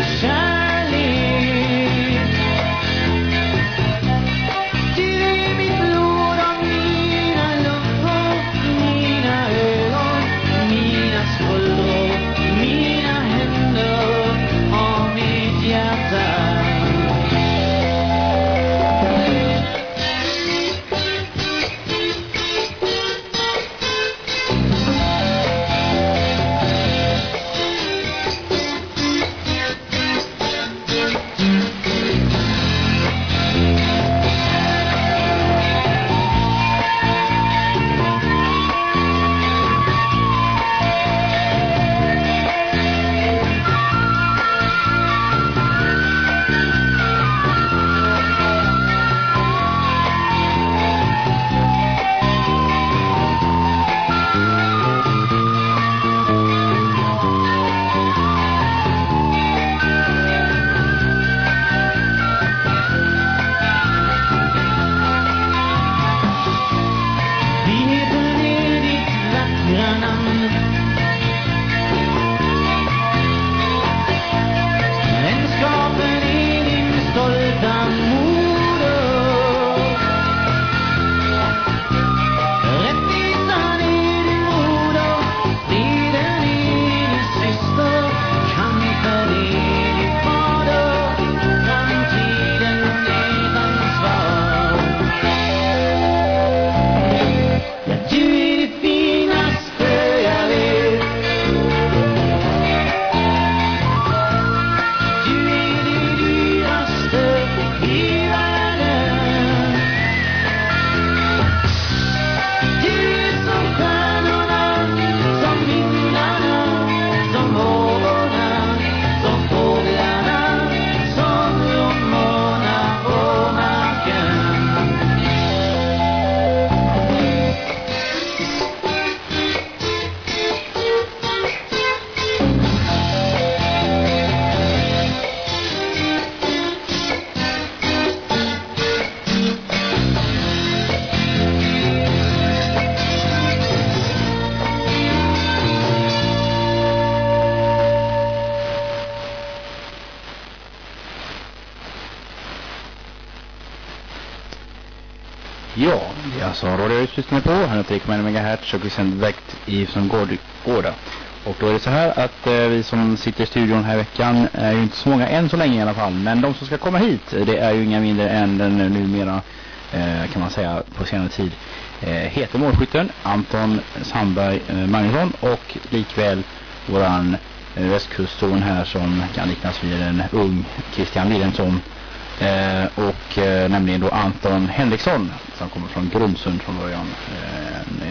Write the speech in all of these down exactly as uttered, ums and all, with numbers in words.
Ja, det är alltså Radio Öis lyssnar på hundratre komma en megahertz och vi sänder direkt ifrån Gårda. Och då är det så här att eh, vi som sitter i studion här i veckan är ju inte så många än så länge i alla fall. Men de som ska komma hit, det är ju inga mindre än den numera eh, kan man säga på senare tid eh, heter målskytten Anton Sandberg eh, Magnusson och likväl våran eh, västkustson här som kan liknas vid en ung Christian Wilhelmsson. Eh, och eh, nämligen då Anton Henriksson som kommer från Grundsund från början. Eh,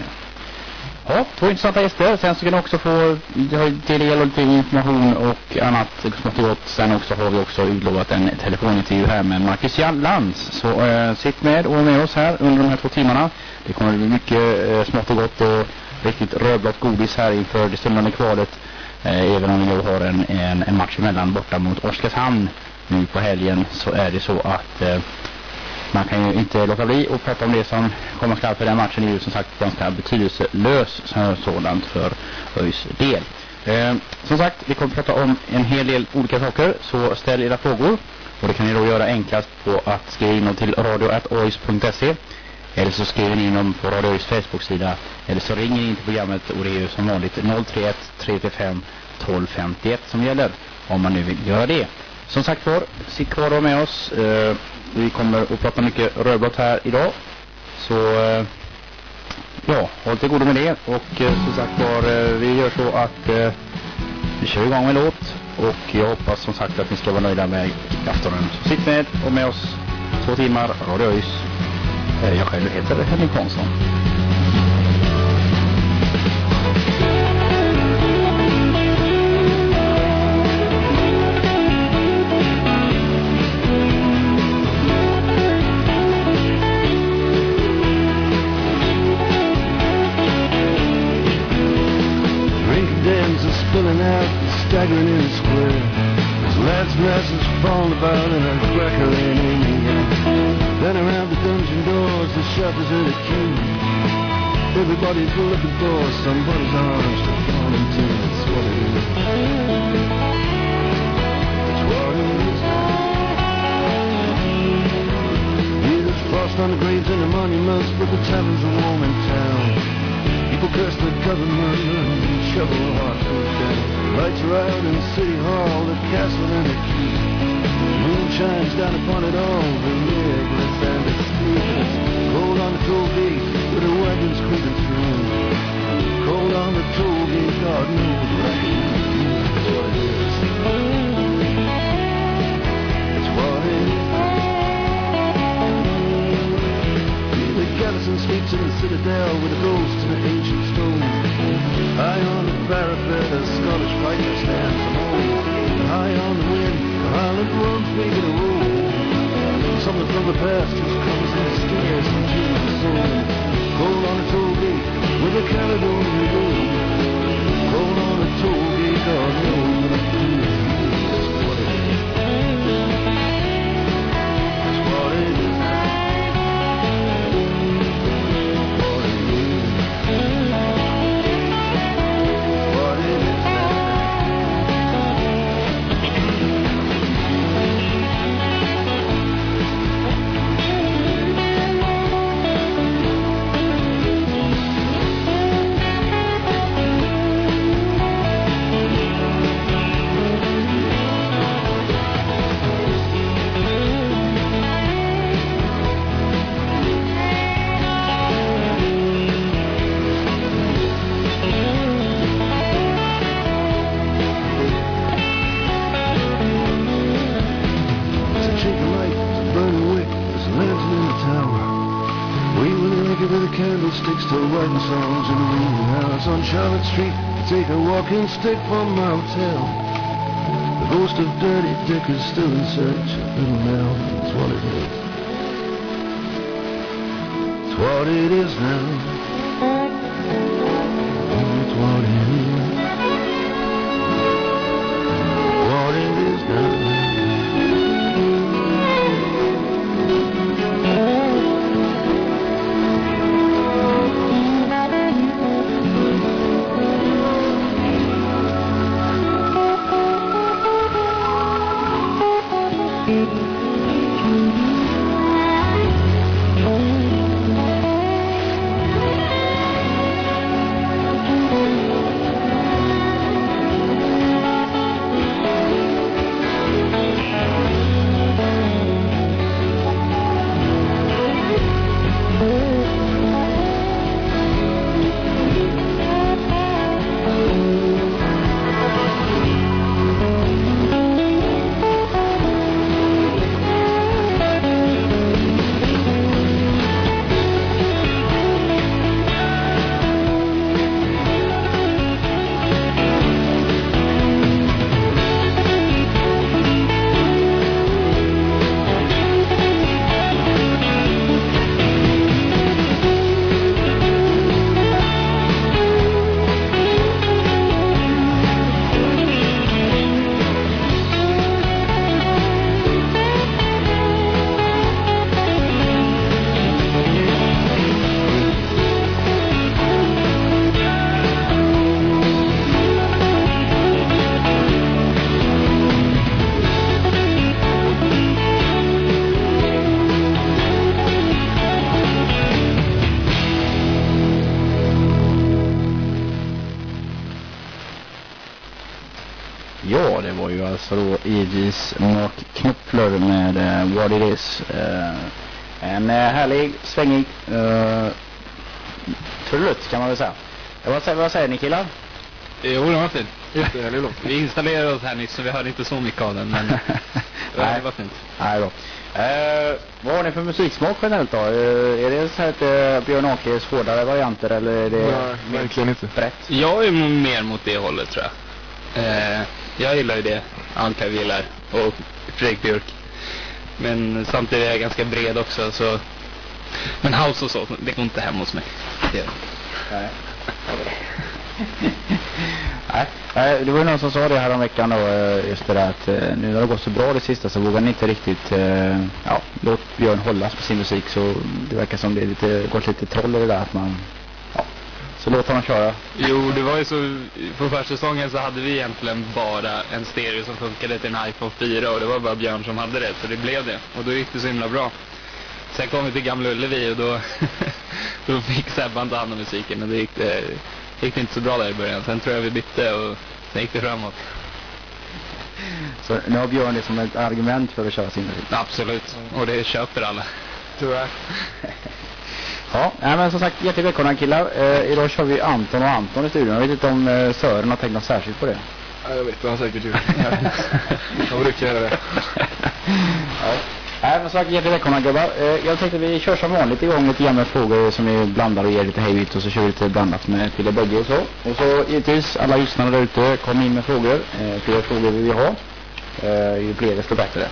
ja, två intressanta gäster. Sen så kan ni också få del av lite information och annat smått och gott. Sen också har vi också utlovat en telefonintervju här med Marcus Lantz. Så eh, sitt med och med oss här under de här två timmarna. Det kommer bli mycket eh, smått och gott och riktigt rödblått godis här inför det stundande kvalet. Eh, även om vi nu har en, en, en match emellan borta mot Oskarshamn. Nu på helgen så är det så att eh, man kan ju inte låta bli och prata om det som kommer skall för den matchen är ju som sagt ganska betydelselös sådant för ÖIS del. Eh, som sagt, vi kommer prata om en hel del olika saker, så ställ era frågor och det kan ni då göra enklast på att skriva in dem till radio at ois punkt se eller så skriver ni in dem på Radio Öis Facebook-sida eller så ringer ni in till programmet och det är ju som vanligt noll tre ett tre fem tolv femtioett som gäller om man nu vill göra det. Som sagt var, sitt kvar med oss. Eh, vi kommer att prata mycket rödblått här idag. Så eh, ja, håll till godo med det. Och eh, som sagt var, eh, vi gör så att eh, vi kör igång med låt. Och jag hoppas som sagt att ni ska vara nöjda med aftonen. Så sitt med och med oss två timmar Radio Öis. Eh, jag själv heter Henrik Hansson. Spilling out, staggering in the square. There's lads' masses falling about and a crackling in the air. Then around the dungeon doors, the shutters of the key. Everybody's looking for somebody's arms to fall into. That's what it is. That's monuments, but the taverns are warm in town. People curse the government and shovel hard food down. Lights are out in City Hall, the castle and the key. Moon shines down upon it all, the legless and the sleepless. Cold on the toll gate, with the wagons creeping through. Cold on the toll gate, God knows right. That's what it is. That's what it is. The garrison sleeps in the citadel with a ghost in an ancient stone. High on the parapet, a Scottish fighter stands alone. High on the wind, the Highland runs making a roll. Something from the past just comes and scares and kills the soul. Cold on a toll gate with a Caledonian road. Cold on a toll gate, God knows what I'm doing. That's what it is. That's what it is. Candlesticks to writing songs in the moving house on Charlotte Street. Take a walking stick from my hotel. The ghost of Dirty Dick is still in search of Little Mel. That's what it is. It's what it is now. It's what it is. What it is now. Ja, det var ju alltså då E G's Mark Knopfler med uh, What It Is. Uh, en uh, härlig, svängig uh, trudelutt kan man väl säga. Vad säger, vad säger ni killar? Jo, det var fint. Vi installerade oss här nyss så vi hörde inte så mycket av den, men Nej. det var fint. Nej då. Uh, vad har ni för musiksmak generellt då? Uh, är det så här att uh, Björn Åkes hårdare varianter eller är det Nej, verkligen inte. brett? Jag är mer mot det hållet tror jag. Uh, jag gillar ju det. Anka gillar och Fredrik Björk. Men samtidigt är jag ganska bred också så. Men house och så, det går inte hem hos mig. Det. Nej. Nej, det var ju någon som sa det här om veckan då, just det där att nu när det går så bra det sista så vågar ni inte riktigt ja, låt Björn hållas på sin musik, så det verkar som det är lite, gått lite troll i det där att man, ja, så låt honom köra. Jo, det var ju så, på försäsongen så hade vi egentligen bara en stereo som funkade till en iPhone fyra och det var bara Björn som hade det, så det blev det och då gick det så himla bra. Sen kom vi till Gamla Ullevi och då, då fick Sebban ta hand om musiken och det gick, det gick inte så bra där i början. Sen tror jag vi bytte och sen gick det framåt. Så nu har Björn det som ett argument för att köra sin musik? Absolut, och det köper alla. Tyvärr. Ja, men som sagt, hjärtligt välkomna killar. Eh, idag kör vi Anton och Anton i studion. Jag vet inte om eh, Sören har tänkt något särskilt på det. Ja, jag vet vad han säkert gjort. Jag brukar göra det. Ja. Nej, men som sagt, hjärtligt välkomna gubbar. Eh, jag tänkte vi kör som vanligt igång lite grann med frågor som är blandade och ger lite hejvitt och så kör vi lite blandat med till det bägge och så. Och så givetvis alla lyssnare där ute, kom in med frågor. Eh, fler frågor vi vill ha. Eh, ju fler desto bättre.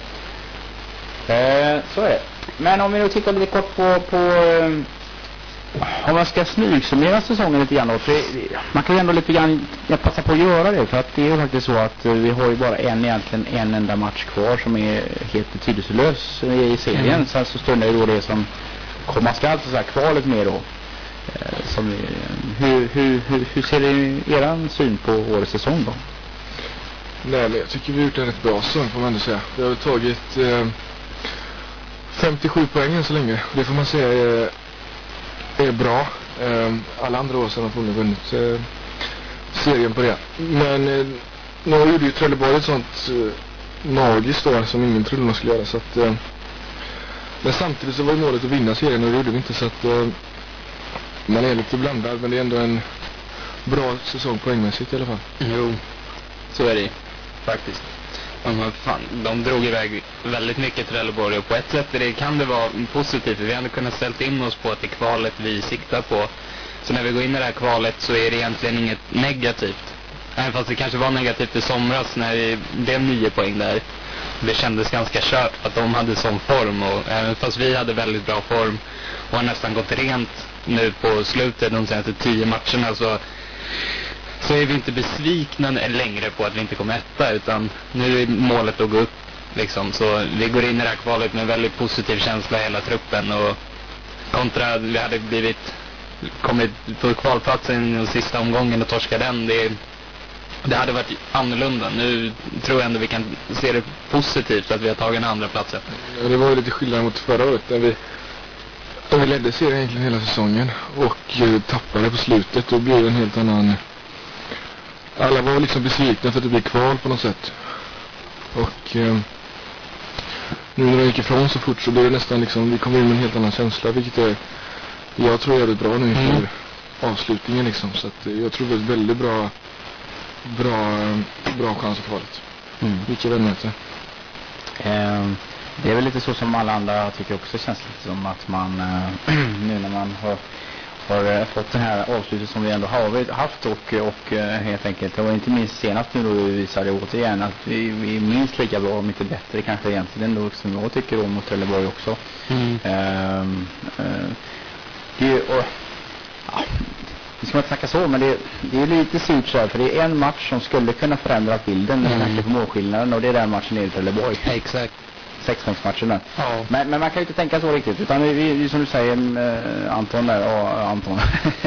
Eh, så är det. Men om vi nu tittar lite kort på, på eh, om man ska smygsummera säsongen lite grann då, för man kan ju ändå lite grann passa på att göra det, för att det är ju faktiskt så att uh, vi har ju bara en egentligen en enda match kvar som är helt betydelselös i serien. Mm. Sen så stundar ju då det som komma skall, så här kvalet med då. Uh, som, uh, hur, hur, hur, hur ser det eran syn på årets säsong då? Nej, men jag tycker vi har gjort en rätt bra säsong får man ändå säga. Vi har tagit uh, femtiosju poäng så länge. Det får man säga är är bra. Um, alla andra år sedan har funnits vunnit uh, serien på det. Men uh, nu gjorde ju Trelleborg ett sånt uh, magiskt år som ingen trodde man skulle göra. Så att, uh, men samtidigt så var det målet att vinna serien och det gjorde vi inte. Så att uh, man är lite blandad, men det är ändå en bra säsong poängmässigt i alla fall. Jo, så är det faktiskt. De, fan, de drog iväg väldigt mycket till Trelleborg och på ett sätt det kan det vara positivt för vi hade kunnat ställt in oss på att det är kvalet vi siktar på. Så när vi går in i det här kvalet så är det egentligen inget negativt. Även fast det kanske var negativt i somras när det blev nio poäng där. Det kändes ganska kört att de hade sån form och även fast vi hade väldigt bra form och har nästan gått rent nu på slutet de senaste tio matcherna så så är vi inte besvikna längre på att vi inte kommer etta utan nu är målet att gå upp liksom. Så vi går in i det här kvalet med väldigt positiv känsla i hela truppen och kontra vi hade blivit kommit på kvalplatsen i den sista omgången och torska den det, det hade varit annorlunda. Nu tror jag ändå vi kan se det positivt att vi har tagit en andra platsen. Ja, det var ju lite skillnad mot förra året där vi, där vi ledde serien egentligen hela säsongen och uh, tappade på slutet och blev en helt annan. Alla var liksom besvikna för att det blev kval på något sätt. Och eh, nu när vi gick ifrån så fort så blev det nästan liksom, vi kom in med en helt annan känsla, vilket är, jag tror är väldigt bra nu inför mm. avslutningen liksom. Så att jag tror det är ett väldigt bra bra, bra chans i kvalet. Mm. Vilka vänner heter eh, det är väl lite så som alla andra tycker också känns lite som att man eh, nu när man har har fått den här avslutet som vi ändå har haft och, och helt enkelt, det var inte minst senast nu då vi visade återigen att vi, vi är minst lika bra om inte bättre kanske egentligen då som jag tycker om mot Trelleborg också. Mm. Um, uh, det, och, ja, det ska man inte snacka så, men det, det är lite surt så här, för det är en match som skulle kunna förändra bilden när man snackar på målskillnaden och det är den matchen i Trelleborg. Exakt. sexpunktsmatchen. Ja. Men, men man kan ju inte tänka så riktigt utan vi, vi som du säger äh, Anton där och Anton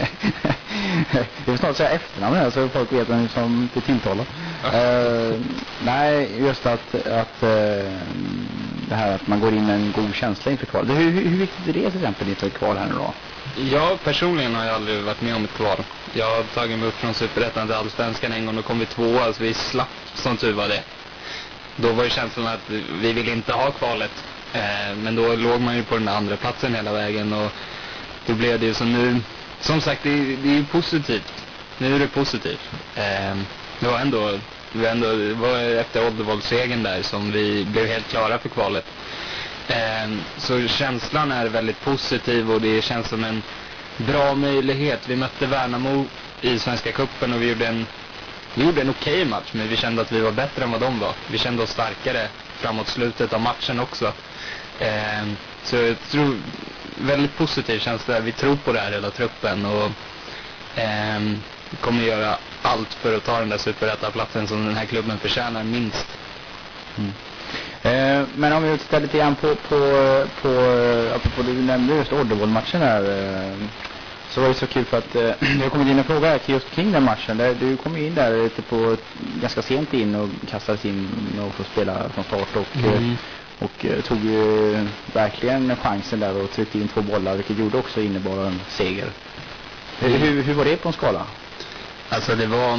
jag vill snart säga efternamn här så folk vet vem som det tilltalar. uh, nej just att, att uh, det här att man går in med en god känsla inför kval. Hur, hur, hur viktigt är det till exempel inför kval här nu då? Jag personligen har jag aldrig varit med om ett kval. Jag har tagit mig upp från Superettan till Allsvenskan en gång och kom vi två, alltså vi slapp som tur var det. Då var ju känslan att vi ville inte ha kvalet. Eh, men då låg man ju på den andra platsen hela vägen. Och då blev det ju som nu. Som sagt, det, det är ju positivt. Nu är det positivt. Eh, det var ändå, det var ändå det var efter Oddevold-segern där som vi blev helt klara för kvalet. Eh, så känslan är väldigt positiv och det känns som en bra möjlighet. Vi mötte Värnamo i Svenska cupen och vi gjorde en Vi gjorde en okej match, men vi kände att vi var bättre än vad de var. Vi kände oss starkare framåt slutet av matchen också. Eh, så jag tror väldigt positivt känns det. Vi tror på det här hela truppen och eh, kommer göra allt för att ta den där superettan-platsen som den här klubben förtjänar minst. Mm. Eh, men om vi tittar lite grann på, på, på apropå du nämnde just Oddevold-matchen här. Eh, Så var det så kul för att eh, jag kom in en fråga här just kring den matchen. Där, du kom in där lite på ganska sent in och kastades in och får spela från start och, mm. Och eh, tog ju verkligen chansen där och tryckte in två bollar, vilket gjorde också innebar en seger. Mm. Hur, hur var det på en skala? Alltså det var...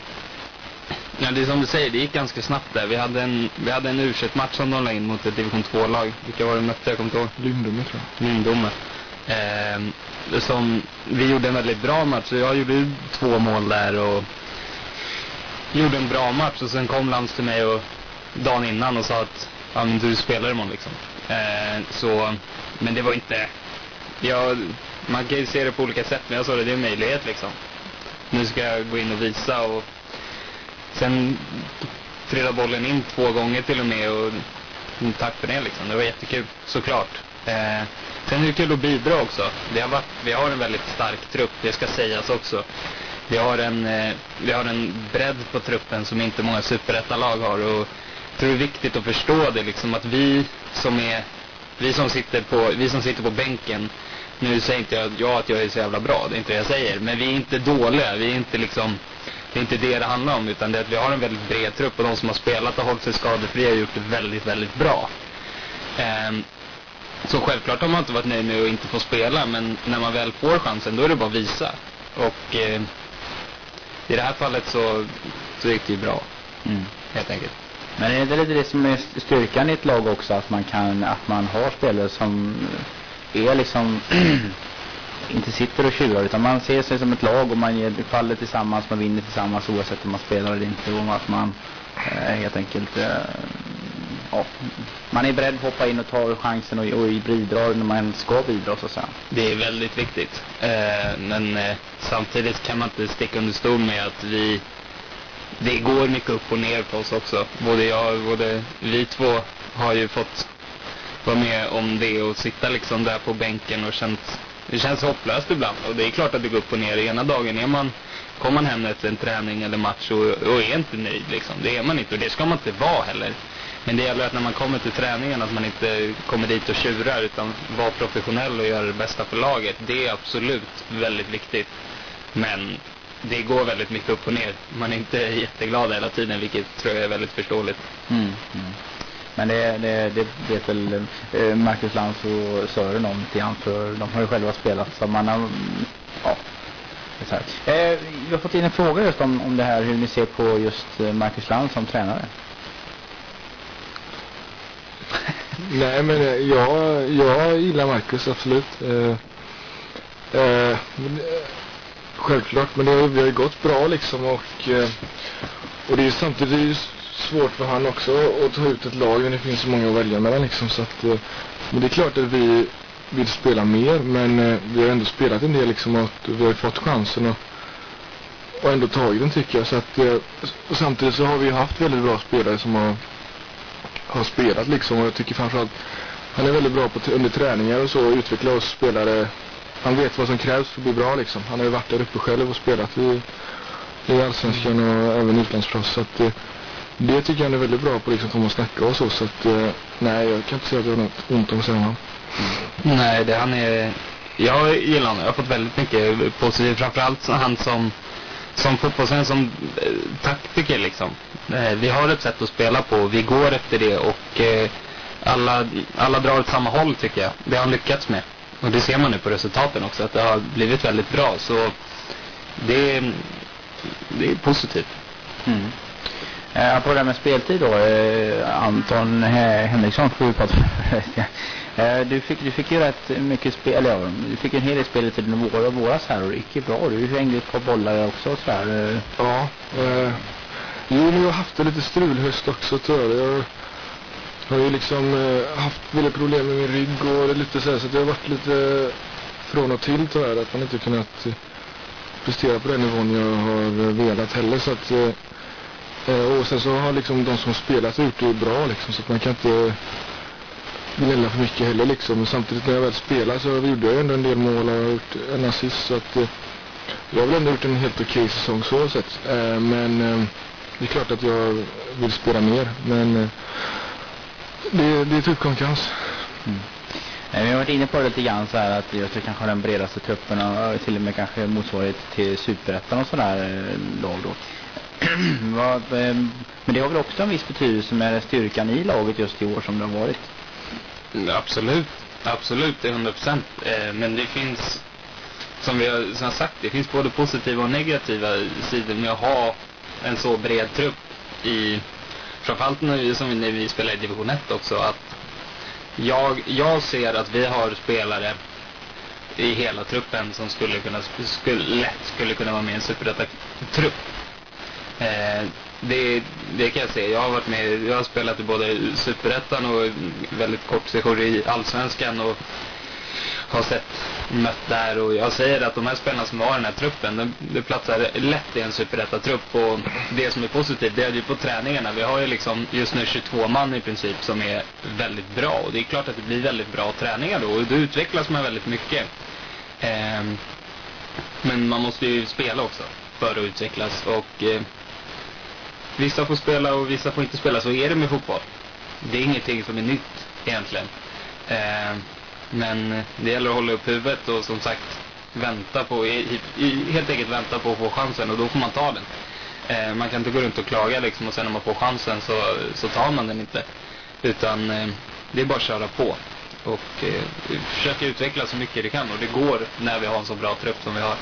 Ja, det är som du säger, det gick ganska snabbt där. Vi hade en, vi hade en U tjugoett-match som de la in mot ett division två-lag. Vilka var det mötte? Jag kommer inte ihåg. Lindome, tror jag. Lindome. Eh, som vi gjorde en väldigt bra match. Jag gjorde två mål där och gjorde en bra match. Och sen kom Lantz till mig och dagen innan och sa att ja, men du spelar imorgon liksom. Eh, så, men det var inte... Jag, man kan ju se det på olika sätt, men jag sa det, det är en möjlighet liksom. Nu ska jag gå in och visa och sen trillade bollen in två gånger till och med och tack för det liksom. Det var jättekul, såklart. Eh, sen är det kul att bidra också. Det har varit, vi har en väldigt stark trupp, det ska sägas också. Vi har en, eh, vi har en bredd på truppen som inte många superettalag har, och jag tror det är viktigt att förstå det liksom, att vi som är vi som sitter på, vi som sitter på bänken, nu säger inte jag, jag att jag är så jävla bra, det är inte det jag säger, men vi är inte dåliga, vi är inte liksom, det är inte det det handlar om, utan det är att vi har en väldigt bred trupp och de som har spelat och hållit sig skadefria har gjort det väldigt, väldigt bra. Um, så självklart har man inte varit nöjd med att inte få spela, men när man väl får chansen, då är det bara att visa. Och uh, i det här fallet så, så gick det ju bra, mm. helt enkelt. Men är det lite det som är styrkan i ett lag också, att man kan, att man har spelare som är liksom inte sitter och tjurar, utan man ser sig som ett lag och man ger fallet tillsammans, man vinner tillsammans oavsett om man spelar eller inte, och att man eh, helt enkelt eh, ja, man är beredd att hoppa in och ta chansen och, och bidrar när man ska bidra, så att säga. Det är väldigt viktigt, eh, men eh, samtidigt kan man inte sticka under stol med att vi det går mycket upp och ner på oss också. Både jag både vi två har ju fått vara med om det och sitta liksom där på bänken och känt, det känns hopplöst ibland. Och det är klart att det går upp och ner. Ena dagen är man, kommer man hem efter en träning eller match och, och är inte nöjd liksom. Det är man inte, och det ska man inte vara heller. Men det gäller att när man kommer till träningen att man inte kommer dit och tjurar, utan vara professionell och göra det bästa för laget. Det är absolut väldigt viktigt. Men det går väldigt mycket upp och ner. Man är inte jätteglad hela tiden, vilket tror jag är väldigt förståeligt. Mm, mm. Men det, det, det vet väl eh, Marcus Lantz och Sören om lite grann, för de har ju själva spelat, så man har, ja, det är så här. Eh, vi har fått in en fråga just om, om det här, hur ni ser på just Marcus Lantz som tränare. Nej, men jag, jag gillar Marcus, absolut. Eh, eh, men, självklart, men det, vi har ju gått bra liksom, och, och det är samtidigt svårt för han också att ta ut ett lag när det finns så många att välja mellan liksom, så att, men det är klart att vi vill spela mer, men vi har ändå spelat en del liksom, och vi har fått chansen och, och ändå tagit den, tycker jag, så att, och samtidigt så har vi haft väldigt bra spelare som har, har spelat liksom, och jag tycker framförallt han är väldigt bra på under träningar och så, utveckla oss spelare. Han vet vad som krävs för att bli bra liksom. Han har ju varit där uppe själv och spelat i, i Allsvenskan och även utlandsproffs, så att det tycker jag är väldigt bra på liksom, komma och snacka och så, så att nej, jag kan inte säga att det är något ont om sig honom. Mm. Nej, det han är, jag gillar honom. Jag har fått väldigt mycket positivt, framförallt han som som fotbollsspelare, som eh, taktiker liksom. Eh, vi har ett sätt att spela på, vi går efter det, och eh, alla, alla drar åt samma håll, tycker jag. Det har han lyckats med. Och det ser man nu på resultaten också, att det har blivit väldigt bra. Så det är, det är positivt. Mm. Eh, på det här med speltid då, eh, Anton Henriksson får vi prata eh, du, fick, du fick ju rätt mycket spel, eller ja, du fick en hel del spel till den våra, våras här, och det gick ju bra. Du hängde ett par bollar också och sådär. Eh. Ja, eh, jo, men jag har haft lite strulhöst också, tror jag. Jag har ju liksom eh, haft väldigt problem med min rygg och lite så här, så det har varit lite från och till, tror jag, att man inte kunnat eh, prestera på den nivån jag har velat heller, så att eh, och sen så har liksom de som spelat gjort det bra liksom, så att man kan inte gnälla för mycket heller liksom. Men samtidigt när jag väl spelar så gjorde jag ändå en del mål och har gjort en assist, så att eh, jag har väl ändå gjort en helt okej säsong så sett, eh, men eh, det är klart att jag vill spela mer, men eh, Det, det är typ konkurrens. Mm. Vi har varit inne på det lite grann så här, att Göteborg kanske har den bredaste truppen och till och med kanske motsvarighet till Superettan och sådär lag då. Men det har väl också en viss betydelse med styrkan i laget just i år som det har varit? Absolut, absolut, det är hundra procent. Eh, men det finns, som vi har, som jag sagt, det finns både positiva och negativa sidor med att ha en så bred trupp i, framförallt nu, som när vi spelar i division ett också, att jag, jag ser att vi har spelare i hela truppen som skulle kunna, skulle, lätt skulle kunna vara med i en superettan-trupp. Eh, det, det kan jag säga. Jag har varit med, jag har spelat i både superettan och väldigt kort session i allsvenskan och har sett, mött där, och jag säger att de här spelarna som har den här truppen, det, det platsar lätt i en superettan-trupp, och det som är positivt, det är ju på träningarna. Vi har ju liksom just nu tjugotvå man i princip som är väldigt bra, och det är klart att det blir väldigt bra träningar då, och då utvecklas man väldigt mycket. Eh, men man måste ju spela också för att utvecklas, och eh, vissa får spela och vissa får inte spela. Så är det med fotboll. Det är ingenting som är nytt egentligen. Eh, men det gäller att hålla upp huvudet och som sagt vänta på, i, i, helt enkelt vänta på att få chansen, och då får man ta den. Eh, man kan inte gå runt och klaga liksom, och sen när man får chansen så, så tar man den inte. Utan eh, det är bara att köra på och eh, försöka utveckla så mycket det kan, och det går när vi har en så bra trupp som vi har.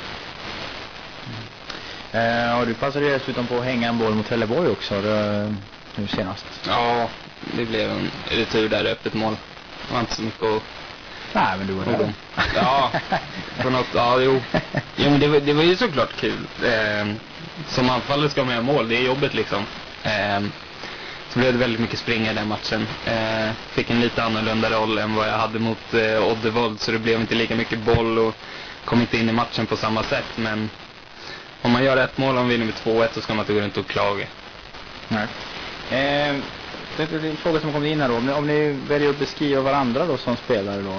Eh, och du passade ju dessutom på att hänga en boll mot Trelleborg också det, nu senast. Ja, det blev en retur där, öppet mål. Det var inte så mycket att... Nej, men du var där. Ja, på något, ja, jo. Jo, men det var, det var ju såklart kul. Eh, som anfallare ska man göra mål, det är jobbet liksom. Eh, så blev det väldigt mycket springa i den matchen. Eh, fick en lite annorlunda roll än vad jag hade mot eh, Oddevold, så det blev inte lika mycket boll och kom inte in i matchen på samma sätt, men om man gör ett mål och vinner med två ett så ska man inte gå runt och klaga. Nej. Eh, det är en fråga som kommer in här då. Om ni, om ni väljer att beskriva varandra då som spelare då?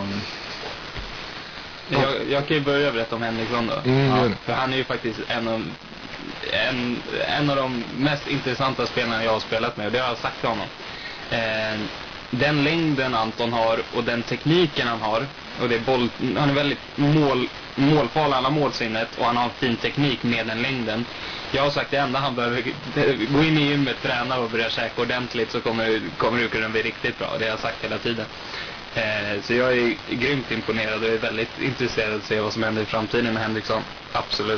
Jag, jag kan ju börja berätta om Henriksson då. Mm, ja, ja. för han är ju faktiskt en av, en, en av de mest intressanta spelarna jag har spelat med, och det har jag sagt till honom. Eh, den längden Anton har och den tekniken han har, och det är boll, han är väldigt mål, målfarlig, han har målsinnet och han har en fin teknik med den längden. Jag har sagt det enda han behöver gå in i gymmet, träna och börja käka ordentligt, så kommer, kommer du kunna bli riktigt bra. Det har jag sagt hela tiden. Eh, så jag är grymt imponerad och är väldigt intresserad att se vad som händer i framtiden med Henriksson. Absolut.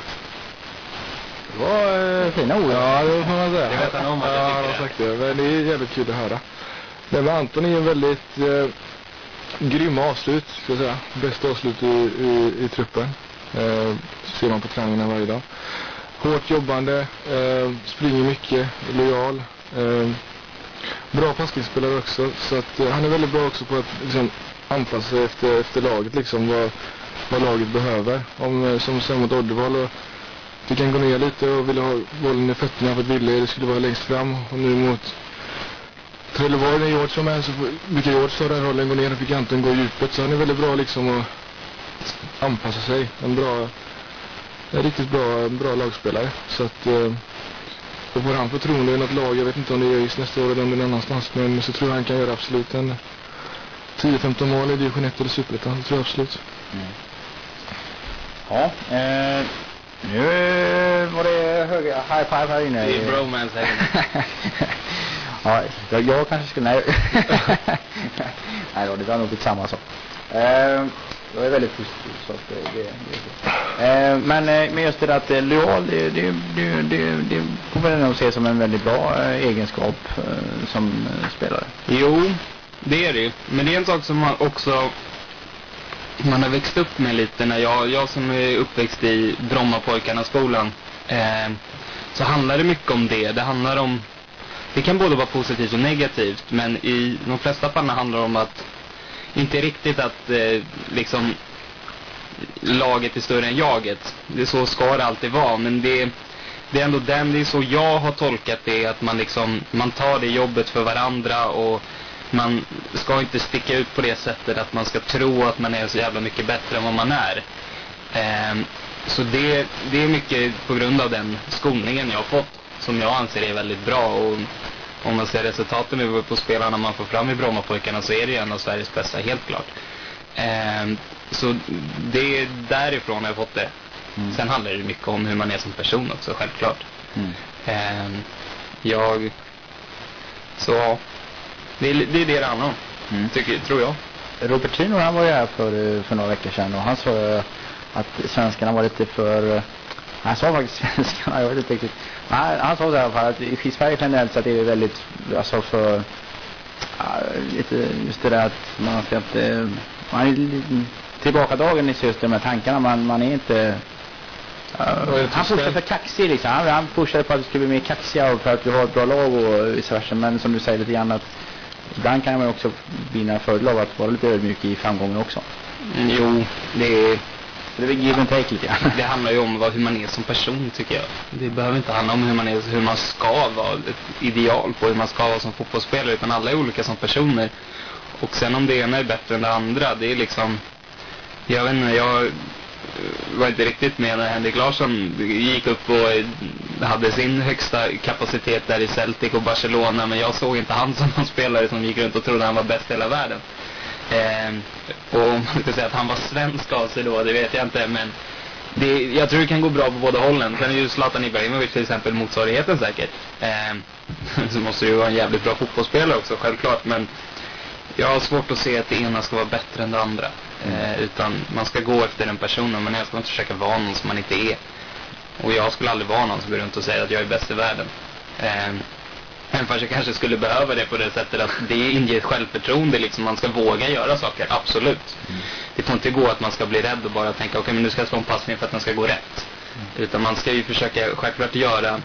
Det var eh, fina ord. Ja, det får man säga. Det vet han om att jag ja, tycker han har det. sagt det. Men det är jävligt kul att höra. Men med Anton är en väldigt eh, grym avslut, ska jag säga. Bästa avslut i, i, i truppen. Eh, ser man på träningarna varje dag. Hårt jobbande, eh, springer mycket, lojal. Eh, bra passningsspelare också. Så att eh, han är väldigt bra också på att liksom, anpassa sig efter, efter laget, liksom vad, vad laget behöver. Om, eh, som sen mot Oddevold, och vi kan gå ner lite och vilja ha bollen i fötterna för att Ville det skulle vara längst fram. Och nu mot Trelleborg, när George som är, så brukar George ta den rollen, gå ner och fick Anton gå i djupet. Så han är väldigt bra liksom att anpassa sig. En bra, en riktigt bra, bra lagspelare. Så att eh, och får han förtroende i något lag, jag vet inte om det är just nästa år eller om det är någon annanstans, men så tror jag han kan göra absolut en tio femton mål i division ett eller superettan, tror jag absolut. Mm. Ja, eh, nu var det höga high five här inne. Det är bromance här inne. Ja, jag, jag kanske skulle... Nej, nej då, det var nog inte samma sak. Eh, jag är väldigt positiv, så att det, det, det är eh, men, men just det där att det är lojal, det, det, det, det, det får man nog se som en väldigt bra eh, egenskap eh, som eh, spelare. Jo, det är det ju. Men det är en sak som man också man har växt upp med lite. När jag, jag som är uppväxt i Brommapojkarna-skolan, eh, så handlar det mycket om det. Det handlar om, det kan både vara positivt och negativt, men i de flesta fall handlar det om att inte riktigt att eh, liksom laget är större än jaget. Det är så ska det alltid vara, men det, det är ändå den, det är så jag har tolkat det, att man liksom, man tar det jobbet för varandra, och man ska inte sticka ut på det sättet att man ska tro att man är så jävla mycket bättre än vad man är. Eh, så det, det är mycket på grund av den skolningen jag har fått, som jag anser är väldigt bra. Och om man ser resultaten nu på spelarna man får fram i Brommapojkarna, så är det en av Sveriges bästa, helt klart. Eh, så det är därifrån jag har fått det. Mm. Sen handlar det mycket om hur man är som person också, självklart. Mm. Eh, jag så det är, det är det det handlar om, mm. tycker, tror jag. Robert Tino, han var ju här för, för några veckor sedan och han sa att svenskarna var lite för... Han sa faktiskt svenskarna, jag vet inte riktigt. Han, han sa så här i alla fall att i Sverige generellt så att det är väldigt, alltså för... Ja, lite just det där att man ska inte... Man är tillbaka dagen i system med tankarna, man, man är inte... Uh, han pushade för kaxig liksom. Han, han pushade på att det skulle bli mer kaxiga och för att vi har ett bra lag och vice versa. Men som du säger lite grann att ibland kan man också vinna fördel av att vara lite ödmjuk i framgången också. Mm, jo, det är... Det är give and take lite grann. Det handlar ju om vad, hur man är som person, tycker jag. Det behöver inte handla om hur man är, hur man ska vara ett ideal på hur man ska vara som fotbollsspelare, utan alla är olika som personer. Och sen om det ena är bättre än det andra, det är liksom... Jag vet inte, jag var inte riktigt med när Henrik Larsson gick upp och hade sin högsta kapacitet där i Celtic och Barcelona, men jag såg inte han som någon spelare som gick runt och trodde han var bäst i hela världen. Eh, och om man ska säga att han var svensk av sig då, det vet jag inte, men det, jag tror det kan gå bra på båda hållen. Sen är ju Zlatan Ibrahimovic till exempel motsvarigheten säkert. Eh, så måste ju vara en jävligt bra fotbollsspelare också, självklart, men jag har svårt att se att det ena ska vara bättre än det andra. Eh, utan man ska gå efter den personen, men jag ska inte försöka vara någon som man inte är. Och jag skulle aldrig vara någon som går runt och säger att jag är bäst i världen. Eh, Även fast jag kanske skulle behöva det på det sättet att det inger ett självförtroende, liksom man ska våga göra saker, absolut. Mm. Det får inte gå att man ska bli rädd och bara tänka okej, okay, men nu ska jag slå en passning för att den ska gå rätt. Mm. Utan man ska ju försöka självklart göra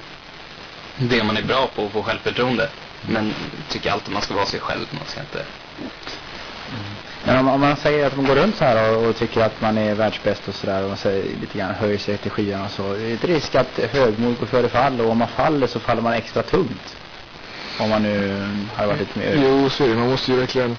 det man är bra på och få självförtroende. Men tycker alltid att man ska vara sig själv, man ska inte... Mm. Men om, om man säger att man går runt så här och, och tycker att man är världsbäst och sådär och man säger lite grann höjer sig till skyarna, så är det ett risk att högmod går före fall, och om man faller så faller man extra tungt. Om man nu har varit lite mer... Jo, så är det. Man måste ju verkligen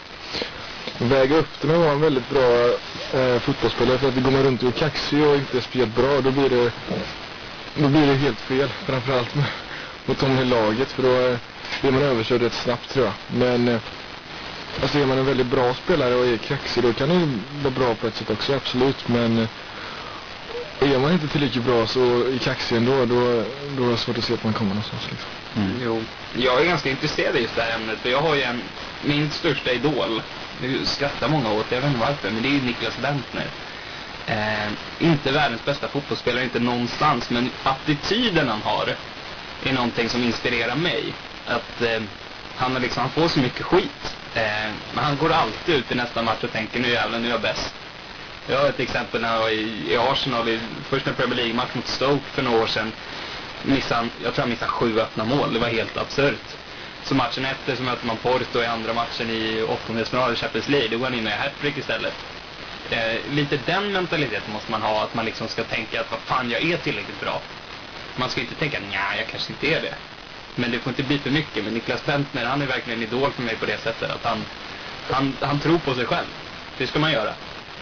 väga upp det med att vara en väldigt bra eh, fotbollsspelare. För att det går man runt och är kaxig och inte spelat bra, då blir det då blir det helt fel. Framförallt med, mot dem i laget, för då eh, blir man överkörd rätt snabbt, tror jag. Men eh, alltså är man en väldigt bra spelare och är kaxig, då kan det vara bra på ett sätt också, absolut. Men eh, är man inte tillräckligt bra så i kaxig ändå, då, då är det svårt att se att man kommer någonstans liksom. Mm. Jo, jag är ganska intresserad i just det här ämnet, för jag har ju en, min största idol, nu skrattar många åt, jag vet inte varför, men det är ju Niklas Bentner. Eh, inte världens bästa fotbollsspelare, inte någonstans, men attityden han har är någonting som inspirerar mig. Att eh, han, har liksom, han får så mycket skit, eh, men han går alltid ut i nästa match och tänker nu jävlar, nu är jag bäst. Jag har ett exempel när jag var i, i Arsenal, i första Premier League-match mot Stoke för några år sedan. Missan, jag tror jag missade sju öppna mål. Det var helt absurt. Så matchen efter så möter man Porto i andra matchen i åttondelsfinalen i Champions League. Då går han in med hattrick istället. Eh, lite den mentaliteten måste man ha, att man liksom ska tänka att vad fan, jag är tillräckligt bra. Man ska inte tänka, nej, jag kanske inte är det. Men det får inte bli för mycket. Men Niklas Bentner, han är verkligen en idol för mig på det sättet. Att han, han, han tror på sig själv. Det ska man göra.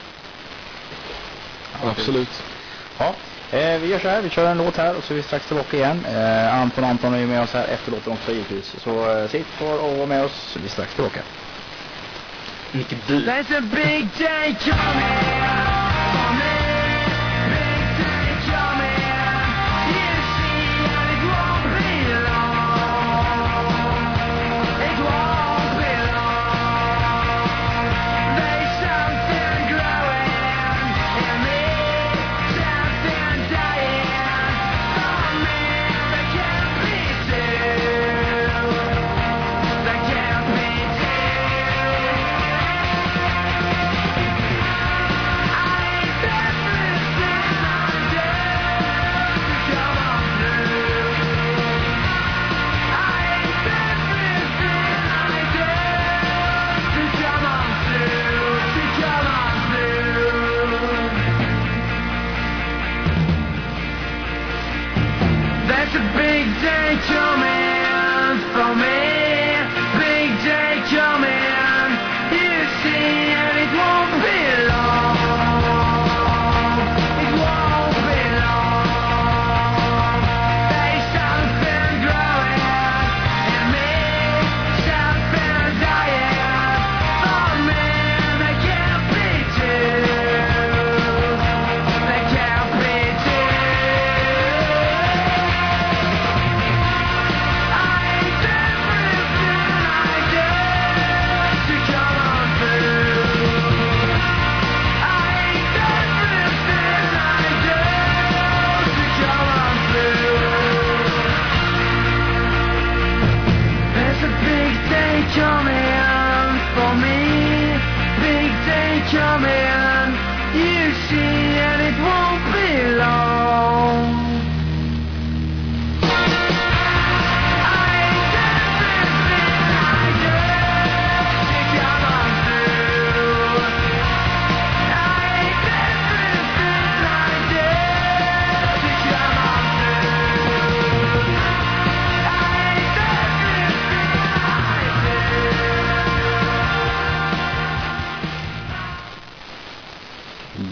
Absolut. Ja. Eh, vi gör så här, vi kör en låt här och så är vi strax tillbaka igen. Eh, Anton Anton är ju med oss här efter låten också givetvis. Så eh, sitt kvar och var med oss, vi är strax tillbaka. Mycket dyrt. There's a big day coming.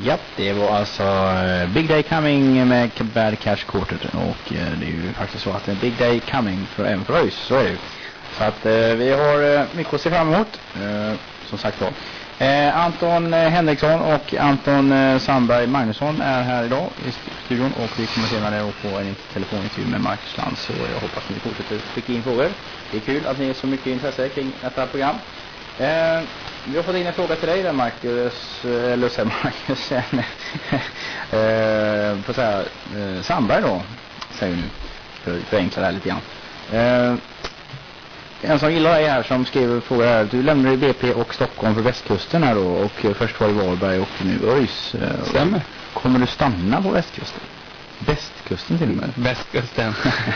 Ja, det var alltså uh, Big Day Coming med Bad Cash Quartet. Och uh, det är ju faktiskt så att det är Big Day Coming för, även för ÖIS, så är det ju. Så att uh, vi har uh, mycket att se fram emot, uh, som sagt då. Uh, Anton uh, Henriksson och Anton uh, Sandberg Magnusson är här idag i studion, och vi kommer senare att få en telefonintervju med Marcus Lantz, så jag hoppas att ni fortsätter skicka in frågor. Det är kul att ni är så mycket intresse kring detta program. Uh, Vi har fått in en fråga till dig där, Marcus, eller så Marcus, eh, på så här, eh, Sandberg då, säger vi nu, för att förenkla det här lite grann. Eh, en som gillar dig här som skriver frågor här, du lämnar i B P och Stockholm för västkusten här då, och eh, först var det Varberg och nu ÖIS. Eh, Stämmer. Kommer du stanna på västkusten? Västkusten till och med? Västkusten.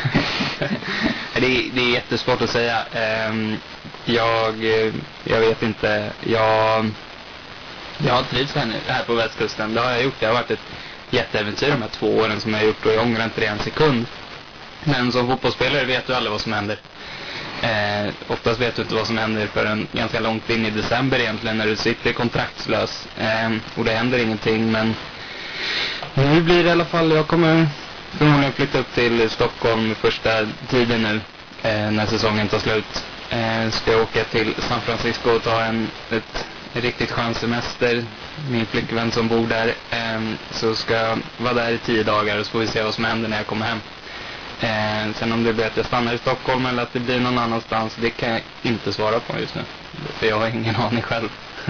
det, är, det är jättesvårt att säga. Um, jag, jag vet inte. Jag, jag har trivts här, här på västkusten. Det har jag gjort. Det har varit ett jätteäventyr de här två åren som jag har gjort, och jag ångrar inte det en sekund. Men som fotbollsspelare vet du aldrig vad som händer. Eh, oftast vet du inte vad som händer förrän ganska långt in i december egentligen, när du sitter kontraktslös. Eh, och det händer ingenting, men nu blir det i alla fall, jag kommer förmodligen flytta upp till Stockholm första tiden nu, eh, när säsongen tar slut. Eh, ska jag åka till San Francisco och ta en ett, ett riktigt skön semester. Min flickvän som bor där, eh, så ska jag vara där i tio dagar, och så får vi se vad som händer när jag kommer hem. Eh, sen om det blir att jag stannar i Stockholm eller att det blir någon annanstans, det kan jag inte svara på just nu, för jag har ingen aning själv.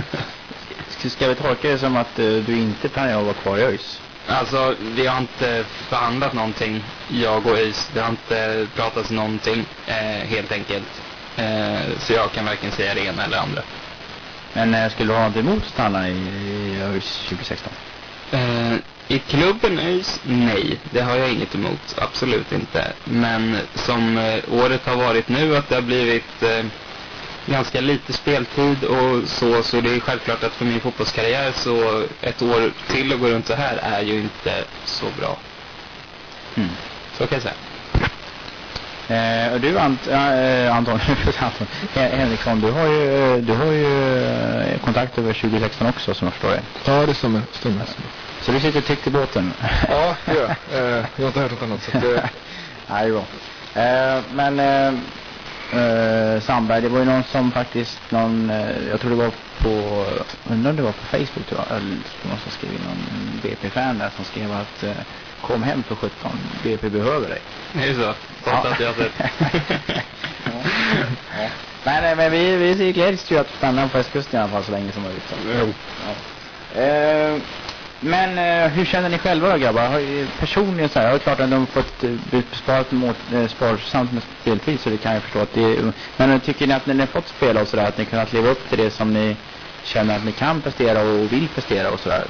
Ska vi tolka det som att uh, du inte planerar att vara kvar i ÖIS? Alltså, vi har inte förhandlat någonting, jag och ÖIS. Det har inte pratats någonting, eh, helt enkelt. Eh, så jag kan varken säga det ena eller andra. Men uh, skulle du ha något emot att stanna i, i ÖIS tjugo sexton? Eh, I klubben ÖIS, nej. Det har jag inget emot, absolut inte. Men som eh, året har varit nu, att det har blivit eh, ganska lite speltid och så, så det är självklart att för min fotbollskarriär så ett år till att gå runt så här är ju inte så bra. Mm. Så kan jag säga. Eh, och du Ant, äh, Anton, Anton Henriksson, du har ju, du har ju eh, kontakt över tjugo sexton också, som jag förstår det. Ja, det stämmer. stämmer. Så du sitter tyckt i båten? Ja, det gör jag. Eh, jag har inte hört något annat. Så det... Nej, bra. Eh, men eh, eh, Sandberg, det var ju någon som faktiskt, någon, eh, jag tror det var på, undrar om det var på Facebook tror jag, eller någon som skrev, någon B P-fan där som skrev att eh, kom hem för sjutton, B P behöver dig. Det är så. Sånt att jag har sett. Ja. Ja. Men, men vi, vi gläds ju att stanna på västkusten i alla fall så länge som möjligt. Jo. Ja. Eh, men eh, hur känner ni själva då, grabbar? Har, personligen så här, jag har klart att de har fått eh, besparat mot eh, sparsamt med speltid, så det kan jag förstå att det är, men tycker ni att när ni har fått spela och sådär, att ni kunnat leva upp till det som ni känner att ni kan prestera och vill prestera och sådär?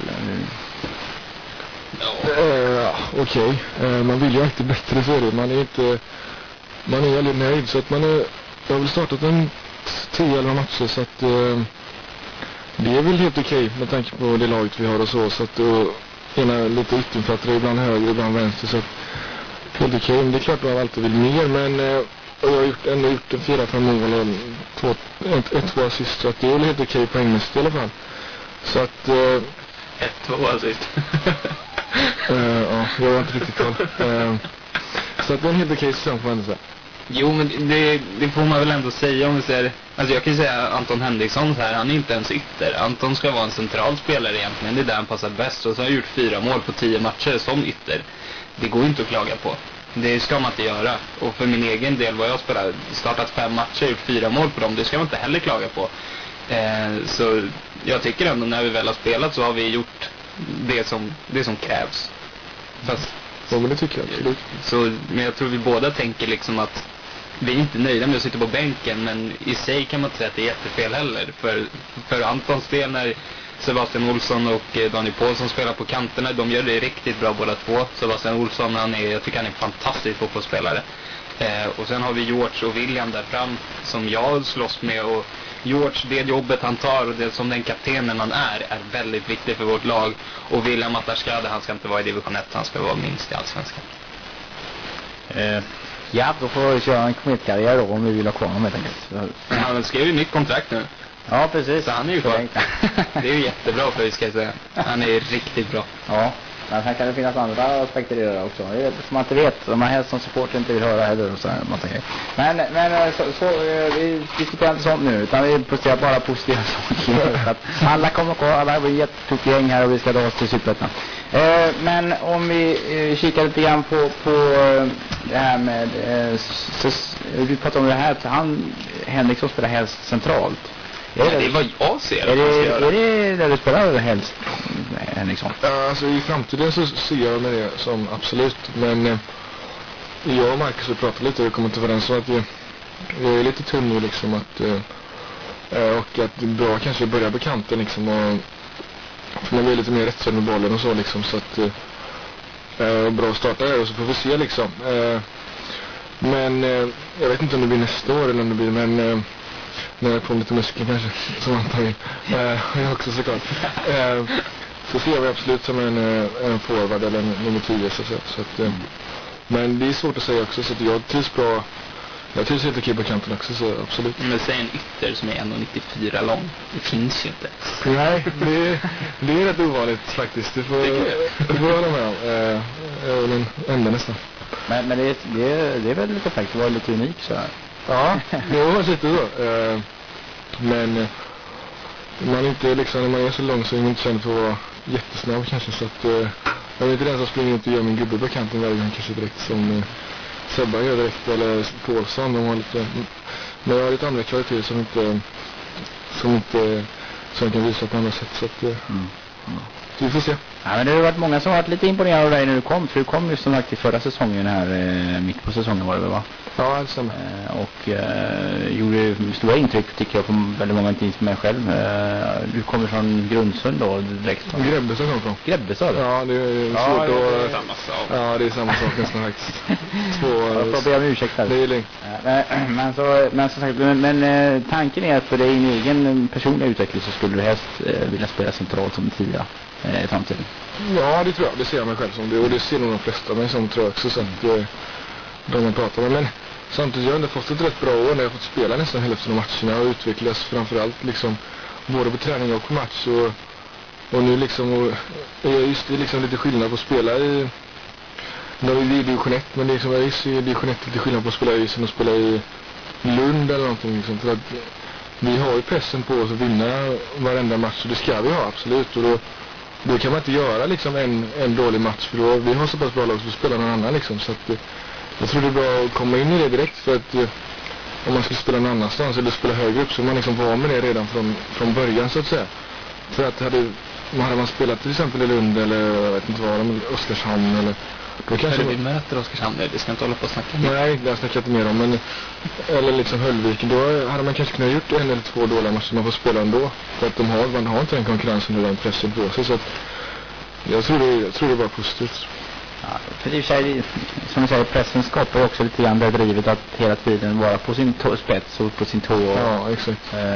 Ja, uh, okej. Okay. Uh, man vill ju alltid bättre för det. Man är inte, man är väldigt nöjd, så att man är, jag har väl startat en tio eller matcher, så att uh, det är väl helt okej okay med tanke på det laget vi har och så, så att uh, ena lite ytterfattare, ibland höger, ibland vänster, så att helt okej. Okay. Det är klart att man alltid vill mer, men uh, jag har gjort, ändå gjort en fyra, fem mål och två, ett, ett, två assist, så att det är väl helt okej okay poängmässigt i alla fall. Så att uh, ett, två assist. Uh, ja, jag har inte riktigt koll. Uh, så att det är en helt okej säsong får man ändå säga. Jo, men det, det får man väl ändå säga om vi säger. Alltså jag kan säga Anton Henriksson så här, han är inte ens ytter. Anton ska vara en central spelare egentligen, det är där han passar bäst. Och så har han gjort fyra mål på tio matcher som ytter. Det går inte att klaga på. Det ska man inte göra. Och för min egen del, vad jag spelar, startat fem matcher, gjort fyra mål på dem, det ska man inte heller klaga på. Eh, så jag tycker ändå när vi väl har spelat så har vi gjort det som, det som krävs. Fast, ja, men det tycker jag absolut. Så, men jag tror vi båda tänker liksom att vi är inte nöjda med att sitta på bänken, men i sig kan man inte säga att det är jättefel heller. För, för Antons del, när Sebastian Olsson och Daniel Paulsson spelar på kanterna, de gör det riktigt bra båda två. Sebastian Olsson, han är, jag tycker han är en fantastisk fotbollsspelare. Eh, och sen har vi George och William där fram som jag slåss med, och George, det jobbet han tar och det som den kaptenen han är, är väldigt viktigt för vårt lag. Och William Atarskade, han ska inte vara i division ett, han ska vara minst i allsvenskan. Eh, Ja, då får vi köra en kometkarriär då om vi vill ha kvar honom helt enkelt. Han skrev ju nytt kontrakt nu. Ja, precis. Så han är ju kvar. Det är ju jättebra för vi ska säga. Han är riktigt bra. Ja, men sen kan det finnas andra aspekter i det också. Det är som man inte vet, om man helst som supporter inte vill höra heller och så här, massa grejer. Men, men så, så, vi diskuterar inte sånt nu, utan vi posterar bara positiva saker. Att alla kommer kvar, alla blir jättestort gäng här och vi ska dra oss till Superettan. Eh, men om vi eh, kikar lite grann på, på eh, det här med, eh, så, du pratar om det här, han, Henriksson spelar helst centralt. Ja, det är vad jag ser. Är det, är det där du spelar helst, Henriksson? Ja, alltså i framtiden så ser jag med det som absolut. Men eh, jag och Marcus har pratat lite och kommer inte överens om att jag, jag är lite tunn nu liksom. Att, eh, och att det är bra kanske börja på kanten liksom. Och, för man blir lite mer rättssäker med bollen och så liksom. Så att eh, bra att starta där och så får vi se liksom. Eh, men eh, jag vet inte om det blir nästa år eller om det blir, men... Eh, när jag får lite muskler kanske, som man tar in. Eh, jag också såklart. Eh, så ser vi absolut som en, en forward eller en nummer tio. Så, så, så att, eh, men det är svårt att säga också, så att jag trivs bra. Jag trivs helt okej på kanten också, så absolut. Men säg en ytter som är en komma nittiofyra lång. Det finns ju inte. Nej, det är, det är rätt ovanligt faktiskt. Det får, det får jag hålla med om. Eh, jag är väl en enda nästan. Men, men det, är, det, är, det är väl lite faktiskt, det var lite unik så här. Ja, det var lite så. Eh, men eh, man är inte liksom, när man är så lång så är man inte känd för att vara jättesnabb kanske. Så att eh, jag vet inte den som springer ut och gör min gubbe på kanten varje gång kanske direkt som eh, Sebba gör direkt, eller Paulsson. De har lite, men jag har lite andra kvaliteter som inte som inte som kan visa på andra sätt. Så att eh, mm. Mm. vi får se. Ja, men det har varit många som har varit lite imponerade av dig när du kom. För du kom ju som sagt i förra säsongen här, eh, mitt på säsongen var det väl, va? Ja, det stämmer. Eh, och eh, gjorde stora intryck tycker jag på väldigt många, inte med mig själv. Eh, du kommer från Grundsund då direkt från... Grebbestad kom från. Grebbestad? Ja, det är ja, svårt det är att... samma sak. Ja, det är samma sak nästan faktiskt. Två... Jag får be om ursäkt här. Det är lugnt. Men, men, så, men som sagt, men, men tanken är att för din egen personliga utveckling så skulle du helst eh, vilja spela centralt som tia eh, i framtiden. Ja, det tror jag. Det ser jag mig själv som det. Och det ser nog de flesta av mig som, tror jag också. Så att eh, de man pratar med. Men samtidigt har jag ändå fått ett rätt bra år när jag har fått spela nästan hälften av matcherna och utvecklas framförallt liksom både på träning och på match. Och, och nu liksom, och, just det är liksom lite skillnad på att spela i, när vi är i division ett, men det är liksom, just i division ett lite skillnad på att spela i som att spela i Lund eller någonting liksom. För att vi har ju pressen på oss att vinna varenda match, och det ska vi ha absolut. Och då Då kan man inte göra liksom en, en dålig match, för då, vi har så pass bra lag så vi spelar någon annan liksom. Så att, jag tror det är bra att komma in i det direkt, för att om man ska spela någon annanstans eller spela högre upp så är man liksom var med det redan från, från början så att säga. För att hade, hade man spelat till exempel i Lund eller jag vet inte vad, Oskarshamn eller... Då kanske vi möter Oskarshamn nu, det ska inte hålla på att snacka. Nej, det har jag snackat mer om, men eller liksom Höllviken, då hade man kanske kunnat gjort en eller två dåliga matcher man får spela ändå. För att de har, man har inte den konkurrensen och den pressen på sig, så att jag tror det, jag tror det var positivt. Ja, för i och för sig, som du säger, pressen skapar också lite grann det drivet att hela tiden vara på sin tå, spets och på sin tå. Ja, exakt. Eh,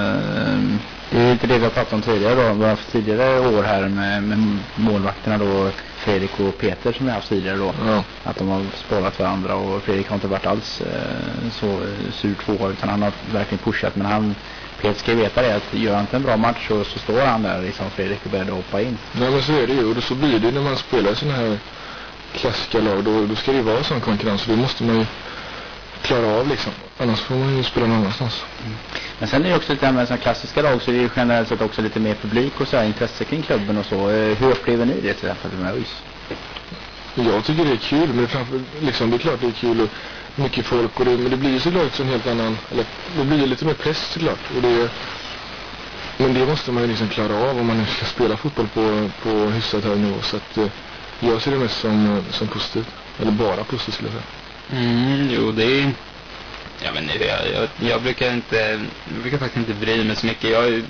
det är inte det vi har pratat om tidigare då. Vi har haft tidigare år här med, med målvakterna då, Fredrik och Peter som vi har haft tidigare då. Ja. Att de har sparat varandra, och Fredrik har inte varit alls eh, så sur två år, utan han har verkligen pushat. Men han, Peter ska veta det, att gör han inte en bra match så, så står han där liksom, Fredrik, och börjar hoppa in. Nej, men så är det ju, och så blir det när man spelar sådana här klassiska lag, då, då ska det ju vara sån konkurrens, och det måste man ju klara av liksom, annars får man ju spela någon annanstans. Mm. Men sen är det också lite med sådana klassiska lag, så är det ju generellt sett också lite mer publik och så här, intresse kring klubben och så. Hur upplever ni det till exempel med ÖIS? Jag tycker det är kul, men det är, framför, liksom, det är klart det är kul och mycket folk, och det, men det blir ju såklart också en helt annan, eller det blir lite mer press såklart, och det, men det måste man ju liksom klara av om man nu ska spela fotboll på, på hyfsat hög nivå, så att jag ser det mest som, som positivt, eller bara positivt skulle jag säga. Mm, jo, det är... Jag vet inte, jag, jag, jag brukar inte... Jag brukar faktiskt inte bry mig så mycket. Jag i,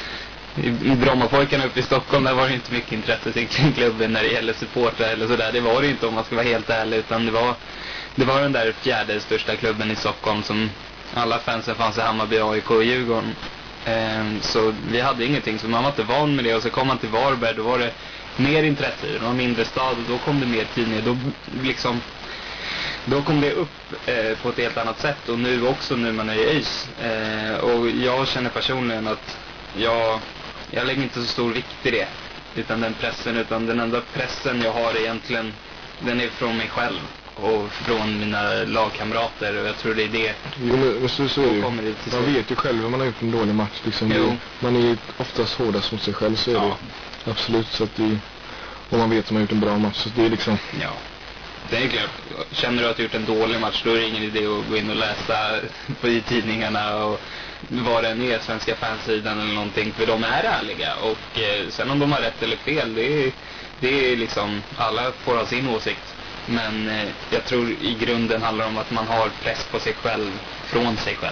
i Brommapojkarna uppe i Stockholm, där var det inte mycket intresse kring klubben när det gäller supportrar eller sådär. Det var det inte, om man ska vara helt ärlig, utan det var, det var den där fjärde största klubben i Stockholm som alla fansen fanns i Hammarby, A I K och Djurgården. Ehm, så vi hade ingenting, så man var inte van med det. Och så kom man till Varberg, då var det mer intresse. Det var en mindre stad och då kom det mer tidningar. Då liksom... då kom det upp eh, på ett helt annat sätt, och nu också nu man är i ÖIS. Eh, och jag känner personligen att jag, jag lägger inte så stor vikt i det, utan den pressen, utan den enda pressen jag har egentligen, den är från mig själv och från mina lagkamrater, och jag tror det är det. Jo, men så, så är det. Kommer det till Man så. vet ju själv om man har gjort en dålig match liksom. Jo. Man är ju oftast hårdast mot sig själv, så är Ja. det absolut, så att det, och man vet att man har gjort en bra match, så det är liksom. Ja, det är klart. Känner du att du gjort en dålig match, då är det ingen idé att gå in och läsa på i tidningarna och vad det än är, svenska fansidan eller någonting, för de är ärliga. Och eh, sen om de har rätt eller fel, det är, det är liksom, alla får ha sin åsikt. Men eh, jag tror i grunden handlar det om att man har press på sig själv, från sig själv.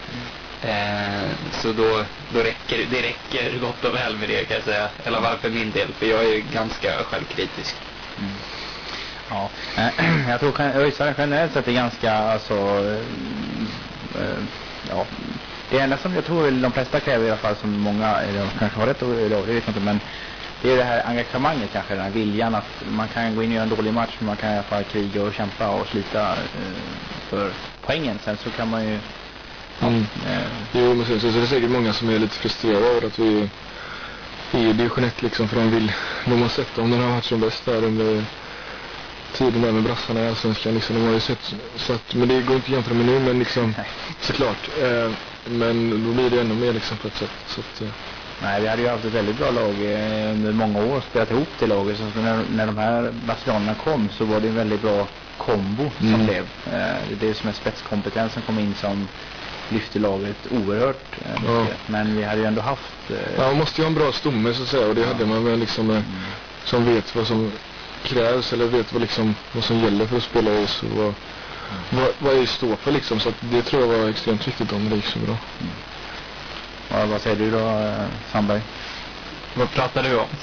Eh, så då, då räcker det räcker gott och väl med det, kan jag säga. I alla fall för min del, för jag är ganska självkritisk. Mm. Ja, jag tror att ÖISare generellt sett är ganska, alltså, äh, ja, det enda som jag tror de flesta kräver i alla fall, som många, eller kanske har rätt och det vet jag inte, men det är det här engagemanget kanske, den här viljan att man kan gå in och göra en dålig match, men man kan i alla fall kriga och kämpa och slita äh, för poängen. Sen så kan man ju ja, Mm. äh, Jo, men så, så är det säkert många som är lite frustrerade över att vi är i division ett liksom, för de vill, de har sett om den har varit som bäst där under tiden där med brassarna i Allsvenskan liksom, de har ju sett, så att, men det går inte att jämföra med nu, men liksom, såklart, eh, men då blir det ännu mer liksom på ett sätt, så att, eh. nej, vi hade ju haft ett väldigt bra lag eh, under många år, spelat ihop det laget, så när, när de här brasilianerna kom så var det en väldigt bra kombo som Mm. blev. Eh, det är det som är spetskompetens som kom in som lyfte laget oerhört eh, Ja. mycket. Men vi hade ju ändå haft eh, Ja, man måste ju ha en bra stomme så att säga, och det hade man väl liksom, eh, mm. som vet vad som krävs, eller vet vad liksom, vad som gäller för att spela i oss, och vad, vad, vad är står för liksom, så att det tror jag var extremt viktigt om det gick så bra. Mm. Ja, vad säger du då, eh, Sandberg? Vad pratar du om?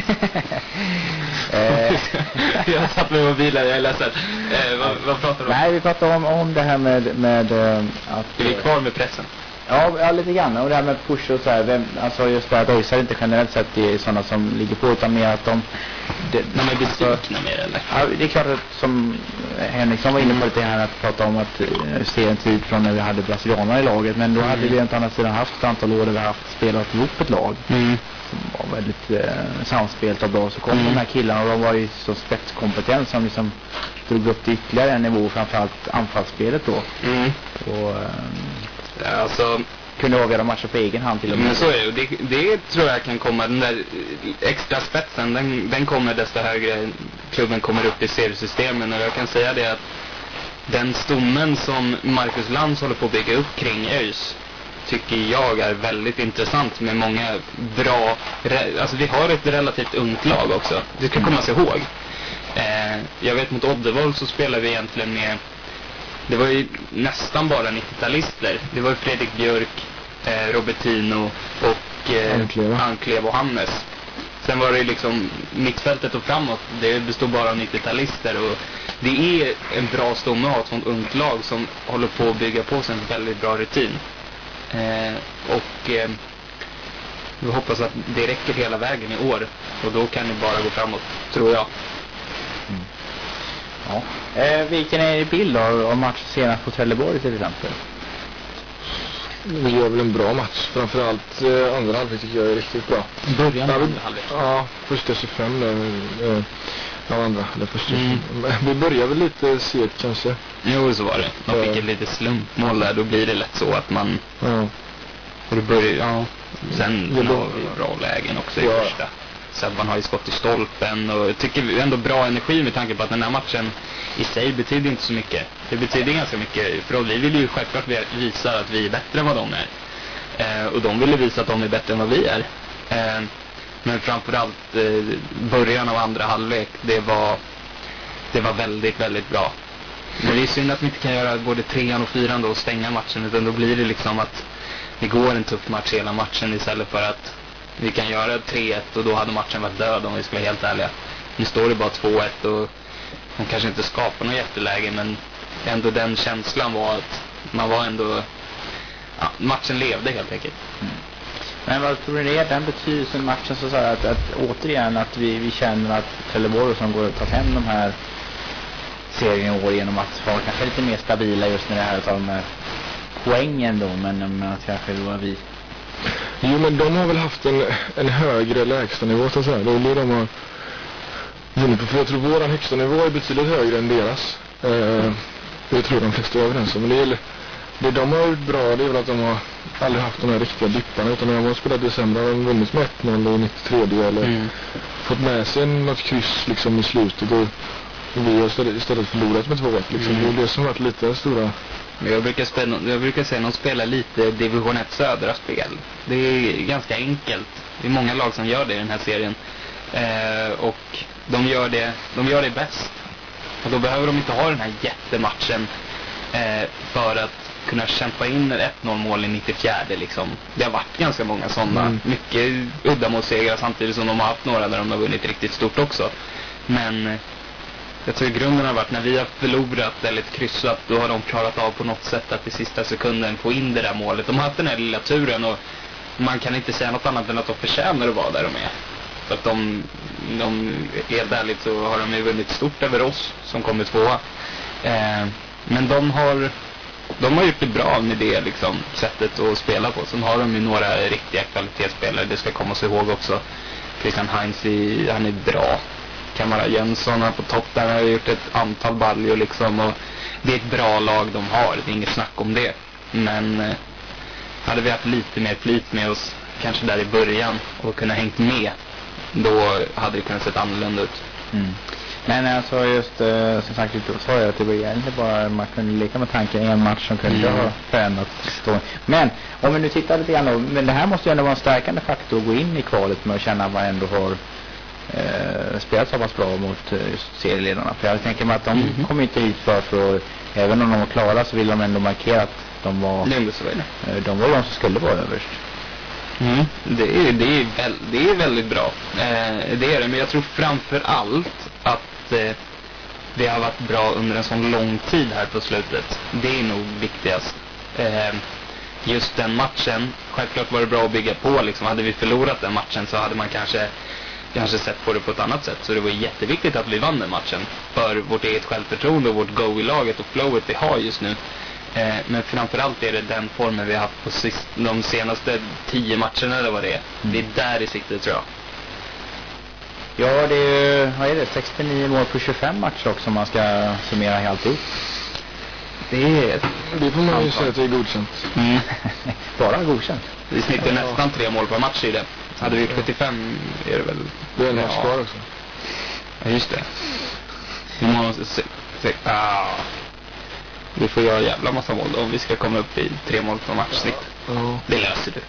eh, Jag satt med mobilen, jag är ledsen. Eh, vad, vad pratar du om? nej, vi pratar om, om det här med, med eh, att... Är vi kvar med pressen? Ja, ja, lite grann. Och det här med push och så här, vem, alltså just det att ÖISare inte generellt sett är sådana som ligger på, utan mer att de... Det, De är besvikna med det, eller? ja, det är klart att som Henriksson var inne på lite här, att prata om att uh, se en tid från när vi hade brasilianer i laget, men då Mm. hade vi inte annat sidan haft ett antal år där vi haft spelat ihop ett lag Mm. som var väldigt uh, samspelt och bra. Så kom Mm. de här killarna, och de var ju så spetskompetens som liksom drog upp till ytterligare en nivå, framförallt anfallsspelet då. Mm. Och uh, Ja, alltså, kunde avgöra matcher på egen hand till och med. men så är det. det. Det tror jag kan komma, den där extra spetsen, den, den kommer desto högre klubben kommer upp i seriesystemen. Och jag kan säga det att den stommen som Marcus Lantz håller på att bygga upp kring ÖIS tycker jag är väldigt intressant, med många bra, alltså vi har ett relativt ungt lag också, det ska komma sig ihåg. Eh, jag vet mot Oddevold så spelar vi egentligen med, det var ju nästan bara nittio-talister. Det var ju Fredrik Björk, eh, Robertino och eh, Anklev. Anklev och Hannes. Sen var det ju liksom mittfältet och framåt, det bestod bara av nittio-talister, och det är en bra stomme att ha ett sånt ungt lag som håller på att bygga på sig en väldigt bra rutin. Eh, och eh, vi hoppas att det räcker hela vägen i år, och då kan det bara gå framåt, tror jag. Mm. Ja. Eh, vilken är er bild av, av matchen senast på Trelleborg till exempel? Vi gör väl en bra match, framförallt eh, andra halvlek tycker jag är riktigt bra. Början Ja, av vi, andra halvlek. ja, första tjugofem där, eh, ja, andra, eller första Mm. tjugofem. Vi börjar väl lite segt kanske. Jo, så var det. De fick Ja. ett lite slumpmål där, då blir det lätt så att man, Ja. och det börjar, ja, sen Ja, då- har vi bra lägen också i Ja. första. Sebban har ju skott i stolpen, och jag tycker vi ändå bra energi, med tanke på att den här matchen i sig betyder inte så mycket. Det betyder ganska mycket, för vi vill ju självklart visa att vi är bättre än vad de är. Eh, och de ville visa att de är bättre än vad vi är. Eh, men framförallt eh, början av andra halvlek, det var, det var väldigt, väldigt bra. Men det är synd att vi inte kan göra både trean och fyran då och stänga matchen, utan då blir det liksom att det går en tuff match hela matchen, istället för att vi kan göra tre ett och då hade matchen varit död, om vi ska vara helt ärliga. Nu står det bara två ett och de kanske inte skapar något jätteläge, men ändå den känslan var att man var ändå, ja, matchen levde helt enkelt. Mm. Men vad tror ni är den betydelsen matchen, så, så här, att, att återigen att vi, vi känner att Trelleborg som går att ta hem de här serien i år genom att vara kanske lite mer stabila just när det här av med poängen då, men, men att kanske då är vi. Jo, men de har väl haft en, en högre lägstanivå så att säga. Det är det de har vunnit på, för jag tror våran högsta nivå är betydligt högre än deras. Eh, det tror de flesta är överens om. Men det, är, det de har gjort bra, det är väl att de har aldrig haft de här riktiga dipparna, utan när de har spelat december har de vunnit med ett noll i nittiotre eller mm. fått med sig något kryss liksom i slutet, och, och vi har istället, istället förlorat med två ett liksom. Mm. Det är det som har varit lite stora. Jag brukar, spela, jag brukar säga att de spelar lite division ett södra spel. Det är ganska enkelt. Det är många lag som gör det i den här serien. Eh, och de gör det, de gör det bäst. Och då behöver de inte ha den här jättematchen eh, för att kunna kämpa in ett noll mål i nittiofyra liksom. Det har varit ganska många sådana. Mm. Mycket uddamålssegrar samtidigt som de har haft några där de har vunnit riktigt stort också. Men jag tror grunden har varit när vi har förlorat eller kryssat, då har de klarat av på något sätt att i sista sekunden få in det där målet. De har haft den här lilla turen, och man kan inte säga något annat än att de förtjänar att vara där de är. För att de, de helt ärligt så har de ju vunnit stort över oss som kommer tvåa. Eh, men de har de har gjort det bra med det liksom, sättet att spela på. Sen har de ju några riktiga kvalitetsspelare, det ska komma sig ihåg också. Christian Heinz, han är bra. Kamara Jönsson har på topp där, har gjort ett antal baljor liksom, och det är ett bra lag de har, det är inget snack om det. Men eh, hade vi haft lite mer flyt med oss kanske där i början och kunna hängt med, då hade det kunnat sett annorlunda ut. Mm. Men alltså just eh, som sagt, så sa jag att det var egentligen bara man kunde leka med tanken en match som kunde mm. ha förändrat stå. Men om vi nu tittar lite grann då, men det här måste ju ändå vara en stärkande faktor att gå in i kvalet med att känna att man ändå har eh, spelat så pass bra mot eh, just serieledarna. För jag tänker mig att de mm. kommer inte hit för, för även om de var klara så vill de ändå markera att de var eh, de var de som skulle vara överst. Mm. Det, är, det, är väl, det är väldigt bra. Eh, det är det, men jag tror framför allt att eh, det har varit bra under en sån lång tid här på slutet. Det är nog viktigast. Eh, just den matchen, självklart var det bra att bygga på. Liksom. Hade vi förlorat den matchen så hade man kanske, kanske sett på det på ett annat sätt. Så det var jätteviktigt att vi vann den matchen. För vårt eget självförtroende och vårt go i laget och flowet vi har just nu. Eh, men framförallt är det den formen vi har haft på sist, de senaste tio matcherna eller vad det är. Mm. Det är där i siktet tror jag. Ja, det är, vad är det? sextionio mål på tjugofem matcher också, om man ska summera helt ut. Det är... Det får man ju säga att det är godkänt. Mm. Bara godkänt. Vi snittar ja. nästan tre mål per match i det. Hade vi sjuttiofem är det väl... Det är en match ja. kvar också. Ja, just det. Vi måste se... se. Ah. Vi får göra jävla massa mål då, om vi ska komma upp i tre mål per matchsnitt. Ja. Det löser du.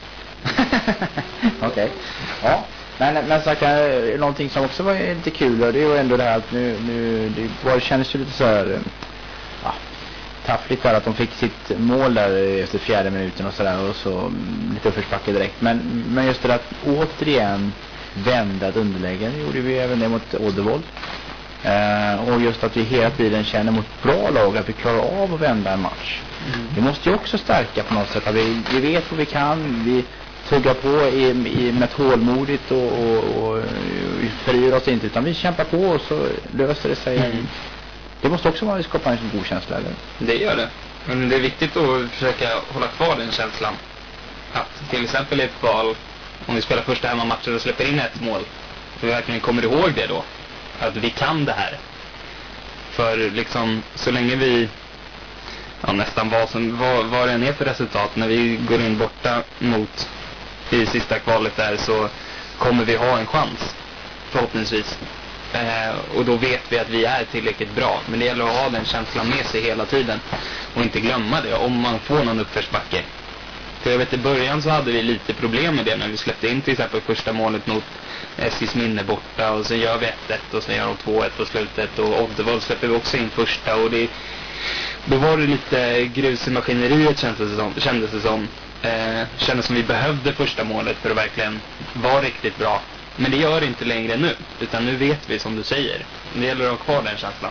Okej. Okay. Ja. Men, men så här, någonting som också var lite kul, och det var ändå det här att nu, nu det var, kändes ju lite så här, ja, taffligt där att de fick sitt mål där efter fjärde minuten och sådär, och så lite uppförsbacke direkt. Men, men just det att återigen vända ett underläge, det gjorde vi även det mot Oddevold. Uh, och just att vi hela tiden känner mot bra lag att vi klarar av att vända en match. Mm. Vi måste ju också stärka på något sätt att vi, vi vet vad vi kan, vi tuggar på i, i, med tålmodigt och, och, och vi förgör oss inte, utan vi kämpar på och så löser det sig. Mm. Det måste också vara att skapa en god känsla, eller? Det gör det. Men det är viktigt att försöka hålla kvar den känslan. Att till exempel i ett val, om vi spelar första hemmamatchen och släpper in ett mål, så vi verkligen kommer ihåg det då. Att vi kan det här. För liksom, så länge vi ja, nästan vad som vad, vad det än är för resultat, när vi går in borta mot i sista kvalet där, så kommer vi ha en chans förhoppningsvis. Eh, och då vet vi att vi är tillräckligt bra. Men det gäller att ha den känslan med sig hela tiden och inte glömma det om man får någon uppförsbacke. För jag vet, i början så hade vi lite problem med det när vi släppte in till exempel första målet mot Eskilsminne borta, och så gör vi ett ett och så gör de två ett på slutet, och Oddevold släpper vi också in första, och det, då var det lite grus i maskineriet kändes det som, kändes det som. Eh, kändes som vi behövde första målet för att verkligen vara riktigt bra. Men det gör det inte längre nu, utan nu vet vi, som du säger, det gäller att ha kvar den känslan.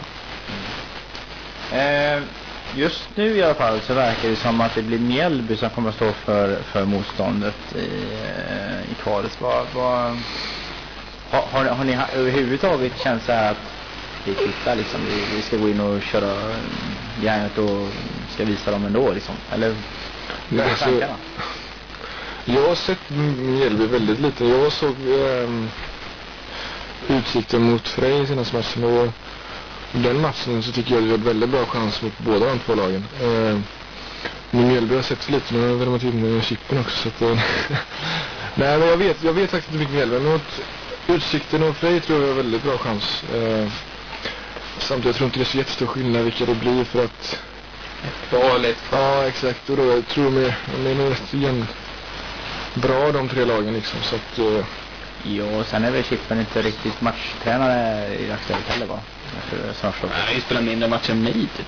Mm. Eh, just nu i alla fall så verkar det som att det blir Mjällby som kommer att stå för, för motståndet i, i kvalet. Vad, vad, har, har, har ni överhuvudtaget känt så här att vi tittar liksom, vi, vi ska gå in och köra järnet och ska visa dem ändå liksom, eller Ja, alltså, jag har sett Mjällby väldigt lite. Jag såg um, Utsikten mot Frej i senaste matchen, och den matchen så tycker jag att vi har ett väldigt bra chans mot båda de två lagen. Uh, men Mjällby har sett för lite, nu har jag varit inne med Chippen också, så att, uh, nej, men jag vet, jag vet faktiskt inte mycket Mjällby, men mot Utsikten och Frej tror jag har väldigt bra chans. Uh, samtidigt tror jag inte det är så jättestor skillnad vilka det blir, för att farligt. Ja, exakt, och då jag tror de är, de är nog rätt igen bra de tre lagen liksom, så att uh, jo, och sen är väl Chippen inte riktigt matchtränare i dagsläget heller, va? Nej, vi spelar mindre matcher än mig typ.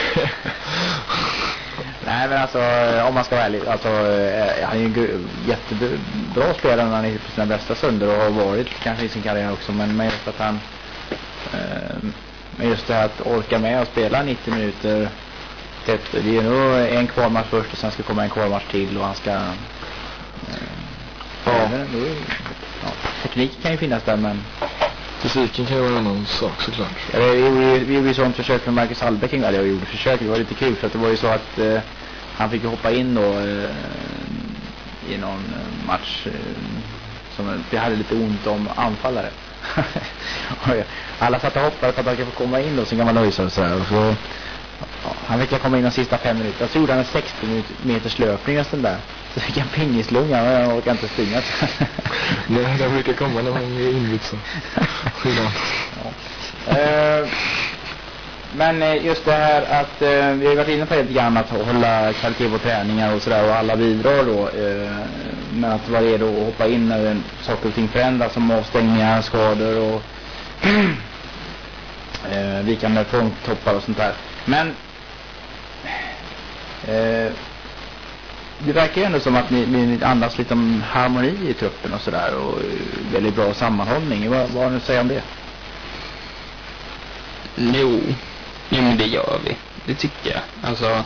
Nej, men alltså, om man ska vara ärlig, alltså, han är ju en jättebra spelare när han är på sina bästa stunder och har varit kanske i sin karriär också, men med just att han eh, med just det här att orka med att spela nittio minuter, typ, det är nog en kvalmatch först och sen ska komma en kvalmatch till och han ska eh, ja. även, då, ja, tekniken kan ju finnas där, men fysiken kan ju vara en annan sak såklart. Ja, vi, vi, vi gjorde ju sånt försök med Marcus Albeck, eller jag gjorde försök, det var lite kul för att det var ju så att eh, han fick ju hoppa in då eh, i någon match eh, som vi hade lite ont om anfallare. Alla satt och hoppade för att han skulle få komma in då, sin gamla nöjsa och sådär, och så ja, han fick komma in de sista fem minuter, så gjorde han en sextio meters löpning nästan där, så fick han pingislunga och jag orkade inte springa. Nej, det brukar komma när man är invitt så. Ja. uh, men just det här att uh, vi har varit inne på lite grann att hålla kvalitet på träningar och sådär, och alla bidrar då uh, med att vara redo att hoppa in när saker och ting förändras, som avstängningar, skador och uh, vikande punktoppar och sånt där. Men uh, det verkar ju ändå som att ni, ni andas lite om harmoni i truppen och sådär, och väldigt bra sammanhållning. Vad, vad har ni att säga om det? Jo, jo men det gör vi. Det tycker jag. Alltså,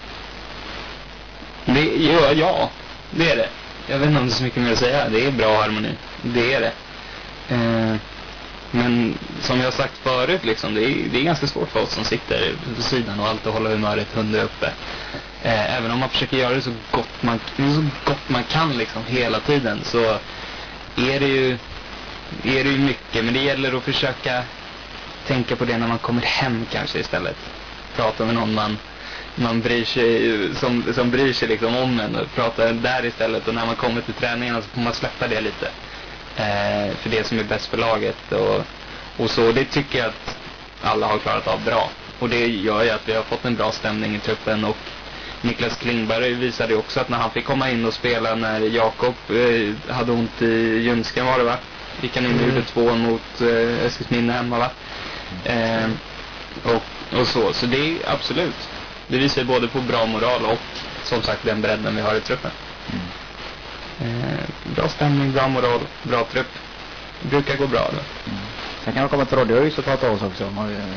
det gör ja, det är det. Jag vet inte om det är så mycket mer att säga. Det är bra harmoni. Det är det. Eh, men som jag har sagt förut, liksom, det, är, det är ganska svårt för oss som sitter på sidan och alltid håller humöret hundra uppe. Eh, även om man försöker göra det så gott man, så gott man kan liksom hela tiden, så är det ju är det ju mycket, men det gäller att försöka tänka på det när man kommer hem kanske istället. Prata med någon man, man bryr sig, som, som bryr sig liksom om en, och prata där istället, och när man kommer till träningen så får man släppa det lite. Eh, för det som är bäst för laget och, och så, det tycker jag att alla har klarat av bra. Och det gör ju att vi har fått en bra stämning i truppen, och Niklas Klingberg visade också att när han fick komma in och spela när Jakob eh, hade ont i ljumsken, var det va? Gick han in och gjorde två mot eh, Eskilsminne hemma, va? Eh, och, och så, så det är absolut. Det visar både på bra moral och som sagt den bredden vi har i truppen. Mm. Eh, bra stämning, bra moral, bra trupp. Det brukar gå bra då. Mm. Sen kan man komma till Rådhus och ta till oss också. Om vi...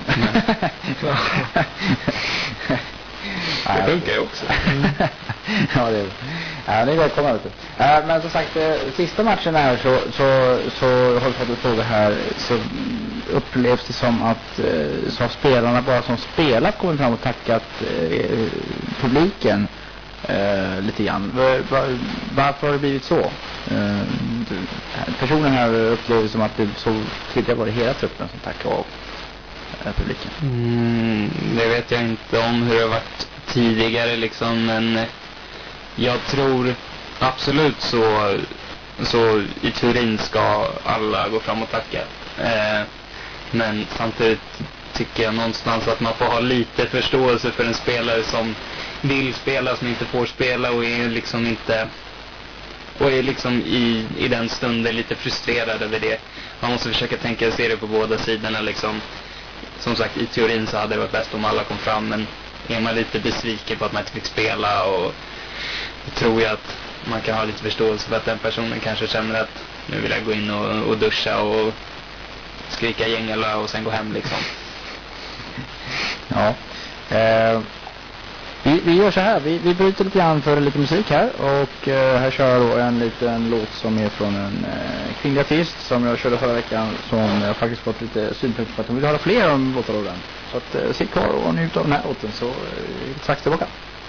Det funkar ju också. Ja, det är, ja, det är välkomna. Uh, men som sagt, uh, sista matchen här så, så, så har vi fått en fråga här, så upplevs det som att uh, så spelarna bara som spelat kommit fram och tackat uh, publiken uh, lite grann. Var, var, varför har det blivit så? Uh, personen här upplever som att det så tidigare var det hela truppen som tackade av uh, publiken. Mm, det vet jag inte om hur det har varit tidigare liksom, men jag tror absolut så, så i Turin ska alla gå fram och tacka. Eh, men samtidigt tycker jag någonstans att man får ha lite förståelse för en spelare som vill spela, som inte får spela och är liksom inte och är liksom i, i den stunden lite frustrerad över det. Man måste försöka tänka och se det på båda sidorna liksom. Som sagt, i teorin så hade det varit bäst om alla kom fram, men är man lite besviken på att man inte fick spela, och då tror jag att man kan ha lite förståelse för att den personen kanske känner att nu vill jag gå in och, och duscha och skrika gängela och sen gå hem liksom. Ja. Eh, vi, vi gör så här. Vi, vi bryter lite grann för lite musik här. Och eh, här kör jag då en liten låt som är från en eh, kvinnlig artist som jag körde förra veckan. Som jag faktiskt fått lite synpunkter på att de vill höra fler om låtar av den. Så att eh, sitt kvar och njut av den här låten, så eh, strax tillbaka.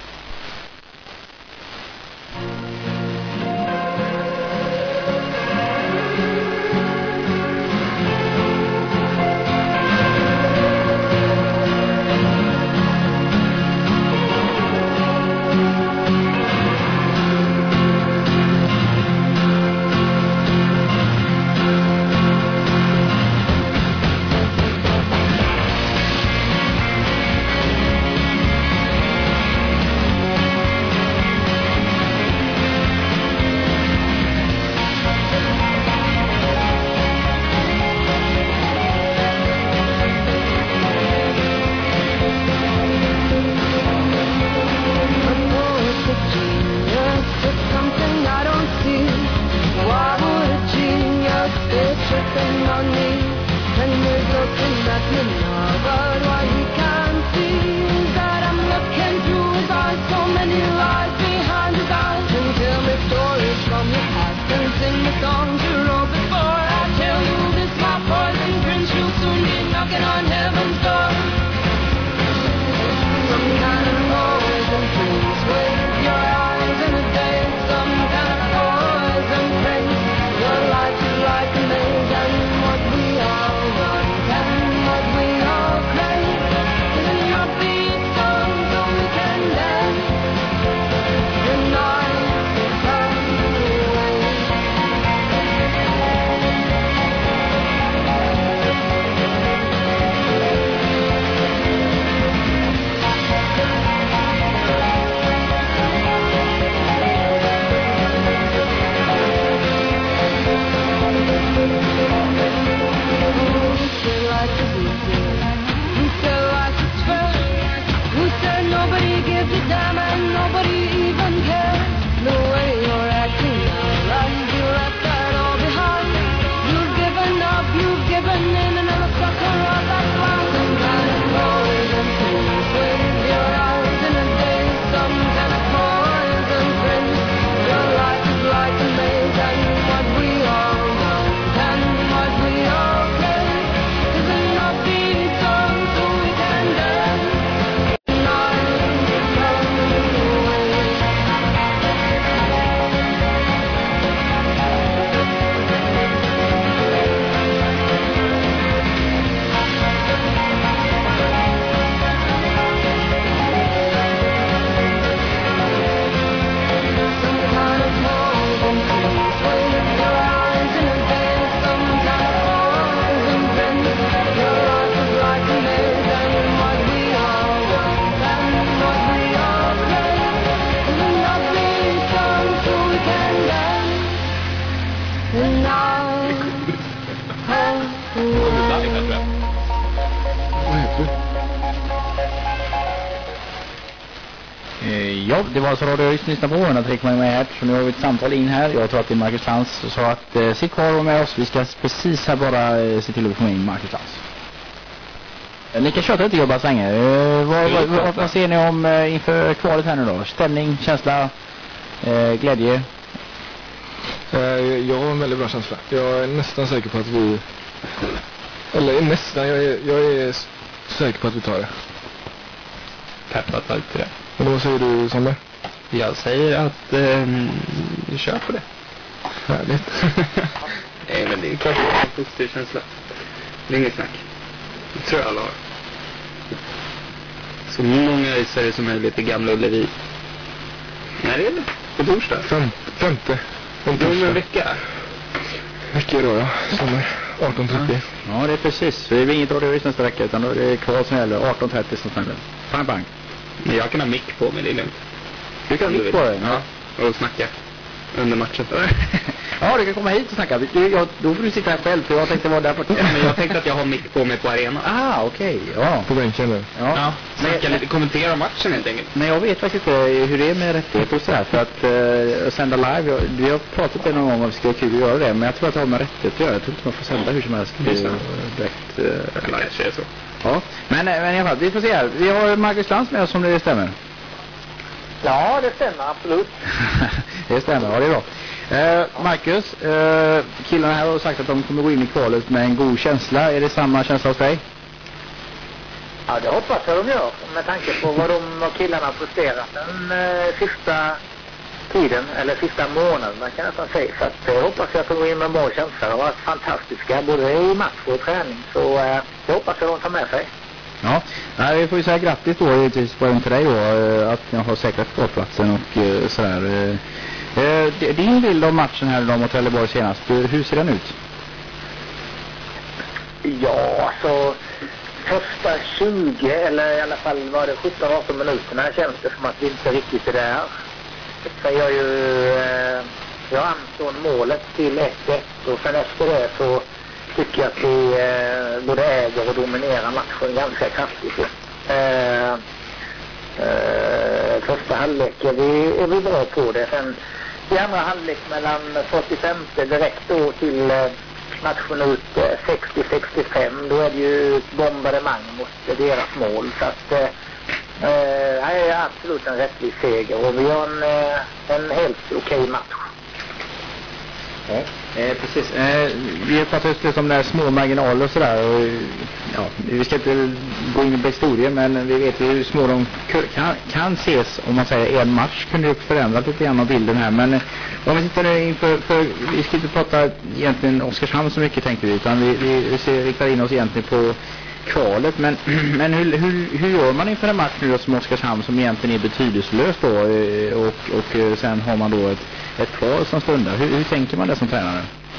Ja, det var alltså Radio Öyst lyssna på hundra tre komma fem megahertz. Så nu har vi ett samtal in här. Jag tror att det är Marcus Lantz. Så att eh, sitt kvar med oss. Vi ska precis här bara eh, se till att få in Marcus Lantz. Eh, ni kan köra lite jobba svängar. Eh, vad, vad, vad, vad ser ni om eh, inför kvalet här nu då? Stämning, känsla, eh, glädje? Eh, jag har en väldigt bra känsla. Jag är nästan säker på att vi... Eller nästan, jag är, jag är säker på att vi tar det. Peppat allt till det. Och vad säger du, Sander? Jag säger att eh, vi kör på det. Härligt. Nej, men det är klart att det är en positiv känsla. Det är inget snack. Det tror jag alla har. Så många isare som möjligt i Gamla Ullevi. När är det? På torsdag? Fem, femte. Om Om en vecka. Vecka då, ja. Sommar. arton trettio. Ja, ja, det är precis. Det är inget Radio Öyst nästa vecka, utan då är det kval som gäller. arton trettio som smäller. Pang, pang. Men jag kan ha mick på mig, det är lugnt. Du kan mick på dig? Ja. Och snacka under matchen. Ja, du kan komma hit och snacka. Du, jag, då får du sitta här själv, för jag tänkte vara där på... Men jag tänkte att jag har mick på mig på arenan. Ah, okej. Okay. Ja. På bänken där. Ja. Ja, snacka lite, kommentera matchen helt enkelt. Men jag vet faktiskt inte hur det är med rättigheter och sådär. För att uh, sända live, jag, vi har pratat det någon gång om vi ska kul att göra det. Men jag tror att det har med rättigheter att göra. Jag tror inte man får sända hur som helst. Det är direkt uh, live. Det är så. Ja, men, men i alla fall, vi får se här. Vi har Marcus Lantz med oss, om det stämmer. Ja, det stämmer absolut. Det stämmer, ja det är bra. Eh, Marcus, eh, killarna här har sagt att de kommer gå in i kvalet med en god känsla. Är det samma känsla hos dig? Ja, det hoppas jag de gör. Med tanke på vad de och killarna har presterat den eh, sista tiden, eller sista månaden kan jag nästan säga. Så att, eh, hoppas jag att de går in med en bra känsla. De har varit fantastiska både i match och träning. Så eh, det hoppas jag de tar med sig. Ja, nej, vi får ju säga grattis då givetvis på en till dig då, eh, att jag har säkrat kvalplatsen och eh, sådär. Eh, eh, din bild av matchen här idag mot Trelleborg senast, hur ser den ut? Ja, så första tjugo eller i alla fall var det sjutton arton minuterna känns det som att vi inte riktigt är där. Så jag ju eh, jag Anton målet till ett ett och sen efter det så tycker jag att vi eh, både äger och dominerar matchen ganska kraftigt. Eh, eh, första halvlek är vi, är vi bra på det. Sen i andra halvlek mellan fyrtiofem direkt då till eh, matchminut sextio sextiofem, då är det ju ett bombardemang mot deras mål. Så att eh, det är absolut en rättvis seger och vi har en, en helt okej match. Ja, eh, precis. Eh, vi har pratat lite om det här små marginaler och sådär. Och, ja, vi ska inte gå in på historien, men vi vet ju hur små de kan, kan ses. Om man säger en match kunde ju förändra lite grann av bilden här. Men eh, om vi tittar nu inför, för, vi ska inte prata egentligen Oskarshamn så mycket tänkte vi, utan vi, vi, vi ser, riktar in oss egentligen på kvalet. Men, men hur, hur, hur gör man inför en match nu då som Oskarshamn som egentligen är betydelselös då, och, och sen har man då ett, ett kval som stundar. Hur, hur tänker man det som tränare?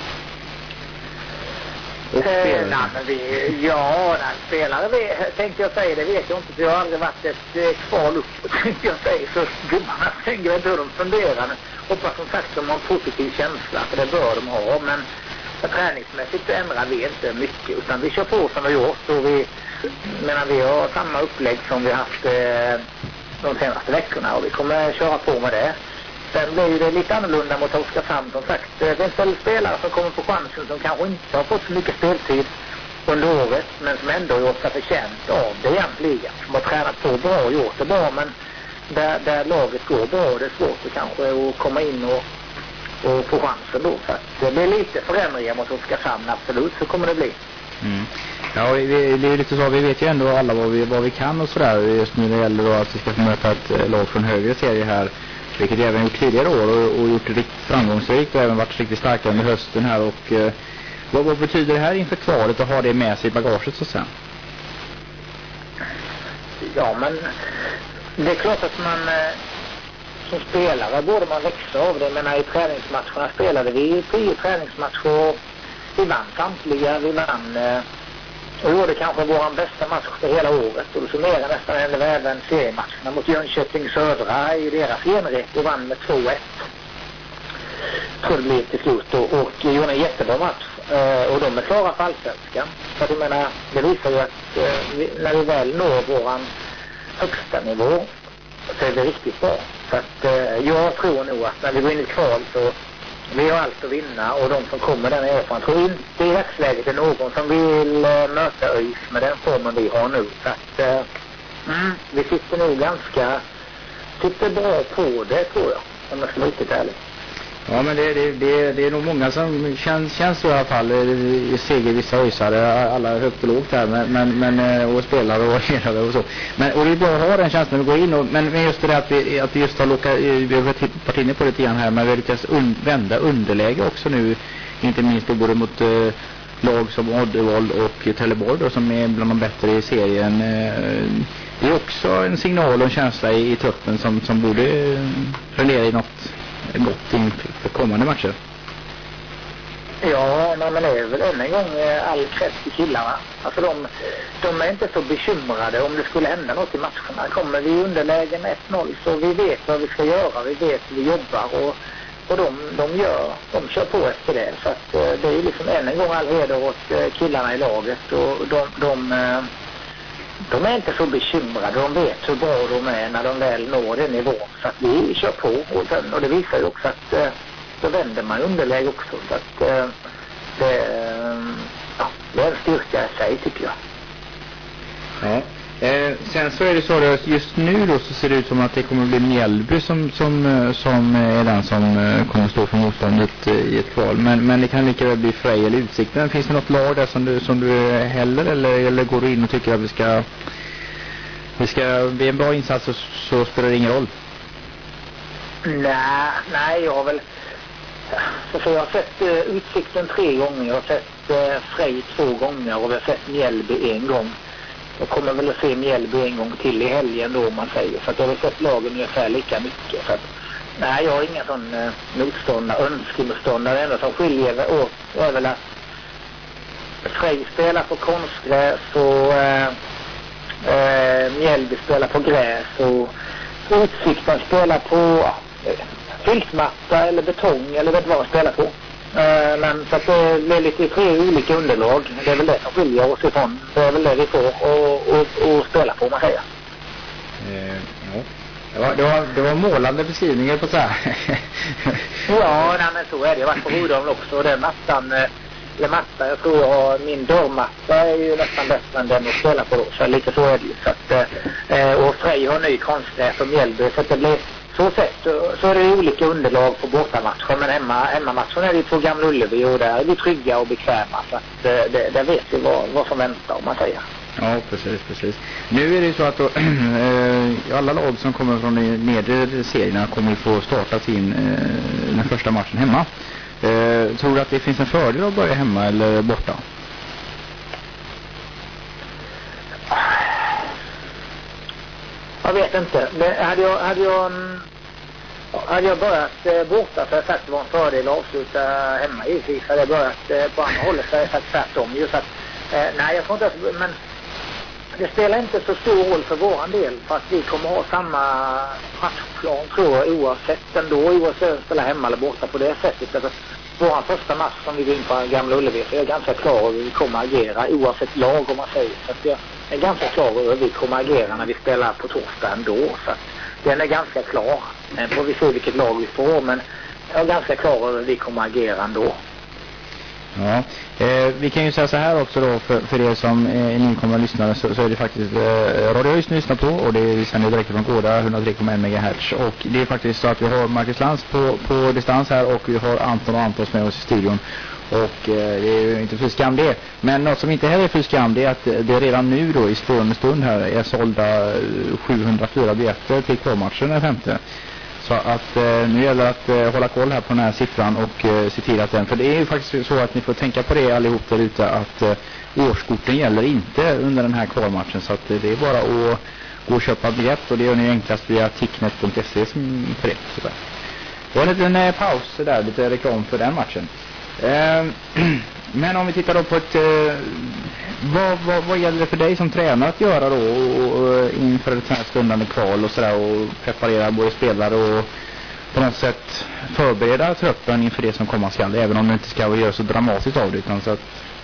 Eh, nej, men vi, ja, nej, spelare vi, tänkte jag säga, det vet jag inte. Det har aldrig varit ett eh, kval upp, tänkte jag säga. Så gubbarna tänker inte hur de funderar. Hoppas som sagt de har en positiv känsla, för det bör de ha. Men för träningsmässigt ändrar vi inte mycket, utan vi kör på som vi har gjort. Och vi, menar, vi har samma upplägg som vi har haft eh, de senaste veckorna, och vi kommer köra på med det. Sen blir det lite annorlunda mot Oskarshamn som sagt. Det finns väl spelare som kommer på chansen som kanske inte har fått så mycket speltid under året, men som ändå gjort sig förtjänt av det egentligen. Som har tränat på bra och gjort det bra, men där, där laget går bra, det är svårt att kanske att komma in och, och få chansen då. Så att det blir lite förändringar mot Oskarshamn, absolut, så kommer det bli. Mm. Ja, vi, det är lite så, vi vet ju ändå alla vad vi, vad vi kan och sådär. Just nu det gäller då att vi ska få möta ett lag från högre serie här, vilket jag även gjort tidigare år och, och gjort det riktigt framgångsrikt och även varit riktigt starka under hösten här. Och eh, vad, vad betyder det här inför kvalet att ha det med sig i bagaget så sen? Ja, men det är klart att man eh, som spelare borde man växa av det. Men i träningsmatcherna spelade vi tio träningsmatcher och vi vann samtliga. Vi vann eh, och gjorde kanske vår bästa match för hela året. Och det summerar nästan även seriematcherna mot Jönköping Södra i deras genrep och vann med två ett. Tror det blir till slut. Och, och gjorde en jättebra match. Uh, och de är klara för allsvenskan. Så att jag menar, det visar ju att uh, vi, när vi väl når våran högsta nivå så är det riktigt bra. Så att uh, jag tror nog att när vi går in i kval så vi har allt att vinna, och de som kommer där nere, jag tror inte i dagsläget är någon som vill uh, möta ÖIS med den formen vi har nu. Så att uh, mm, vi sitter nog ganska sitter bra på det, tror jag, om jag ska vara riktigt ärlig. Ja, men det, det, det, det är nog många som känns, känns så i alla fall i seger vissa öjsare, alla högt och lågt här, men, men, men och spelare och ledare och så. Men, och det är bra att ha den känslan att gå in, och, men just det där att vi, att vi just har lockat, vi har varit inne på det lite grann här, men vi har lyckats un, vända underläge också nu, inte minst då både mot eh, lag som Oddevall och Trelleborg då, som är bland de bättre i serien. Eh, det är också en signal och en känsla i, i truppen som, som borde eh, rendera i något gott inför kommande matcher. Ja, men det är väl än en gång all krets till killarna. Alltså de, de är inte så bekymrade om det skulle hända något i matcherna. Kommer vi underläge med ett noll så vi vet vad vi ska göra, vi vet hur vi jobbar, och, och de, de gör, de kör på efter det. Så att det är liksom än en gång all heder åt killarna i laget, och de, de, de är inte så bekymrade, de vet hur bra de är när de väl når den nivån. Så att vi kör på, och, den, och det visar ju också att då vänder man underläge också. Så att det, det, ja, det är en styrka i sig, tycker jag. Ja, Eh, sen så är det så att just nu då så ser det ut som att det kommer att bli Mjällby som, som, som är den som kommer att stå för motståndet i ett kval. Men, men det kan lika väl bli Frej eller Utsikten. Finns det något lag där som du, som du heller eller, eller går du in och tycker att vi ska vi ska bli en bra insats så, så spelar det ingen roll? Nej, nej jag har väl så för jag har sett uh, Utsikten tre gånger, jag har sett uh, Frej två gånger och vi har sett Mjällby en gång. Jag kommer väl att se Mjällby en gång till i helgen då, om man säger. Så att jag har sett lagen ungefär lika mycket. Så att, nej, jag har inga sån uh, motståndare, önskemotståndare. Det enda som skiljer åt är väl att Frej spelar på konstgräs och uh, uh, Mjällby spelar på gräs och Utsikten spelar på uh, filtmatta eller betong eller vad man spelar på. Uh, men så att det blir lite tre olika underlag. Det är väl det som skiljer oss ifrån. Det är väl det vi får och, och, och spela på, man säger. Eh, ja. det, var, det, var, det var målande beskrivningar på så här. Ja, nej, men så är det. Jag har varit på Rodholm också. Den mattan, eller matta, jag tror jag har min dörrmatta är ju nästan bättre än den att spela på då. Så lite så är det ju. Så att, eh, och Frej har ny konstgräs och Mjällby. Så att det blir så sett så är det olika underlag på bortamatcher, men hemma, hemmamatchen är det på Gamla Ullevi och där är vi trygga och bekväma, så att det, där vet vi vad, vad som väntar, om man säger. Ja, precis, precis. Nu är det ju så att då, äh, alla lag som kommer från de nedre serierna kommer få starta sin äh, den första matchen hemma. Äh, tror du att det finns en fördel att börja hemma eller borta? Jag vet inte. Det, hade, jag, hade, jag, hade jag börjat eh, borta så hade jag sagt att det var en fördel att avsluta hemma givetvis. Hade jag börjat eh, på andra hållet så hade jag sagt tvärtom. Just att, eh, nej, jag får inte, men det spelar inte så stor roll för våran del, för att vi kommer ha samma matchplan tror jag oavsett ändå, oavsett att spela hemma eller borta på det sättet. Alltså, våran första match som vi går in på Gamla Ullevi, så är jag ganska klar över hur vi kommer agera oavsett lag, om man säger. Så att jag är ganska klar över hur vi kommer agera när vi spelar på torsdag ändå. Så att den är ganska klar. Men får vi se vilket lag vi får, men jag är ganska klar över hur vi kommer agera ändå. Ja, eh, vi kan ju säga så här också då för, för er som är nykomna lyssnare, så, så är det faktiskt eh, Radio ÖIS ni lyssnar på, och det är sänder direkt från Gårda hundratre komma en megahertz, och det är faktiskt så att vi har Marcus Lantz på, på distans här och vi har Anton och Antons med oss i studion, och eh, det är ju inte för skam det, men något som inte heller är för skam det är att det redan nu då i stående stund här är sålda sjuhundrafyra biljetter till kvalmatchen den femte. Så att eh, nu gäller att eh, hålla koll här på den här siffran och eh, se till att den, för det är ju faktiskt så att ni får tänka på det allihop där ute, att eh, årskorten gäller inte under den här kvalmatchen, så att eh, det är bara att gå och köpa biljett, och det gör ni enklast via ticknet punkt se som för det. Så det var en liten eh, paus där, lite reklam för den matchen. Eh, men om vi tittar då på ett eh, vad, vad, vad gäller det för dig som tränare att göra då och, och, inför ett sånt här stundande kval och sådär, och preparera både spelare och på något sätt förbereda truppen inför det som komma skall, även om det inte ska göra så dramatiskt av det, utan så att...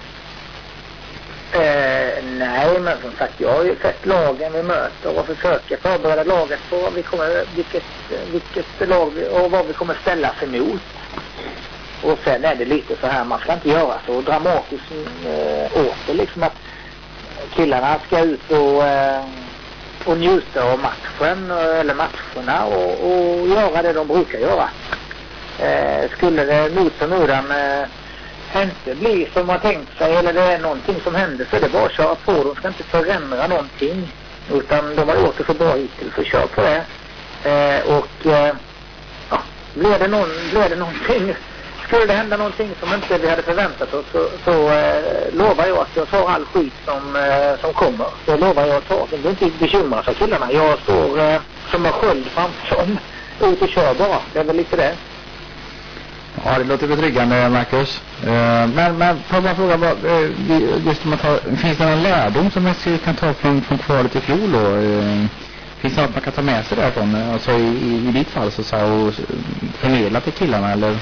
Eh, nej, men som sagt, jag har ju sett lagen vi möter och försöker förbereda laget på vi kommer, vilket, vilket lag vi, och vad vi kommer ställa sig emot. Och sen är det lite så här, man ska inte göra så dramatiskt äh, åt det, liksom att killarna ska ut och, äh, och njuta av matchen eller matcherna och, och göra det de brukar göra. Äh, skulle det mot förmodan äh, inte bli som man tänkt sig, eller det är någonting som händer, så är det bara att köra på. De ska inte förändra någonting, utan de har gjort det så bra hittills, så kör på det. Äh, och äh, ja, blir det, någon, blir det någonting, skulle det hända någonting som inte vi hade förväntat oss, så, så eh, lovar jag att jag tar all skit som, eh, som kommer. Så lovar jag att ta. Det är inte bekymra för killarna. Jag står eh, som en sköld framför dem. Ut och kör bara. Det är väl lite det. Ja, det låter betryggande, Marcus. Uh, men, men får jag bara fråga, vad, uh, just man tar, finns det någon lärdom som man kan ta från, från kvalet i fjol då? Uh, finns det något man kan ta med sig därifrån? Alltså i, i, i ditt fall så, så och förmedla till killarna, eller?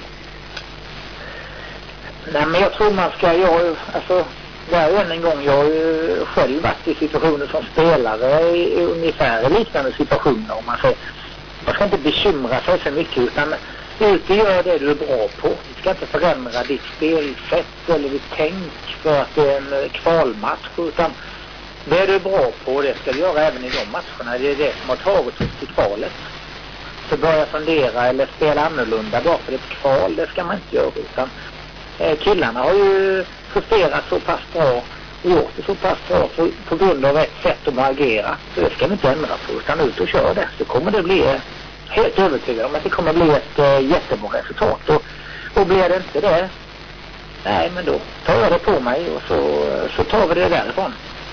Nej, men jag tror man ska, jag, alltså, där än en gång, jag har ju själv varit i situationer som spelare i, i ungefär liknande situationer, om man säger. Man ska inte bekymra sig så mycket, utan ut och gör det du är bra på. Du ska inte förändra ditt spelsätt eller ditt tänk för att det är en kvalmatch, utan det är du bra på, det ska du göra även i de matcherna. Det är det som har tagit oss till kvalet. Så börja fundera eller spela annorlunda bara för ett kval, det ska man inte göra. Utan eh, killarna har ju presterat så pass bra och gjort det så pass bra på, på grund av ett sätt att agera. Så det ska vi inte ändra på, utan ut och köra det. Så kommer det bli eh, helt övertygad om att det kommer bli ett eh, jättebra resultat. Och, och blir det inte det, nej men då tar jag det på mig och så, så tar vi det därifrån.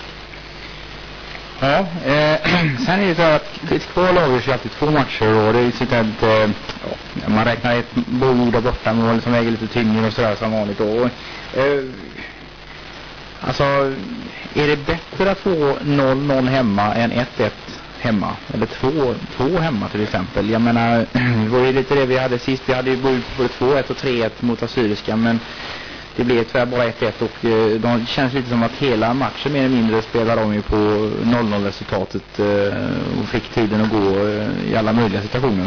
Ja, eh, sen är det så att ett kval avgörs ju alltid två matcher och det är så att eh, ja, man räknar ett bord och bortamål som väger lite tyngre och sådär som vanligt. Och, eh, alltså, är det bättre att få noll noll hemma än ett ett hemma? Eller två två hemma till exempel? Jag menar, det var ju lite det vi hade sist. Vi hade ju bord på två ett och tre ett mot Assyriska, men det blev tyvärr bara ett ett och eh, de känns lite som att hela matchen mer eller mindre spelar de ju på noll noll resultatet eh, och fick tiden att gå eh, i alla möjliga situationer.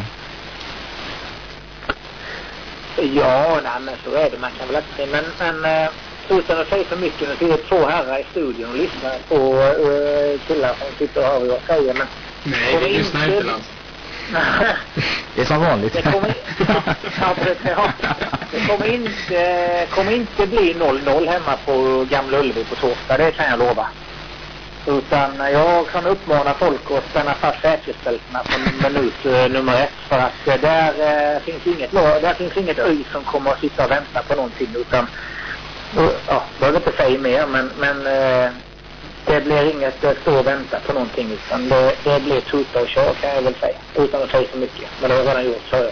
Ja, nej, men så är det. Man kan väl inte säga. Men, men uh, utan att säga för mycket, nu är det två herrar i studion och lyssnar på uh, killar som sitter och hör vad jag säger. Men nej, vi lyssnar inte alls. Det är som vanligt. Det kommer, ja, ja, det kommer inte, kommer inte bli noll noll hemma på Gamla Ullevi på torsdag, det kan jag lova. Utan jag kan uppmana folk att spänna fast säkerhetsbältena på minut uh, nummer ett. För att uh, där, uh, finns inget, där finns inget öj som kommer att sitta och vänta på någonting. Utan, uh, ja, jag vill inte säga mer, men, men uh, det blir inget uh, stå och vänta på någonting. Utan det, det blir tuta och kör, kan jag väl säga. Utan att säga så mycket. Men det har jag redan gjort, så jag.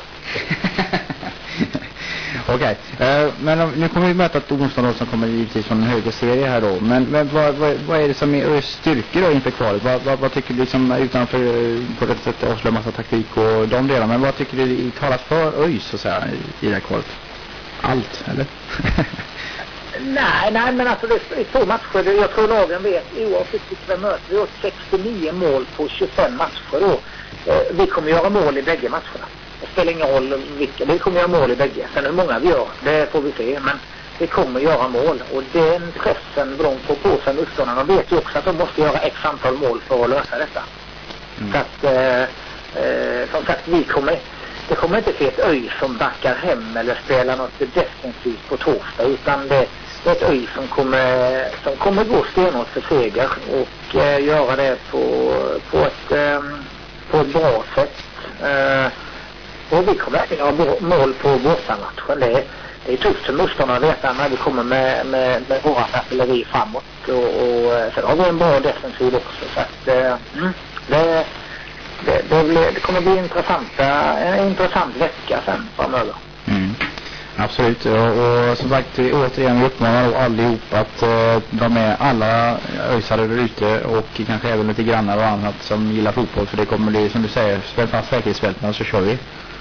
Okej, okay. uh, men om, nu kommer vi möta ett onsdag som kommer givetvis från en högre serie här då. Men, men vad, vad, vad är det som är styrkor då inför kvalet? Vad, vad, vad tycker du liksom utanför på det sättet avslöja massa taktik och de delarna? Men vad tycker du talas för ÖIS så att säga i, i det här kvalet? Allt, eller? nej, nej, men alltså det är två matcher. Jag tror lagen vet, oavsett vilka möter, vi har sextionio mål på tjugofem matcher då. Uh, vi kommer göra mål i bägge matcherna. Det spelar ingen roll vilka, det kommer göra mål i bägge. Sen hur många vi gör, det får vi se. Men det kommer göra mål. Och den pressen de får på sig motståndarna, de vet ju också att de måste göra x antal mål för att lösa detta. Mm. Så att, eh, eh, som sagt, vi kommer, det kommer inte se ett öj som backar hem eller spelar något defensivt på torsdag. Utan det, det är ett öj som kommer, som kommer gå stenhårt för seger. Och eh, göra det på, på, ett, eh, på ett bra sätt. Eh, Och vi kommer verkligen ha mål på bortamatchen. Det är, det är tufft för motståndarna att veta när vi kommer med, med, med våra artilleri framåt. Och, och sen har vi en bra defensiv också. Så att, mm, det, det, det, blir, det kommer bli intressanta, en intressant vecka sen framöver. Mm. Absolut, och, och som sagt återigen vi uppmanar allihop att uh, de är alla öjsare där ute och kanske även lite grannar och annat som gillar fotboll, för det kommer bli som du säger, spänn fast säkerhetsbältena så kör vi.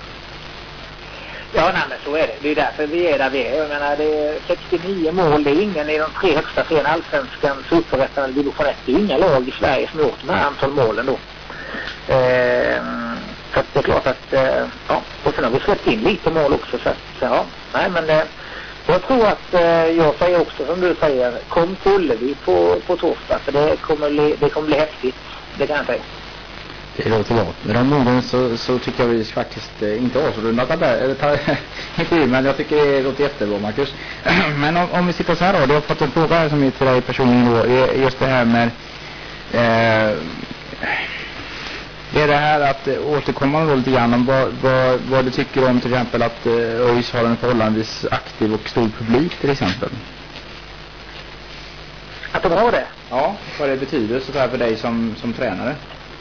Ja, nej, men så är det. Det är därför vi är där vi är. Jag menar, det är sextionio mål. Det är ingen i de tre högsta serien, Allsvenskan, Superettan eller division ett. Det är inga lag i Sverige som har gjort de här antal målen då. Eh, så att det är klart att, eh, ja, och sen har vi släppt in lite mål också. Så att, ja, nej, men eh, jag tror att, eh, jag säger också som du säger, kom till Ullevi på, på torsdag. För det kommer, bli, det kommer bli häftigt, det kan jag säga. Det låter bra. Med de orden så, så tycker jag vi faktiskt eh, inte avrunda eller ta inte i, men jag tycker det låter jättebra, Marcus. Men om, om vi sitter så här då, du har fått en fråga här som är till dig personligen då, just det här med eh, det är det här att eh, återkomma då lite grann om vad, vad, vad du tycker om till exempel att eh, ÖIS har en förhållandevis aktiv och stor publik till exempel. Att de har det? Ja, vad det betyder så här för dig som, som tränare.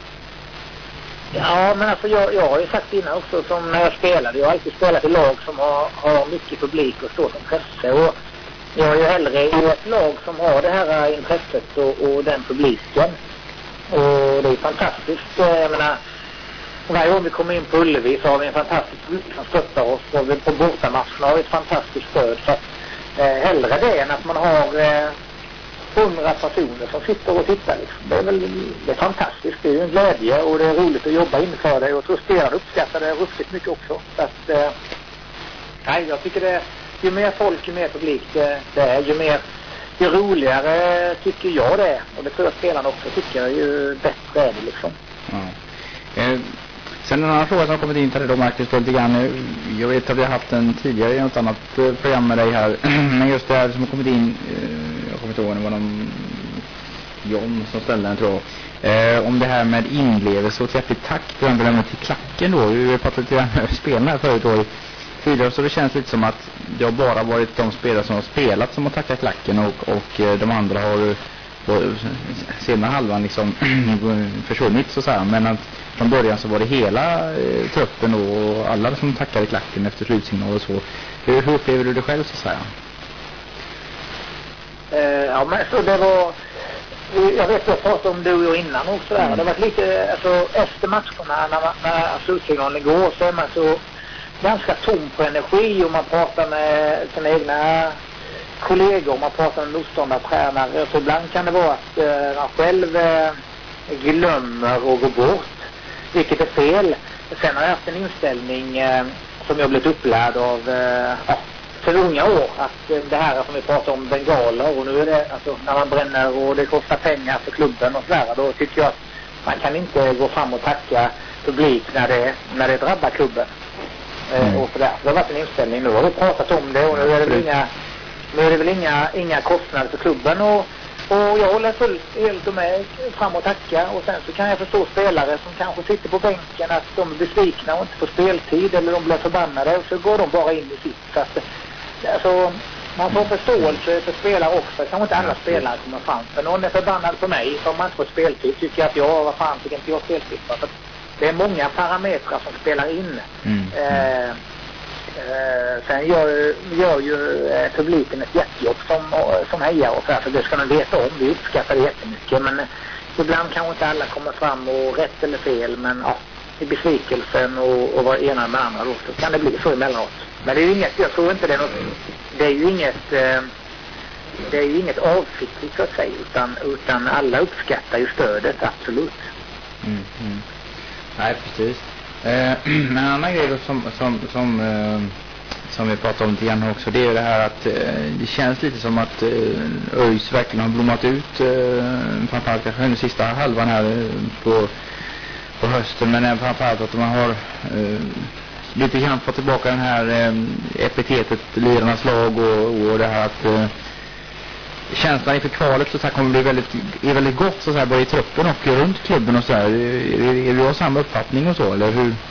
Ja, men alltså jag, jag har ju sagt innan också som när jag spelade. Jag har alltid spelat i lag som har, har mycket publik och stort intresse. Och jag är ju hellre i ett lag som har det här intresset och, och den publiken. Och det är fantastiskt. Jag menar, varje gång vi kommer in på Ullevi så har vi en fantastisk publik som stöttar oss. Och vi på bortamatcherna har vi ett fantastiskt stöd. Så att, eh, hellre det än att man har... Eh, hundra personer som sitter och tittar liksom. Det är väl det är fantastiskt. Det är ju en glädje och det är roligt att jobba inför det. Och trusterare uppskattar det ruskigt mycket också. Så att, eh, nej, jag tycker det, ju mer folk, ju mer publik det, det är, ju mer, ju roligare tycker jag det. Och det tror jag spelarna också tycker, ju bättre är det liksom. Ja. Eh, sen en annan fråga som har kommit in till dig då, Marcus, lite grann. Jag vet att vi har haft en tidigare i något annat eh, program med dig här. Men just det här som har kommit in, eh, jag kommer inte ihåg, det var någon John som ställde den, tror jag. Eh, om det här med inlevelse och träff i takt, och ändå till klacken då. Vi har pratat lite grann med spelarna här förut då. Fyra, så det känns lite som att det har bara varit de spelare som har spelat som har tackat klacken, och, och de andra har senare halvan liksom försvunnit så att säga. Men att från början så var det hela eh, truppen och alla som tackade klacken efter slutsignal och så. Hur, hur upplever du det själv så att säga? Eh, ja, men så det var... Jag vet att jag pratade om du och jag innan och sådär. Mm. Det var lite, alltså efter matcherna när, när slutsignalen går så är man så ganska tom på energi, och man pratar med sina egna kollegor, man pratar med motståndartränare. Så ibland kan det vara att eh, man själv eh, glömmer och går bort, vilket är fel. Sen har jag haft en inställning eh, som jag blivit upplärd av eh, ja, för unga år, att eh, det här som vi pratar om bengaler, och nu är det alltså när man bränner och det kostar pengar för klubben och sådär, då tycker jag att man kan inte gå fram och tacka publik när det, när det drabbar klubben. Mm. Och sådär. Det har varit en inställning nu. Vi har pratat om det, och nu är det väl inga, nu är det väl inga, inga kostnader för klubben. Och, och jag håller fullt helt med fram och tacka. Och sen så kan jag förstå spelare som kanske sitter på bänken att de är besvikna och inte får speltid, eller de blir förbannade, och så går de bara in i sitt. Så att, alltså, man får förståelse för spelare också. Kanske inte alla spelare kommer fram. För någon är förbannad på mig som man inte får speltid. Tycker att jag, vad fan, tycker inte jag speltid. För det är många parametrar som spelar in. Mm. Eh, eh, sen gör, gör ju eh, publiken ett jättejobb som, som hejar och så här, för det ska man veta om. Vi uppskattar det jättemycket, men eh, ibland kanske inte alla kommer fram och rätt eller fel, men ja, i besvikelsen och, och vad ena med andra då, så kan det bli så emellanåt. Men det är ju inget, jag tror inte det är något, det är ju inget eh, det är ju inget avsiktligt så att säga, utan, utan alla uppskattar ju stödet, absolut. Mm, mm. Nej, precis. Eh, men en annan grej då som, som, som, eh, som vi pratade om lite grann också, det är det här att eh, det känns lite som att eh, ÖIS verkligen har blommat ut, eh, framförallt kanske den sista halvan här eh, på, på hösten, men framförallt att man har eh, lite grann fått tillbaka den här eh, epitetet lirarnas lag, och, och det här att eh, känslan inför kvalet så här kommer bli väldigt, är väldigt gott så här, både i truppen och runt klubben och så här. Är, är, är du av samma uppfattning och så, eller hur?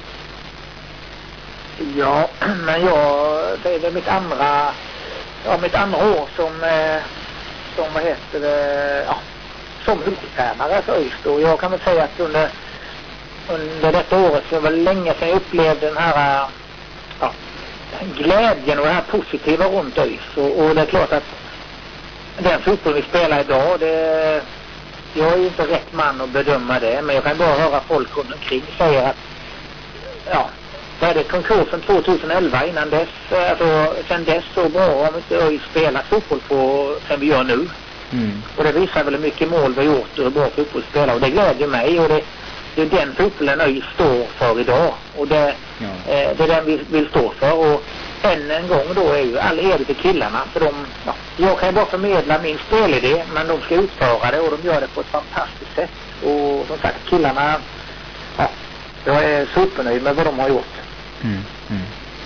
Ja, men jag, det är mitt andra, ja, mitt andra år som, eh, som vad heter det, ja, som huvudtränare för ÖIS, och jag kan väl säga att under, under detta året så var det länge sedan jag upplevde den här, ja, glädjen och det här positiva runt ÖIS, och, och det är klart att den fotboll vi spelar idag, det, jag är ju inte rätt man att bedöma det, men jag kan bara höra folk runt omkring säga att ja, det är det konkursen tjugoelva, innan dess, alltså sen dess så bra om inte jag spelat fotboll på sen vi gör nu. Mm. Och det visar väl hur mycket mål vi har gjort och hur bra fotboll spelar, och det glädjer mig, och det, det är den fotbollen ÖIS står för idag, och det, ja. eh, det är den vi vill stå för. Och än en gång då är ju all heder till killarna, för de, ja, jag kan ju bara förmedla min spelidé, men de ska utföra det, och de gör det på ett fantastiskt sätt. Och som sagt, killarna, ja, jag är supernöjd med vad de har gjort. Mm, mm.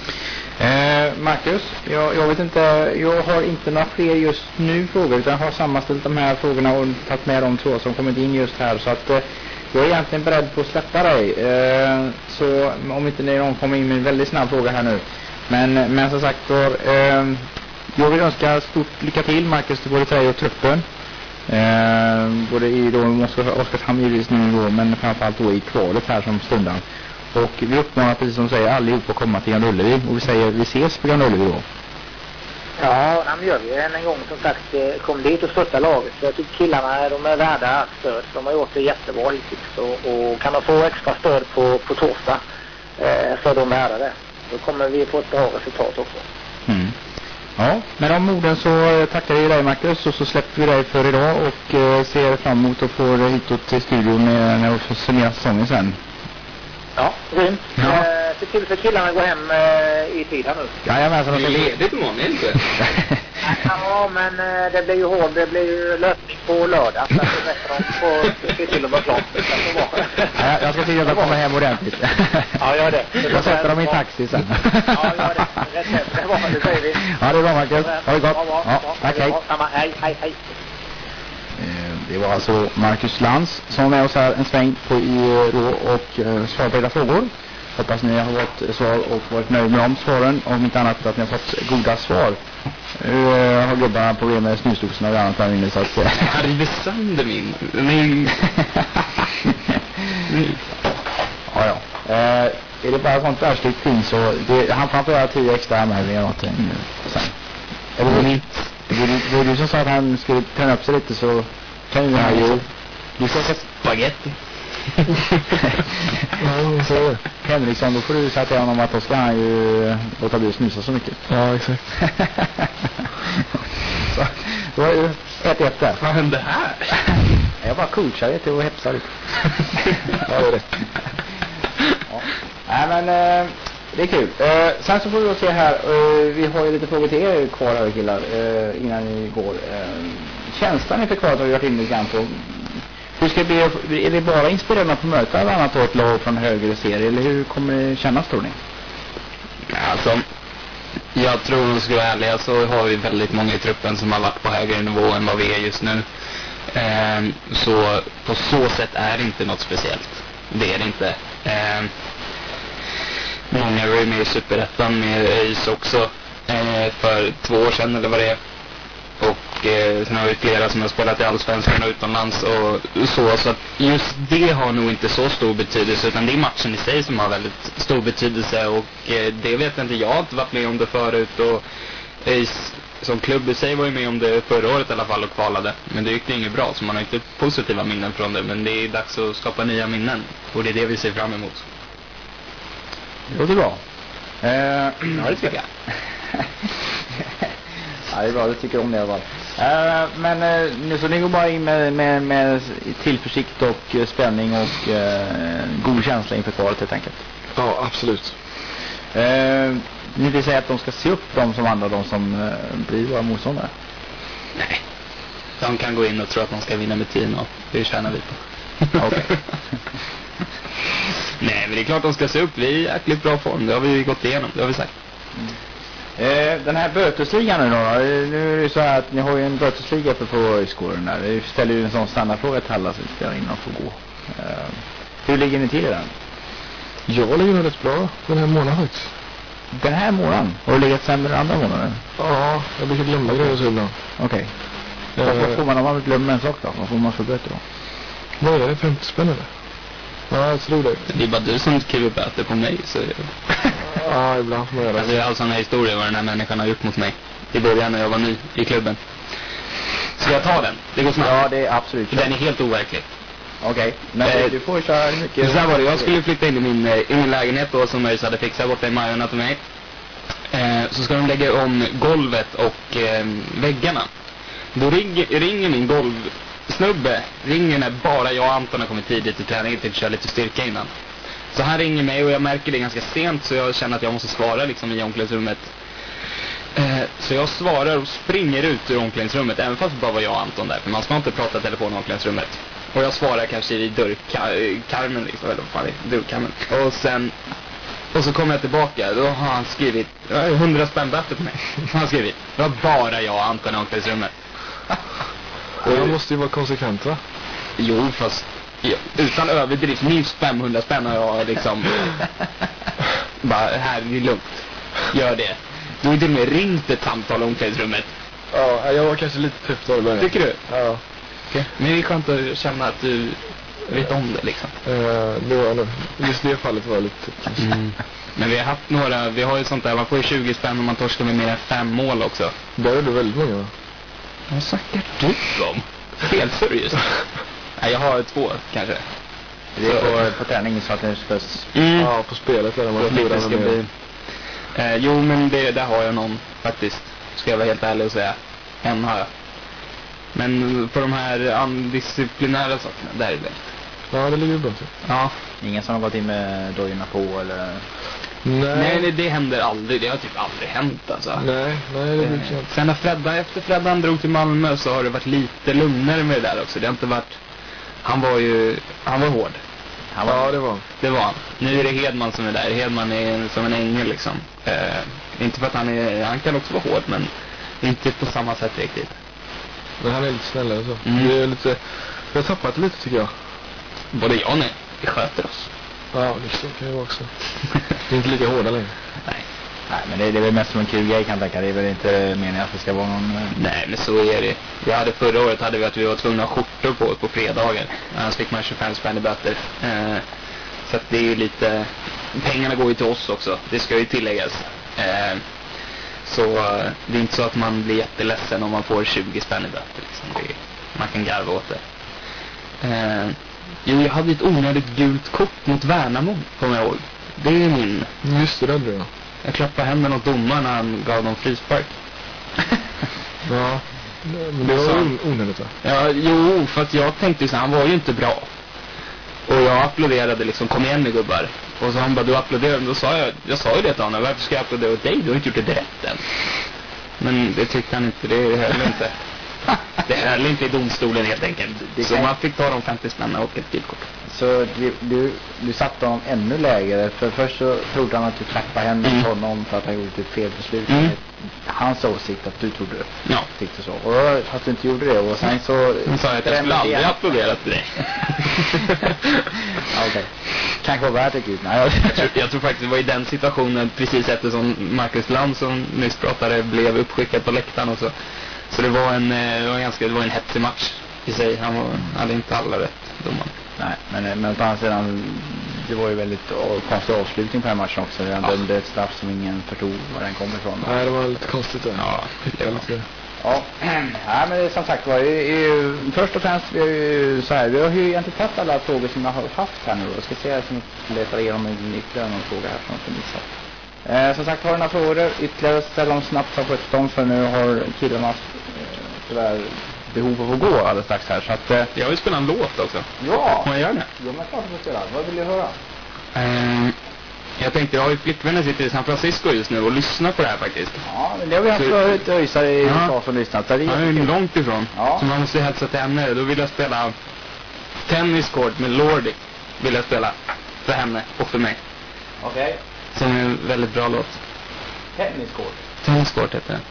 Eh, Marcus, jag, jag vet inte, jag har inte några fler just nu frågor, utan jag har sammanställt de här frågorna och tagit med de två som kommit in just här, så att eh, jag är egentligen beredd på att släppa dig. Eh, så om inte någon kommer in med en väldigt snabb fråga här nu. Men, men som sagt, för, eh, jag vill önska stort lycka till, Marcus, till både dig och truppen. Eh, både i då Oskarshamn givetvis nu då, men framförallt då i kvalet här som stundar. Och vi uppmanar, precis som säger, allihop att komma till Jan Ullevi, och vi säger vi ses på Jan Ullevi då. Ja, han gör vi en gång som sagt, kom dit och stötta laget. Jag tycker killarna, de är värda stöd. De har gjort det jättebra hittills, och, och kan de få extra stöd på, på torsdag eh, så är de värda det. Då kommer vi få ett bra resultat också. Mm. Ja, med de orden så tackar vi dig, Marcus, och så släpper vi dig för idag, och eh, ser fram emot att få hitåt till studion när vi får summera säsongen sen. Ja, grymt. Ja. Eh, se till för killarna går hem eh, i tid här nu. Ja, jag menar, det är ledigt imorgon, inte? Ja, men eh, det blir ju hård, det blir ju löpning på lördag. Så att det är bättre att få se till att vara klart. Ja, jag ska se att jag kommer hem ordentligt. Ja, gör det. Jag sätter dem i taxi sen. Ja, gör det. Rätt hem. Det var det, säger vi. Ja, det är bra, Marcus. Ha det gott. Ja, tack, hej. Hej, hej, hej. Det var alltså Marcus Lantz som var med oss här en sväng på i Rå och eh, svar på era frågor. Hoppas ni har fått svar och varit nöjda med de svaren. Om inte annat att ni har fått goda svar. Nu uh, har gubbarna problem med snusdoserna och annat där inne så att... Jag river sönder min... min... ja, ja. Uh, är det bara sånt världsligt ting så... Det, han får göra tio extra anmälningar någonting sen. Eller var det, det var du som sa att han skulle träna upp sig lite så... Kan ju ha ju... Du ska sätta spaghetti. Ja, så är det. Henriksson, då får du säga till honom att då ska han ju låta bli snusa så mycket. Ja, exakt. Så, då var ju ett ett där. Vad hände här? Jag bara coachar det till att hepsa lite. Ja, det är det. Ja. Nej, men eh, det är kul. Eh, sen så får vi då se här. Eh, vi har ju lite frågor till er kvar här killar eh, innan ni går. Eh, känslan är för kvar att vi varit inne lite grann på. Hur ska det bli, är det bara inspirerande på möta ett annat ett lag från högre serie eller hur kommer det kännas tror ni? Alltså, jag tror om vi ska vara ärliga så har vi väldigt många i truppen som har varit på högre nivå än vad vi är just nu. Ehm, så på så sätt är det inte något speciellt. Det är det inte. Ehm, många var ju med i Superettan med ÖIS också eh, för två år sedan eller vad det är. Och eh, sen har vi flera som har spelat i Allsvenskan och utomlands och så, så att just det har nog inte så stor betydelse utan det är matchen i sig som har väldigt stor betydelse och eh, det vet inte, jag har inte varit med om det förut och eh, som klubb i sig var ju med om det förra året i alla fall och kvalade, men det gick det inget bra så man har inte positiva minnen från det, men det är dags att skapa nya minnen och det är det vi ser fram emot. Det låter bra. Eh, ja, det tycker jag. Ja, det är bra, det tycker om det i alla fall. Uh, men uh, nu så ni går bara in med, med, med tillförsikt och uh, spänning och uh, god känsla inför kvalet helt enkelt. Ja, absolut. Uh, ni vill säga att de ska se upp de som andra, de som uh, blir våra motståndare? Nej. De kan gå in och tro att de ska vinna med tio och det tjänar vi på. Okej. Nej, men det är klart de ska se upp. Vi är i jäkligt bra form, det har vi gått igenom, det har vi sagt. Mm. Eh, den här bötesligan nu då, nu är det så här att ni har ju en bötesliga för på skåren där. Vi ställer ju en sån standardfråga till alla som spelar innan får gå. Eh, hur ligger ni till i den? Jag ligger nog rätt bra den här månaden faktiskt. Den här månaden? Har du legat sämre andra månaden? Ja, jag brukar glömma grejer så ibland. Okej. Okay. Eh, Vad får man om man glömmer en sak då? Vad får man för böter då? Vad är det? femtio spänn eller? Ja, jag tror det. Det är bara du som skriver böter på mig, så... Ja, ibland får man göra det. Alltså, jag har sådana historier vad den här människan har gjort mot mig i början när jag var ny i klubben. Så jag tar den, det går snabbt. Ja, det är absolut. Den är helt overklig. Okej, okay. Men eh, du får köra mycket... Så här var det, jag skulle flytta in i min, i min lägenhet då som ÖIS hade fixat borta i Majorna till mig. Eh, så ska de lägga om golvet och eh, väggarna. Då ring, ringer min golvsnubbe, ringer när bara jag och Anton har kommit tidigt till träningen till att köra lite styrka innan. Så han ringer mig och jag märker det ganska sent så jag känner att jag måste svara liksom i omklädningsrummet. Eh, så jag svarar och springer ut ur omklädningsrummet även fast det bara var jag och Anton där. För man ska inte prata telefon i omklädningsrummet. Och jag svarar kanske i dörrkarmen liksom, eller vad fan är dörrkarmen. Och sen, och så kommer jag tillbaka, då har han skrivit hundra spänn böter på mig. Han har skrivit, det var bara jag och Anton i omklädningsrummet. Och jag måste ju vara konsekvent, va? Jo, fast ja, utan överdrift, minst femhundra spänn har jag liksom bara, här är det lugnt. Gör det. Du har inte med ringt ett samtal om omklädningsrummet. Ja, jag var kanske lite tuff då i början. Tycker du? Ja. Okay. Men det är skönt att känna att du vet om det liksom. Uh, det var nog, just det fallet var lite tuff. Mm. Men vi har haft några, vi har ju sånt där, man får ju tjugo spänn om man torskar med mer än fem mål också. Där är det väldigt många, va? Vad snackar du om? Helt seriöst. Nej, jag har två kanske. Det är på, på träning så att det ska... Mm. Ja, på spelet där man får det ska bli. Eh, jo, men det, där har jag någon faktiskt. Ska jag vara helt ärlig och säga. En har jag. Men för de här andisciplinära sakerna, där är det. Ja, det ligger bra till. Ja. Ingen som har gått in med dojorna på eller... Nej. Nej, det, det händer aldrig. Det har typ aldrig hänt alltså. Nej, nej det brukar Eh, inte. sen när Freddan, efter Freddan drog till Malmö så har det varit lite lugnare med det där också. Det har inte varit... Han var ju... Han var hård. Han var... Ja, det var. Det var han. Nu är det Hedman som är där. Hedman är som en ängel liksom. Eh, inte för att han är... Han kan också vara hård, men inte på samma sätt riktigt. Men han är lite snällare så. Mm. Det är lite... Vi har tappat lite tycker jag. Både jag och nej. Vi sköter oss. Ja, det så kan ju vara också. Det är inte lika hårda längre. Nej. Nej, men det, det är väl mest som en kul grej kan jag tänka. Det är väl inte meningen att det ska vara någon... Nej, men så är det. Vi hade förra året hade vi att vi var tvungna att ha skjortor på på fredagar. Annars fick man tjugofem spänn i böter. Eh, så att det är ju lite... Pengarna går ju till oss också. Det ska ju tilläggas. Eh, så eh, det är inte så att man blir jätteledsen om man får tjugo spänn i böter. Liksom. Det är, man kan garva åt det. Eh, jo, jag hade ett onödigt gult kort mot Värnamo, kommer jag ihåg. Det är min... Just det, det hade jag. Jag klappade händerna åt domaren när han gav dem frispark. Ja, men det var Så- on- onödigt va? Ja, jo, för att jag tänkte så han var ju inte bra. Och jag applåderade liksom, kom igen nu gubbar. Och så han bara, du applåderade. Då sa jag, jag sa ju det till honom, varför ska jag applådera åt dig? Du har inte gjort det rätt än. Men det tyckte han inte, det höll inte. Det höll inte i domstolen helt enkelt. Det Så kan- man fick ta de femtio spänna och ett gult kort. Så du, du, du satte honom ännu lägre. För först så trodde han att du klappade händerna Mm. på honom för att han gjort ett fel beslut. Mm. Hans åsikt att du trodde det. Ja. Tyckte så. Och då, att du inte gjorde det. Och sen så... Han sa att jag skulle aldrig applådera till dig. Ja, okej. Kanske var värt ett gult. Nej, jag... Jag tror, jag tror faktiskt det var i den situationen precis efter som Marcus Land som nyss pratade blev uppskickad på läktaren och så. Så det var en, eh, det var en ganska, det var en hetsig match i sig. Han var, hade inte alla rätt, domaren. Nej, men, men på andra sidan, det var ju väldigt å- konstig avslutning på den här matchen också. Han Ja. dömde ett straff som ingen förstod var den kom ifrån. Nej, det var lite konstigt där. Ja, det var lite. Ja, ja men det är som sagt var, det är ju, först och främst vi har ju så här, vi har ju inte tagit alla frågor som jag har haft här nu. Jag ska se som letar igenom en ytterligare någon fråga här som jag inte missat. Eh, som sagt, har du några frågor ytterligare, ställ dem snabbt på ett stånd för nu har killarna eh, tyvärr behov av att gå alldeles strax här. Så att, eh, Jag vill spela en låt också. ja, Får jag göra det? ja men klart du får spela. Vad vill du höra? Eh, jag tänkte, jag har ju flickvänner sitter i San Francisco just nu och lyssnar på det här faktiskt. Ja, men det har vi haft Så- förut, Öjsar i U S A Ja. som lyssnat. Så det är Han är ju jättekul. långt ifrån. Ja. Så man måste hälsa till henne. Då vill jag spela Tennis Court med Lordi. Vill jag spela för henne och för mig. Okej, Som är en väldigt bra låt. tenniskort. Tennis Court heter den.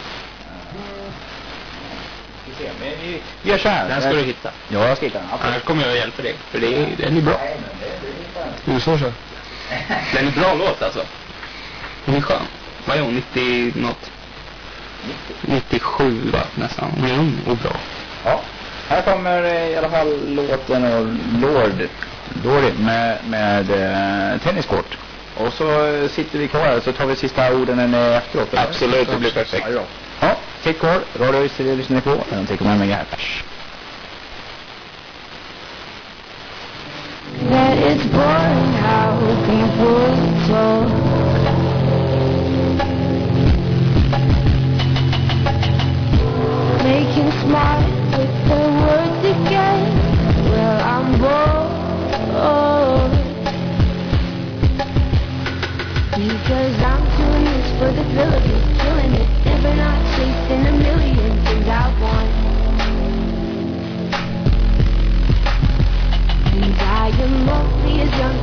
Vi ser, men vi, vi gör så här. Den ska du hitta. Ja, jag ska hitta den. Absolut. Annars kommer jag att hjälpa dig. För det är, den är bra. Nej, men det, det är inte Du så så. Den är bra låt alltså. Den är skön. Vad är hon? nittio något? nittiosju va? Nästan. Hon är ung och bra. Ja, här kommer eh, i alla fall låten och Lord, Lordi med, med eh, tenniskort. Och så eh, sitter vi kvar här så tar vi sista orden eh, efteråt. eller? Absolut, det blir perfekt. Ja, ja. Ja, sitt kvar. Radio Öster lyssnar ni på. Den tycker man megahertz. That it's boring how people talk. Making smart with the words again. Well, I'm bored. Because I'm doing this for the thrill of it, killing it. Never not chasing a million things I want. And I am only as young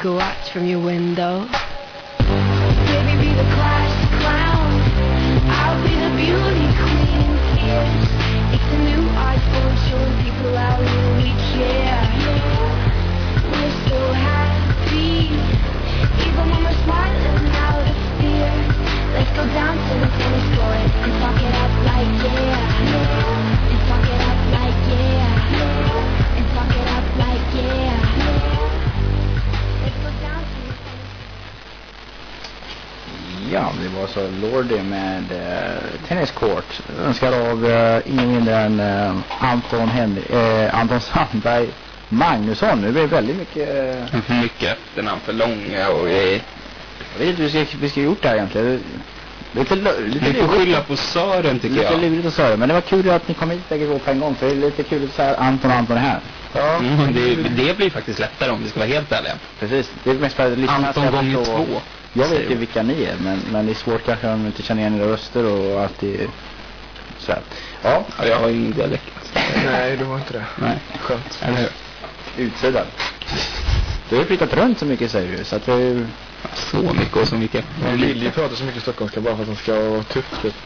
could watch from your window. Baby, be the class clown. I'll be the beauty queen. Tears. It's a new art form showing people how little we care. We're so happy, even when we're smiling out of fear. Let's go down to the tennis court and fuck it up like yeah. And fuck it up like yeah. And fuck it up like yeah. Let's go down to the tennis court. Ja, det var så Lordi med uh, Tennis Court. Önskar av uh, ingen mindre än uh, Anton, Henry, uh, Anton Sandberg Magnusson. Nu blir det väldigt mycket... Uh, för mycket efternamn, för långa och grejer. Jag vet inte hur vi ska, vi ska gjort det här egentligen. Lite, lite vi får skylla på Sören tycker lite jag. Lite lurigt och Sören. Men det var kul att ni kom hit bägge två på en gång. För det är lite kul att säga Anton och Anton är här. Ja, mm, det, det blir faktiskt lättare om vi ska vara helt ärliga. Precis. Det är mest för att lyssna. Anton gånger två. Jag vet ju vilka ni är. Men, men det är svårt kanske om de inte känner igen era röster och att det är så här. Ja. Ja, jag har ingen dialekt. Nej, det var inte det. Nej. Skönt. Eller hur? Utsidan. Du har ju flyttat runt så mycket säger du. Så att det är... Så mycket och så mycket. Men Lilje pratar så mycket stockholmska bara för att han ska vara tuff typ.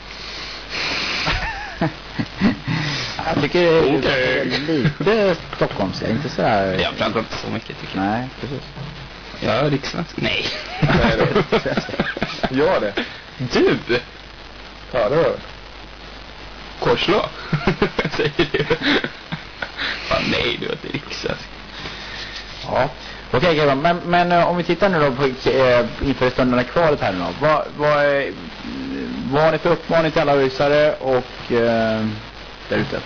Jag tycker det är okay. Lite stockholmska, inte så här... Jag pratar inte så mycket tycker jag. Nej, precis. Jag är riksvensk. Nej. Nej, det gör det. Du! Ja, det var det. Korslå. Säger du. Fan, nej, du är inte riksvensk. Ja. Okej, okay, men, men om vi tittar nu då på äh, inför stunderna kvalet här nu då. Vad, vad, vad har ni för uppmaning till alla rysare och äh, där ute?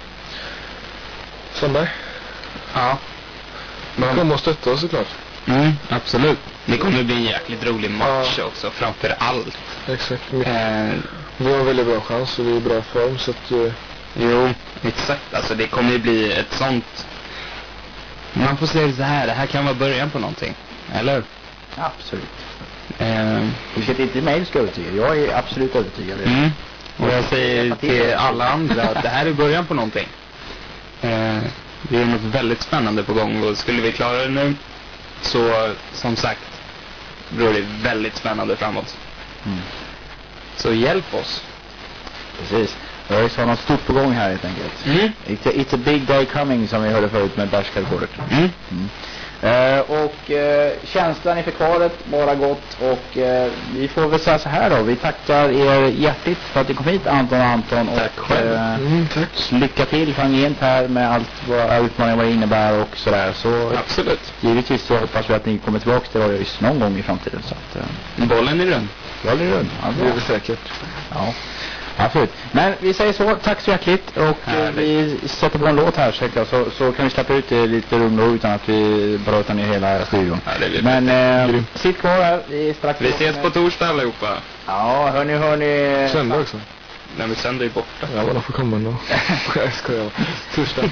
Sandberg? Ja. Man kommer att stötta oss såklart. Mm, absolut. Det kommer att bli en jäkligt rolig match ja. också, framför allt. Exakt. Eh, vi har en väldigt bra chans och vi är i bra form så att... Uh... Jo, exakt. Alltså det kommer att bli ett sånt... Man får säga så här, det här kan vara början på någonting. Eller? Absolut. Eh, du ska inte mig ska övertyga. Jag är absolut övertygad. Mm. Och jag säger till alla andra att det här är början på någonting. Eh, det är något väldigt spännande på gång och skulle vi klara det nu så som sagt då är det väldigt spännande framåt. Mm. Så hjälp oss. Precis. Det är så något stort på gång här helt enkelt. Mm. It's, a, it's a big day coming som vi hörde förut med Bärskallkortet. Mm. Mm. Uh, och uh, känslan inför kvalet bara gott och uh, vi får väl säga så här då. Vi tackar er hjärtligt för att ni kom hit Anton och Anton tack och uh, mm, tack. lycka till framgent här med allt vad utmaningar vad det innebär och sådär. Så absolut. Givetvis så hoppas vi att ni kommer tillbaka till Radio Ys någon gång i framtiden. Så att, uh, bollen är rund. Bollen är rund. Ja, det är vi säkert. Ja. Absolut. Men vi säger så, tack så hjärtligt och eh, vi sätter på en låt här så, så, så kan vi släppa ut det lite lugn och utan att vi brötar ner hela studion. Ja, det men eh, sitt kvar här, vi är strax vi ses på torsdag allihopa. Ja, hörni, hörni. Söndag också. Nej, men söndag är borta. Ja, vad får komma då? Jag skojar. Torsdag.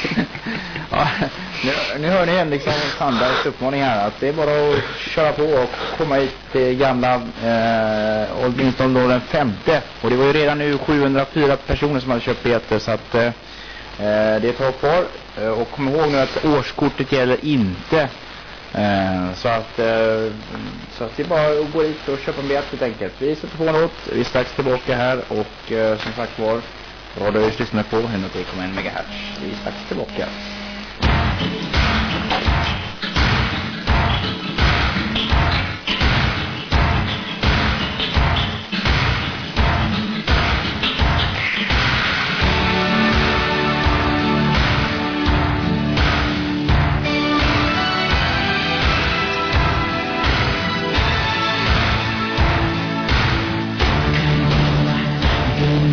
Ja, nu, nu hör ni Henriksson och Sandbergs uppmaning här att det är bara att köra på och komma hit till gamla eh, åtminstone då den femte. Och det var ju redan nu sjuhundrafyra personer som hade köpt biljetter så att eh, det är ett tag kvar. Och kom ihåg nu att årskortet gäller inte. Eh, så att eh, så att det är bara att gå dit och köpa en biljett helt enkelt. Vi sätter på en låt, vi är strax tillbaka här och eh, som sagt var Radio Ys lyssnar på hundra tre komma en megahertz. Vi är strax tillbaka.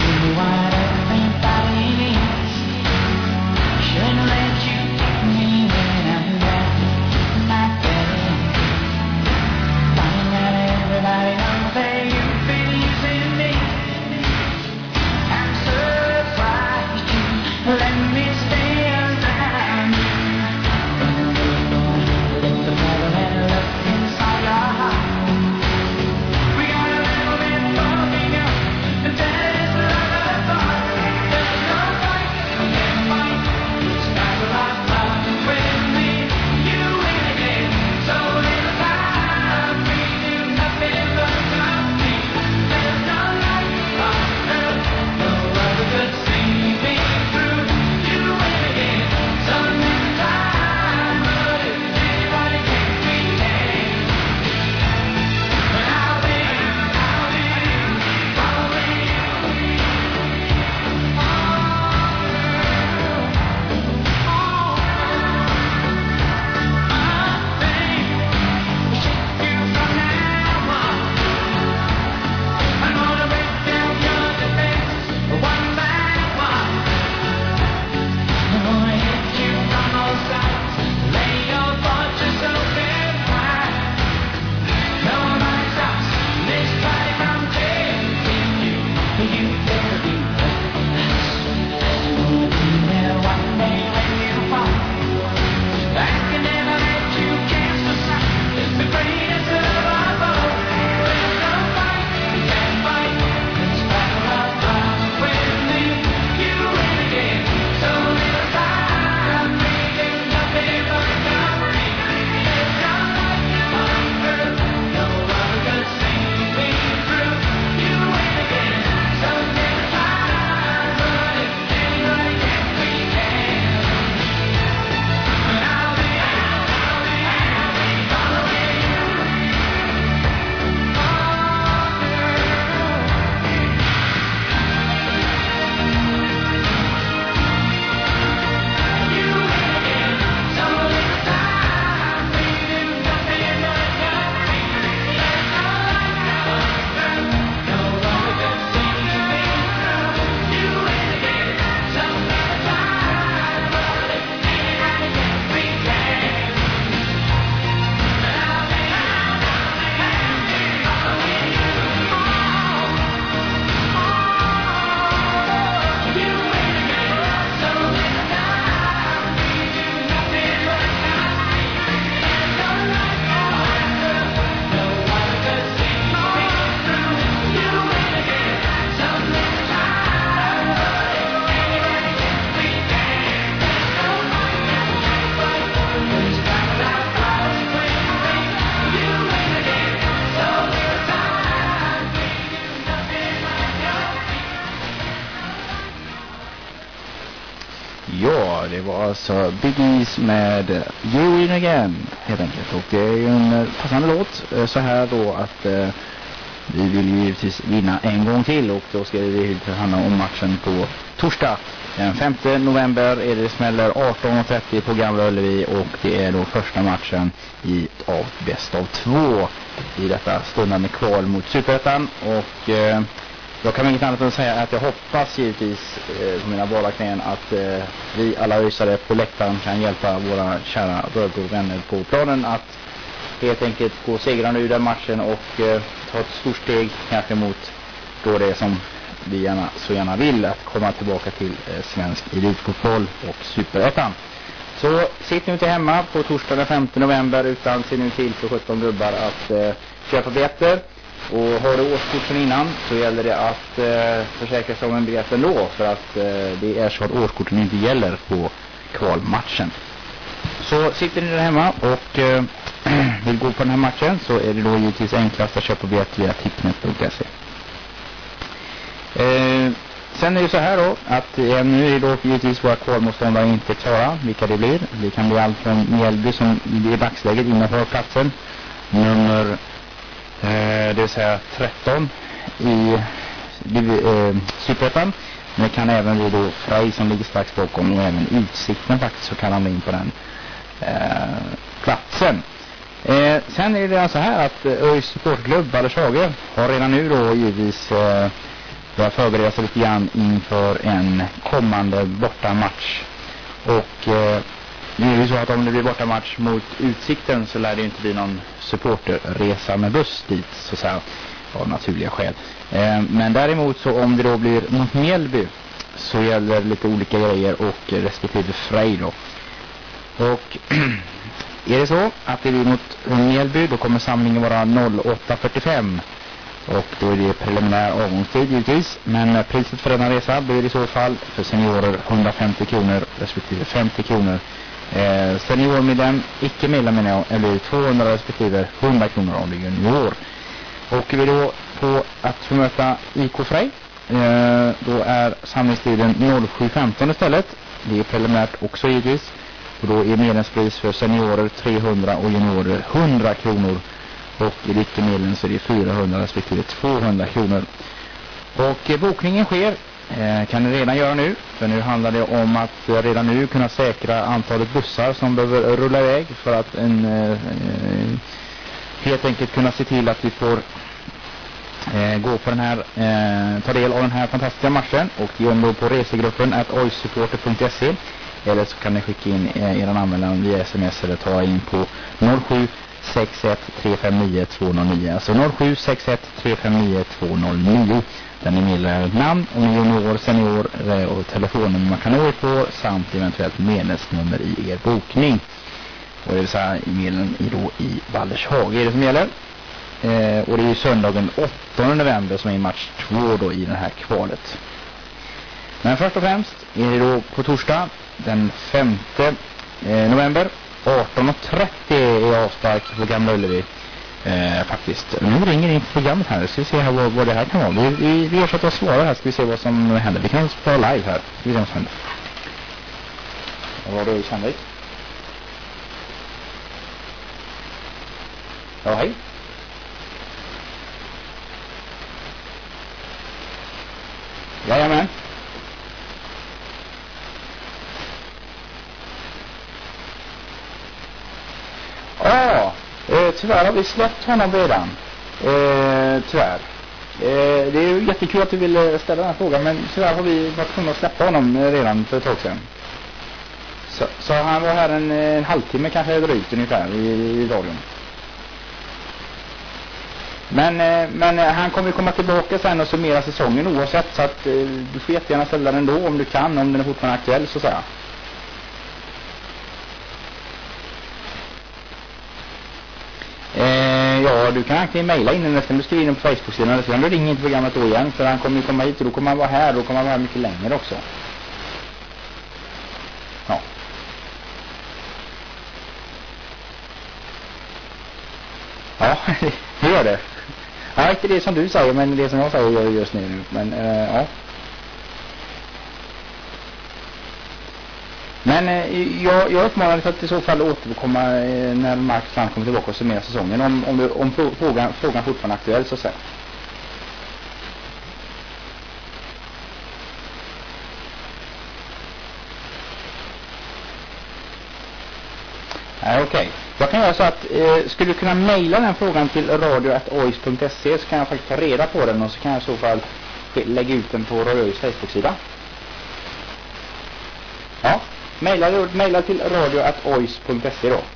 What everybody needs. Shouldn't let you take me Ja, det var alltså Big E's med You Win Again helt enkelt. Och det är ju en passande låt så här då att eh, vi vill ju givetvis vinna en gång till. Och då ska vi handla om matchen på torsdag. Den femte november är det smäller arton trettio på Gamla Ullevi. Och det är då första matchen i av bäst av två i detta stundande kval mot Superettan. Och eh, jag kan inget annat än säga att jag hoppas givetvis eh, på mina båda knän att eh, vi alla ösare på läktaren kan hjälpa våra kära Rödgård-vänner på planen att helt enkelt gå segrande ur den matchen och eh, ta ett stort steg kanske mot då det som vi gärna, så gärna vill att komma tillbaka till eh, svensk elitfotboll och Superettan. Så sitt nu inte hemma på torsdag den femte november utan se nu till för sjutton gubbar att eh, köpa biljetter. Och har du årskort sedan innan så gäller det att eh, försäkra sig om en biljett ändå för att eh, det är så att årskorten inte gäller på kvalmatchen. Så sitter ni där hemma och eh, vill gå på den här matchen så är det då givetvis enklast att köpa biljett via tippnet punkt se. Eh, sen är det så här då att eh, nu är då givetvis våra kvalmotståndare inte klara vilka det blir. Det kan bli allt från Mjällby som i dagsläget innanför platsen nummer Eh, det vill säga tretton i eh, Superettan. Men det kan även bli då Frej som ligger strax bakom och även Utsikten faktiskt så kan han in på den eh, platsen. Eh, sen är det alltså här att ÖIS supportklubb Ballershager har redan nu då givetvis eh, börjat förbereda sig lite grann inför en kommande bortamatch. Och eh, nu är det så att om det blir bortamatch mot Utsikten så lär det inte bli någon supporterresa med buss dit så att säga av naturliga skäl. Eh, men däremot så om det då blir mot Mjällby så gäller lite olika grejer och respektive Frej då. Och är det så att det blir mot Mjällby då kommer samlingen vara noll åtta fyrtiofem och då är det preliminär avgångstid givetvis. Men priset för denna resa blir i så fall för seniorer hundrafemtio kronor respektive femtio kronor. Eh, seniormedlem, icke medlem menar jag, eller tvåhundra respektive hundra kronor årligen i år. Och vi då på att förmöta I K Frej eh, då är samlingstiden noll sju femton istället. Det är preliminärt också givetvis. Och då är medlemspris för seniorer trehundra och juniorer hundra kronor. Och i icke medlem så är det fyrahundra respektive tvåhundra kronor. Och eh, bokningen sker Eh, kan ni redan göra nu, för nu handlar det om att eh, redan nu kunna säkra antalet bussar som behöver rulla iväg för att en, eh, helt enkelt kunna se till att vi får eh, gå på den här, eh, ta del av den här fantastiska matchen. Och det gör då på resegruppen at oissupporter punkt se eller så kan ni skicka in eh, er anmälan via sms eller ta in på noll sju sex ett tre fem nio två noll nio. Alltså noll sju sex ett tre fem nio två noll nio. Den är meddelar namn, om ni är junior, senior och telefonnummer man kan nå på samt eventuellt medlemsnummer i er bokning. Och det vill säga e-mailen i då i Baldershage är det som gäller. Eh, och det är ju söndagen åttonde november som är match två då i det här kvalet. Men först och främst är det då på torsdag den femte eh, november arton och trettio är avspark på Gamla Ullevi. Eh, faktiskt. Nu ringer in på programmet här. Ska vi se här vad, vad det här kan vara. Vi, vi, vi gör så att jag svarar här. Ska vi se vad som händer. Vi kan spela live här. Ska vi se vad som händer. Vad var det du kände dig? Ja, hej. Jajamän. Ja, eh, tyvärr har vi släppt honom redan. Eh, tyvärr. Eh, det är ju jättekul att du vill ställa den här frågan, men tyvärr har vi varit tvungna att släppa honom redan för ett tag sedan. Så, så han var här en, en halvtimme kanske drygt ungefär i, i radion. Men, eh, men eh, han kommer komma tillbaka sen och summera säsongen oavsett, så att eh, du får jättegärna ställa den då om du kan, om den är fortfarande aktuell så att säga. Eh, ja, du kan antingen mejla in den nästan, du skriver in på Facebook-sidan eller sen du ringer inte programmet då igen, för han kommer ju komma hit och då kommer han vara här, då kommer han vara här mycket längre också. Ja. Ja, det gör det. Ja, inte det som du säger, men det som jag säger gör just nu. Men, eh, ja. Men eh, jag, jag uppmanar dig att i så fall återkomma eh, när Marcus Strand kommer tillbaka och summerar säsongen. Om, om, du, om frågan, frågan fortfarande är aktuell så att säga. Okej, okay. Jag kan göra så att eh, skulle du kunna mejla den frågan till radio at ois punkt se så kan jag faktiskt ta reda på den och så kan jag i så fall lägga ut den på Radio Ois Facebook-sida. Ja, mejla, mejla till radio at ois punkt se då.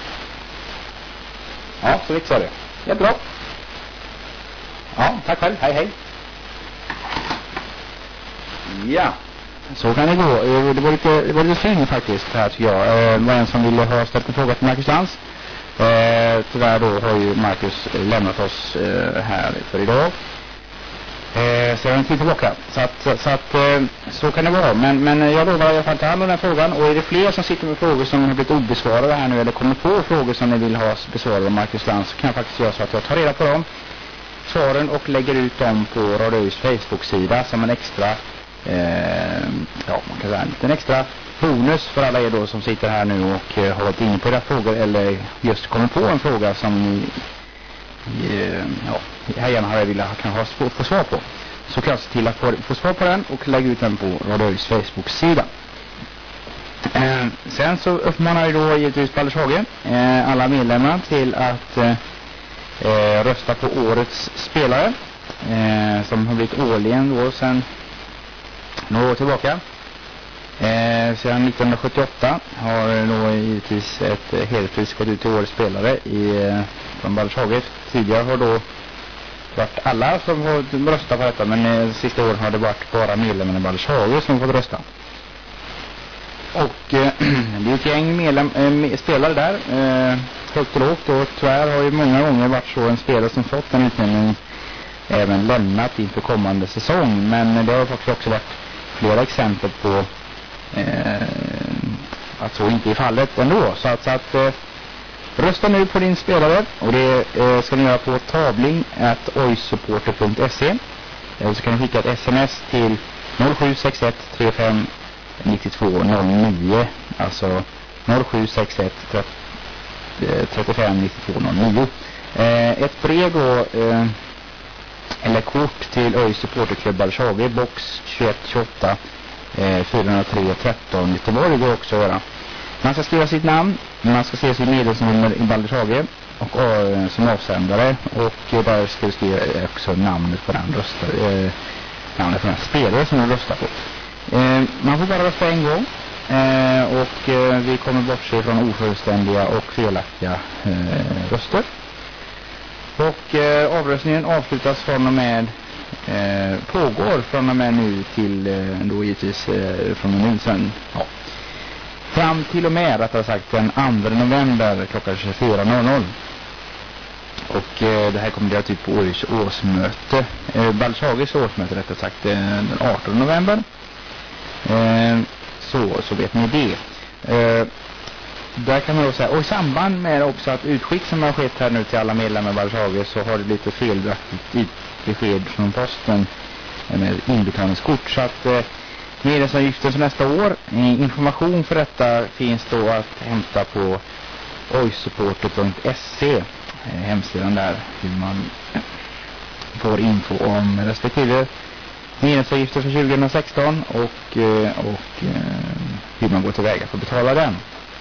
Ja, så fixar det. Jättebra. Ja, tack själv. Hej, hej. Ja. Så kan det gå. Det var lite, det var lite synd faktiskt här tycker jag. Det var en som ville ha ställt en fråga till Marcus Lantz. Eh, tyvärr då har ju Marcus lämnat oss eh, här för idag. Eh, så jag är inte tillbaka. Så att, så, att eh, så kan det vara. Men, men jag lovar i alla fall ta hand om den frågan. Och är det fler som sitter med frågor som har blivit obesvarade här nu eller kommer på frågor som ni vill ha besvarade av Marcus Lantz, så kan jag faktiskt göra så att jag tar reda på dem, svaren och lägger ut dem på Radio Ois Facebook-sida som en extra Eh, ja, man kan säga en liten extra bonus för alla er då som sitter här nu och eh, har varit inne på era frågor eller just kommer på en fråga som ni eh, ja, här gärna har jag vilja kan ha få, få svar på. Så kan jag se till att få, få svar på den och lägga ut den på Radio Ois Facebook-sida. Eh, sen så uppmanar jag då givetvis Baldershage eh, alla medlemmar till att eh, eh, rösta på årets spelare eh, som har blivit årligen då sen några år tillbaka. Eh, sedan nittonhundrasjuttioåtta har då givetvis ett hederspris gått ut till årets spelare i, eh, från Baldershage. Tidigare har då varit alla som har röstat på detta, men eh, sista åren har det varit bara medlemmarna i Baldershage som fått rösta. Och eh, det är ett gäng medlem, eh, spelare där, eh, högt och lågt, och tyvärr har ju många gånger varit så en spelare som fått en utnämning även lämnat inför kommande säsong, men det har faktiskt också varit flera exempel på eh, att så inte är fallet ändå. Så att, så att eh, rösta nu på din spelare, och det eh, ska ni göra på tavling at oissupporter punkt se, eller så kan ni skicka ett sms till noll sju sex ett tre fem nio två noll nio, alltså noll sju sex ett tre fem nio två noll nio. Eh, ett brev då eh, eller kort till Ois supporterklubb Baldershage, box tjugoett tjugoåtta eh, fyrahundratre tretton Göteborg går också att göra. Man ska skriva sitt namn, man ska skriva sitt medlemsnummer i Baldershage och uh, som avsändare, och uh, där ska du skriva också namnet på den röster, uh, namnet på den spelare som du röstar på. Uh, man får bara rösta en gång, Eh, och eh, vi kommer bortse från ofullständiga och felaktiga eh, röster. Och eh, avröstningen avslutas från och med eh, pågår från och med nu till eh, då givetvis eh, från och med nu sen. Ja. Fram till och med, rättare sagt, den andra november klockan tjugofyra noll noll. Och eh, det här kommer det typ på års årsmöte. Eh, Balshagis årsmöte rättare sagt eh, den artonde november. Eh, så, så vet ni det. Eh, där kan man då säga, och i samband med också att utskick som har skett här nu till alla medlemmar i Balshagis, så har det lite felaktigt besked från posten med inbetalningskort. Så att eh, medlemsavgiften för nästa år, information för detta finns då att hämta på oisupporter punkt se, hemsidan där, hur man får info om respektive medlemsavgifter för tjugohundrasexton och, och hur man går tillväga för att betala den.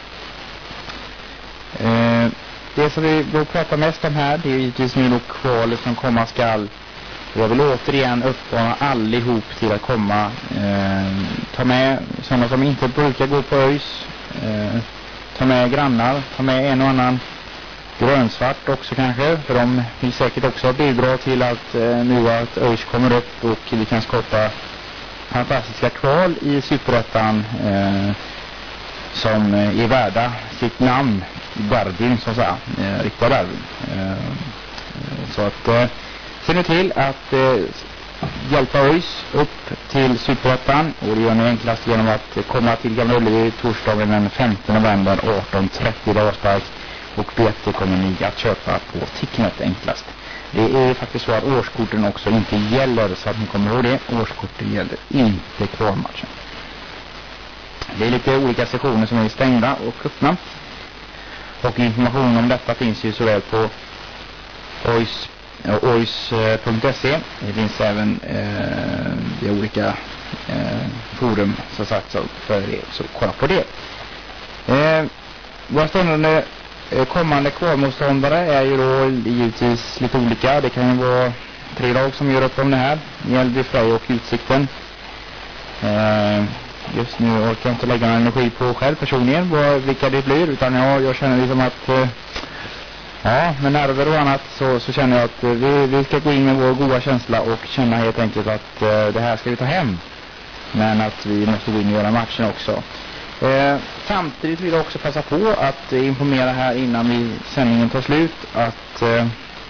Det som vi då pratar mest om här, det är givetvis nu kvalet som komma skall. Jag vill återigen uppmana allihop till att komma, eh, ta med sådana som inte brukar gå på ÖIS, eh, ta med grannar, ta med en och annan grönsvart också kanske, för de vill säkert också bidra till att eh, nu att ÖIS kommer upp och vi kan skapa fantastiska kval i Superettan eh, som är värda sitt namn, derbyn så att säga, eh, riktiga derbyn. Eh, så att eh, se nu till att eh, hjälpa ÖIS upp till Superettan, och det gör ni enklast genom att komma till Gamla Ullevi torsdagen den femte november arton trettio dagspark, och biljetter kommer ni att köpa på Ticknet enklast. Det är faktiskt så att årskorten också inte gäller, så att ni kommer ihåg det, årskorten gäller inte kvalmatchen. Det är lite olika sessioner som är stängda och öppna, och information om detta finns ju såväl på ÖIS ois punkt se. Det finns även eh, i olika eh, forum så sagt, så för det, så kolla på det. Eh, våra stundande eh, kommande kvalmotståndare är ju då givetvis lite olika. Det kan ju vara tre lag som gör upp om det här. Mjällby, Frej och Utsikten. Eh, just nu orkar jag inte lägga någon energi på själv personligen vad, vilka det blir, utan jag, jag känner liksom att eh, ja, med nerver och annat så, så känner jag att vi, vi ska gå in med vår goda känsla och känna helt enkelt att uh, det här ska vi ta hem. Men att vi måste gå in och göra matchen också. Uh, samtidigt vill jag också passa på att uh, informera här innan vi sändningen tar slut att uh,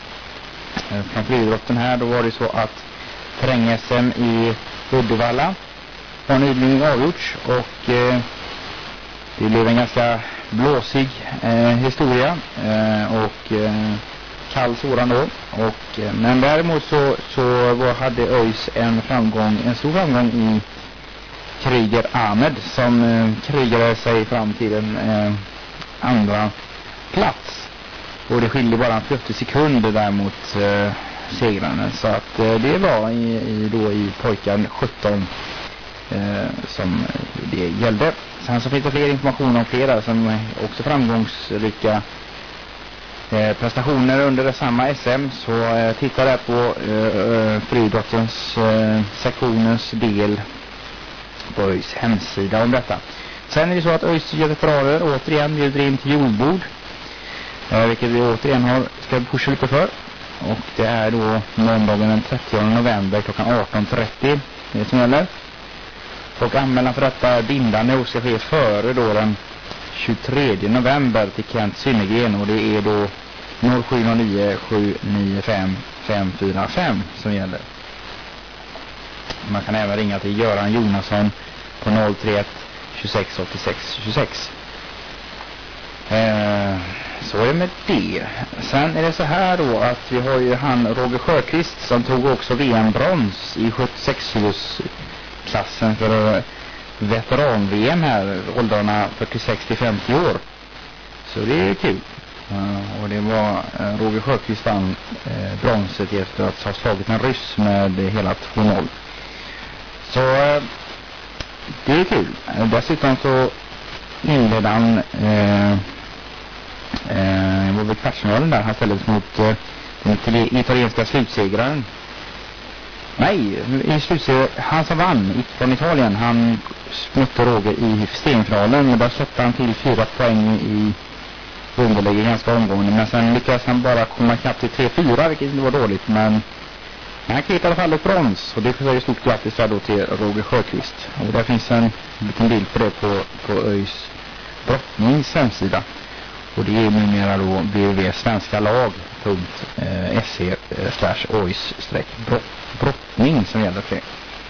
från friidrotten här, då var det så att terräng-S M i Uddevalla har nyligen avgjorts, och uh, det blev en ganska blåsig eh, historia eh, och eh, kall sådan då, och, eh, men däremot så, så var, hade ÖIS en framgång, en stor framgång i Kriger Ahmed som eh, krigade sig fram till en eh, andra plats, och det skilde bara fyrtio sekunder där mot eh, segrarna, så att eh, det var i, i, då i pojkan sjutton eh, som det gällde. Sen så finns det fler information om flera som också framgångsrika eh, prestationer under samma S M, så eh, titta där på eh, friidrottens eh, sektionens del på ÖIS hemsida om detta. Sen är det så att ÖIS veteraner återigen bjuder in till jordbord, eh, vilket vi återigen har, ska pusha lite för, och det är då måndagen den trettionde november klockan arton trettio det som gäller. Och anmälan för detta är bindande och ska ske före då den tjugotredje november till Kent Synnergren, och det är då noll sju noll nio sju nio fem fem fyra fem som gäller. Man kan även ringa till Göran Jonasson på noll tre ett tjugosex åttiosex tjugosex. Eh, så är det med det. Sen är det så här då att vi har ju han Roger Sjöqvist som tog också V M-brons i sjuttiosex kilos klassen för veteran-V M här, åldrarna fyrtiosex till femtio år. Så det är kul. Uh, och det var uh, Roger Sjöqvist vann uh, bronset efter att ha slagit en ryss med hela två noll. Så uh, det är kul. Uh, dessutom så inledde han uh, uh, var väl kvartsfinalen där, han ställdes mot uh, den italienska slutsegraren. Nej, i slutet, han som vann från Italien, han mötte Roger i semifinalen, men där släppte han till fyra poäng i underläge ganska omgående, men sen lyckades han bara komma knappt till tre fyra, vilket inte var dåligt, men han knep i alla fall ett brons, och det är stort grattis då till Roger Sjöqvist. Och där finns en liten bild på det på, på ÖIS brottnings hemsida, och det är numera då w w w punkt svenska lag punkt se slash ÖIS brottning som gäller för det.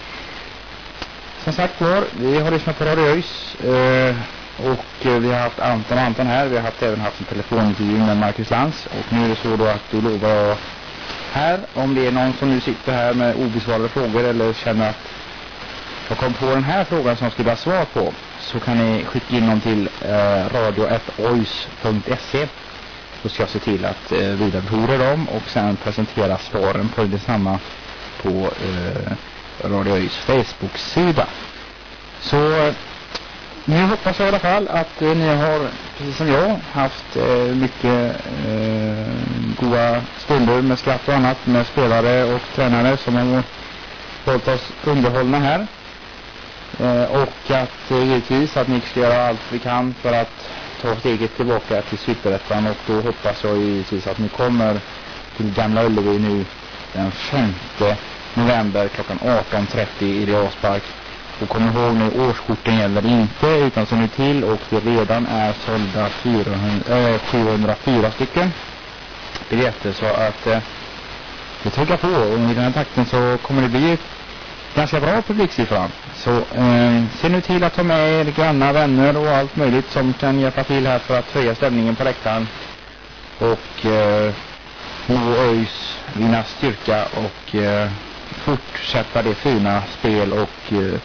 Som sagt var, vi har lyssnat på Radio ÖIS eh, och eh, vi har haft Anton och Anton här. Vi har haft, även haft en telefonintervju med Marcus Lantz, och nu är det så då att du lovar jag här, om det är någon som nu sitter här med obesvarade frågor eller känner att jag kom på den här frågan som skulle ha svar på, så kan ni skicka in dem till eh, radio at ois punkt se. Då ska jag se till att eh, vidarebefordra dem och sen presentera svaren på detsamma på eh, Radio ÖIS Facebook-sida. Så nu hoppas jag i alla fall att eh, ni har, precis som jag, haft eh, mycket eh, goda stunder med skratt och annat med spelare och tränare som har hållit oss underhållna här. Eh, och att eh, givetvis att ni ska göra allt vi kan för att ta steget tillbaka till Superettan, och då hoppas jag givetvis att ni kommer till Gamla Ullevi nu den femte november klockan arton trettio i Realspark. Och kom ihåg nu, årskorten gäller inte utan som ni till, och det redan är sålda sjuhundrafyra stycken biljetter, så att eh, det trycker på, och i den här takten så kommer det bli ganska bra publiksiffran. Så eh, se nu till att ta med er grannar, vänner och allt möjligt som kan hjälpa till här för att höja stämningen på läktaren och eh, nå ÖIS vinna styrka och eh, fortsätta det fina spel och eh,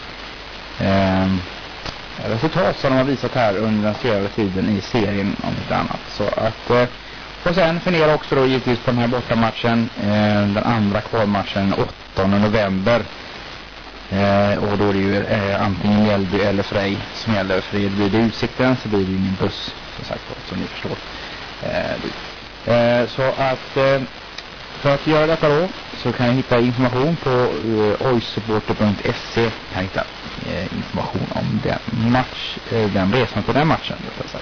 eh, resultat som de har visat här under den senare tiden i serien om inte annat. Så att eh, och sen fundera också då givetvis på den här bortamatchen, eh, den andra kvalmatchen åttonde november. Eh, och då är det ju eh, antingen Mjällby eller Frej som gäller. För det blir det Utsikten så blir det ju ingen buss, som sagt, som ni förstår. Eh, eh, så att eh, för att göra detta då så kan jag hitta information på eh, oissupporter punkt se. Kan jag hitta eh, information om den match, eh, den resan på den matchen. Okej.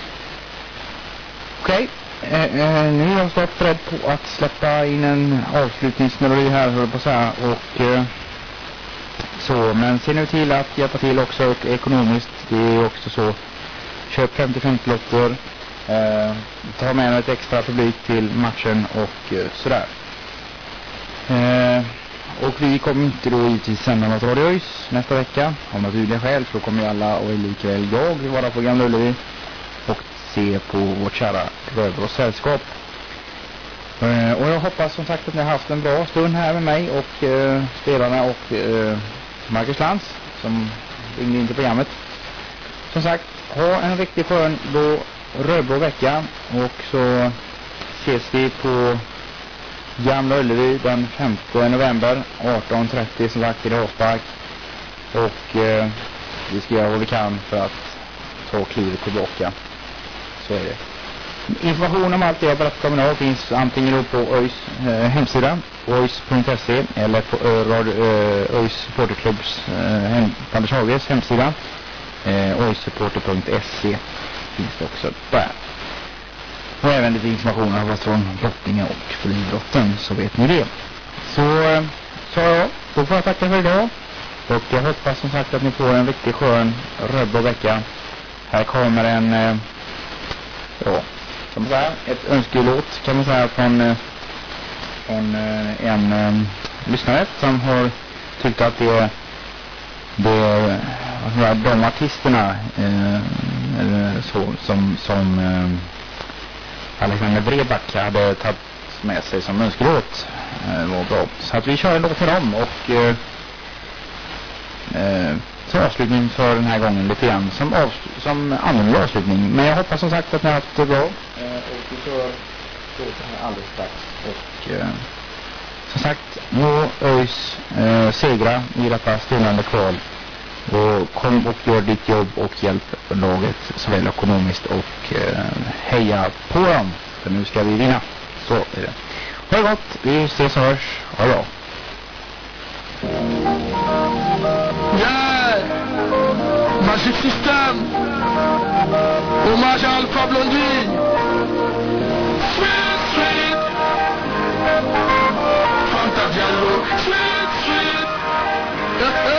Okay. Eh, eh, nu har jag stått beredd på att släppa in en avslutningsmelodi här, höll på att säga, och eh, så, men se nu till att hjälpa till också och ekonomiskt. Det är också så, köp femtio femtio lotter, eh, ta med ett extra publik till matchen och eh, sådär. Eh, och vi kommer inte då givetvis sända något Radio ÖIS nästa vecka av naturliga skäl, för då kommer ju alla, och likväl jag, vara på Gamla Ullevi och se på vårt kära Röver och sällskap. Uh, och jag hoppas som sagt att ni har haft en bra stund här med mig och uh, spelarna och uh, Marcus Lantz som ringde in till programmet. Som sagt, ha en riktigt skön då rödblå vecka, och så ses vi på Gamla Ullevi den femte november arton trettio som sagt i Realspark, och uh, vi ska göra vad vi kan för att ta klivet tillbaka. Så är det. Information om allt det jag berättat om idag finns antingen då på ÖIS eh, hemsida ois punkt se eller på eh, ÖIS supporterklubbs eh, Anders Hages hemsida eh, oissupporter punkt se finns det också där. Och även lite information har varit från brottningen och friidrotten, så vet ni det. Så eh, så ja, då får jag tacka för idag, och jag hoppas som sagt att ni får en riktigt skön rödblå vecka. Här kommer en eh, ja ett önskelåt kan man säga från, från en um, lyssnare som har tyckt att det, det de artisterna eh, så, som, som eh, Alexander Bredback hade tagit med sig som önskelåt eh, var bra. Så att vi kör en låt med dem och eh, eh, så avslutning för den här gången lite grann som, av, som annorlunda avslutning. Men jag hoppas som sagt att ni har haft det bra. Eh, och vi kör låten här alldeles strax. Och eh, som sagt, må ÖIS eh, segra i detta stundande kval. Och kom och gör ditt jobb och hjälp laget såväl ekonomiskt och eh, heja på dem. För nu ska vi vinna. Så är det. Ha det gott. Vi ses och hörs. Ha det bra. Yeah! Magic System. Hommage à Alpha Blondie. Sweet, sweet. Fanta Diallo. Sweet, sweet.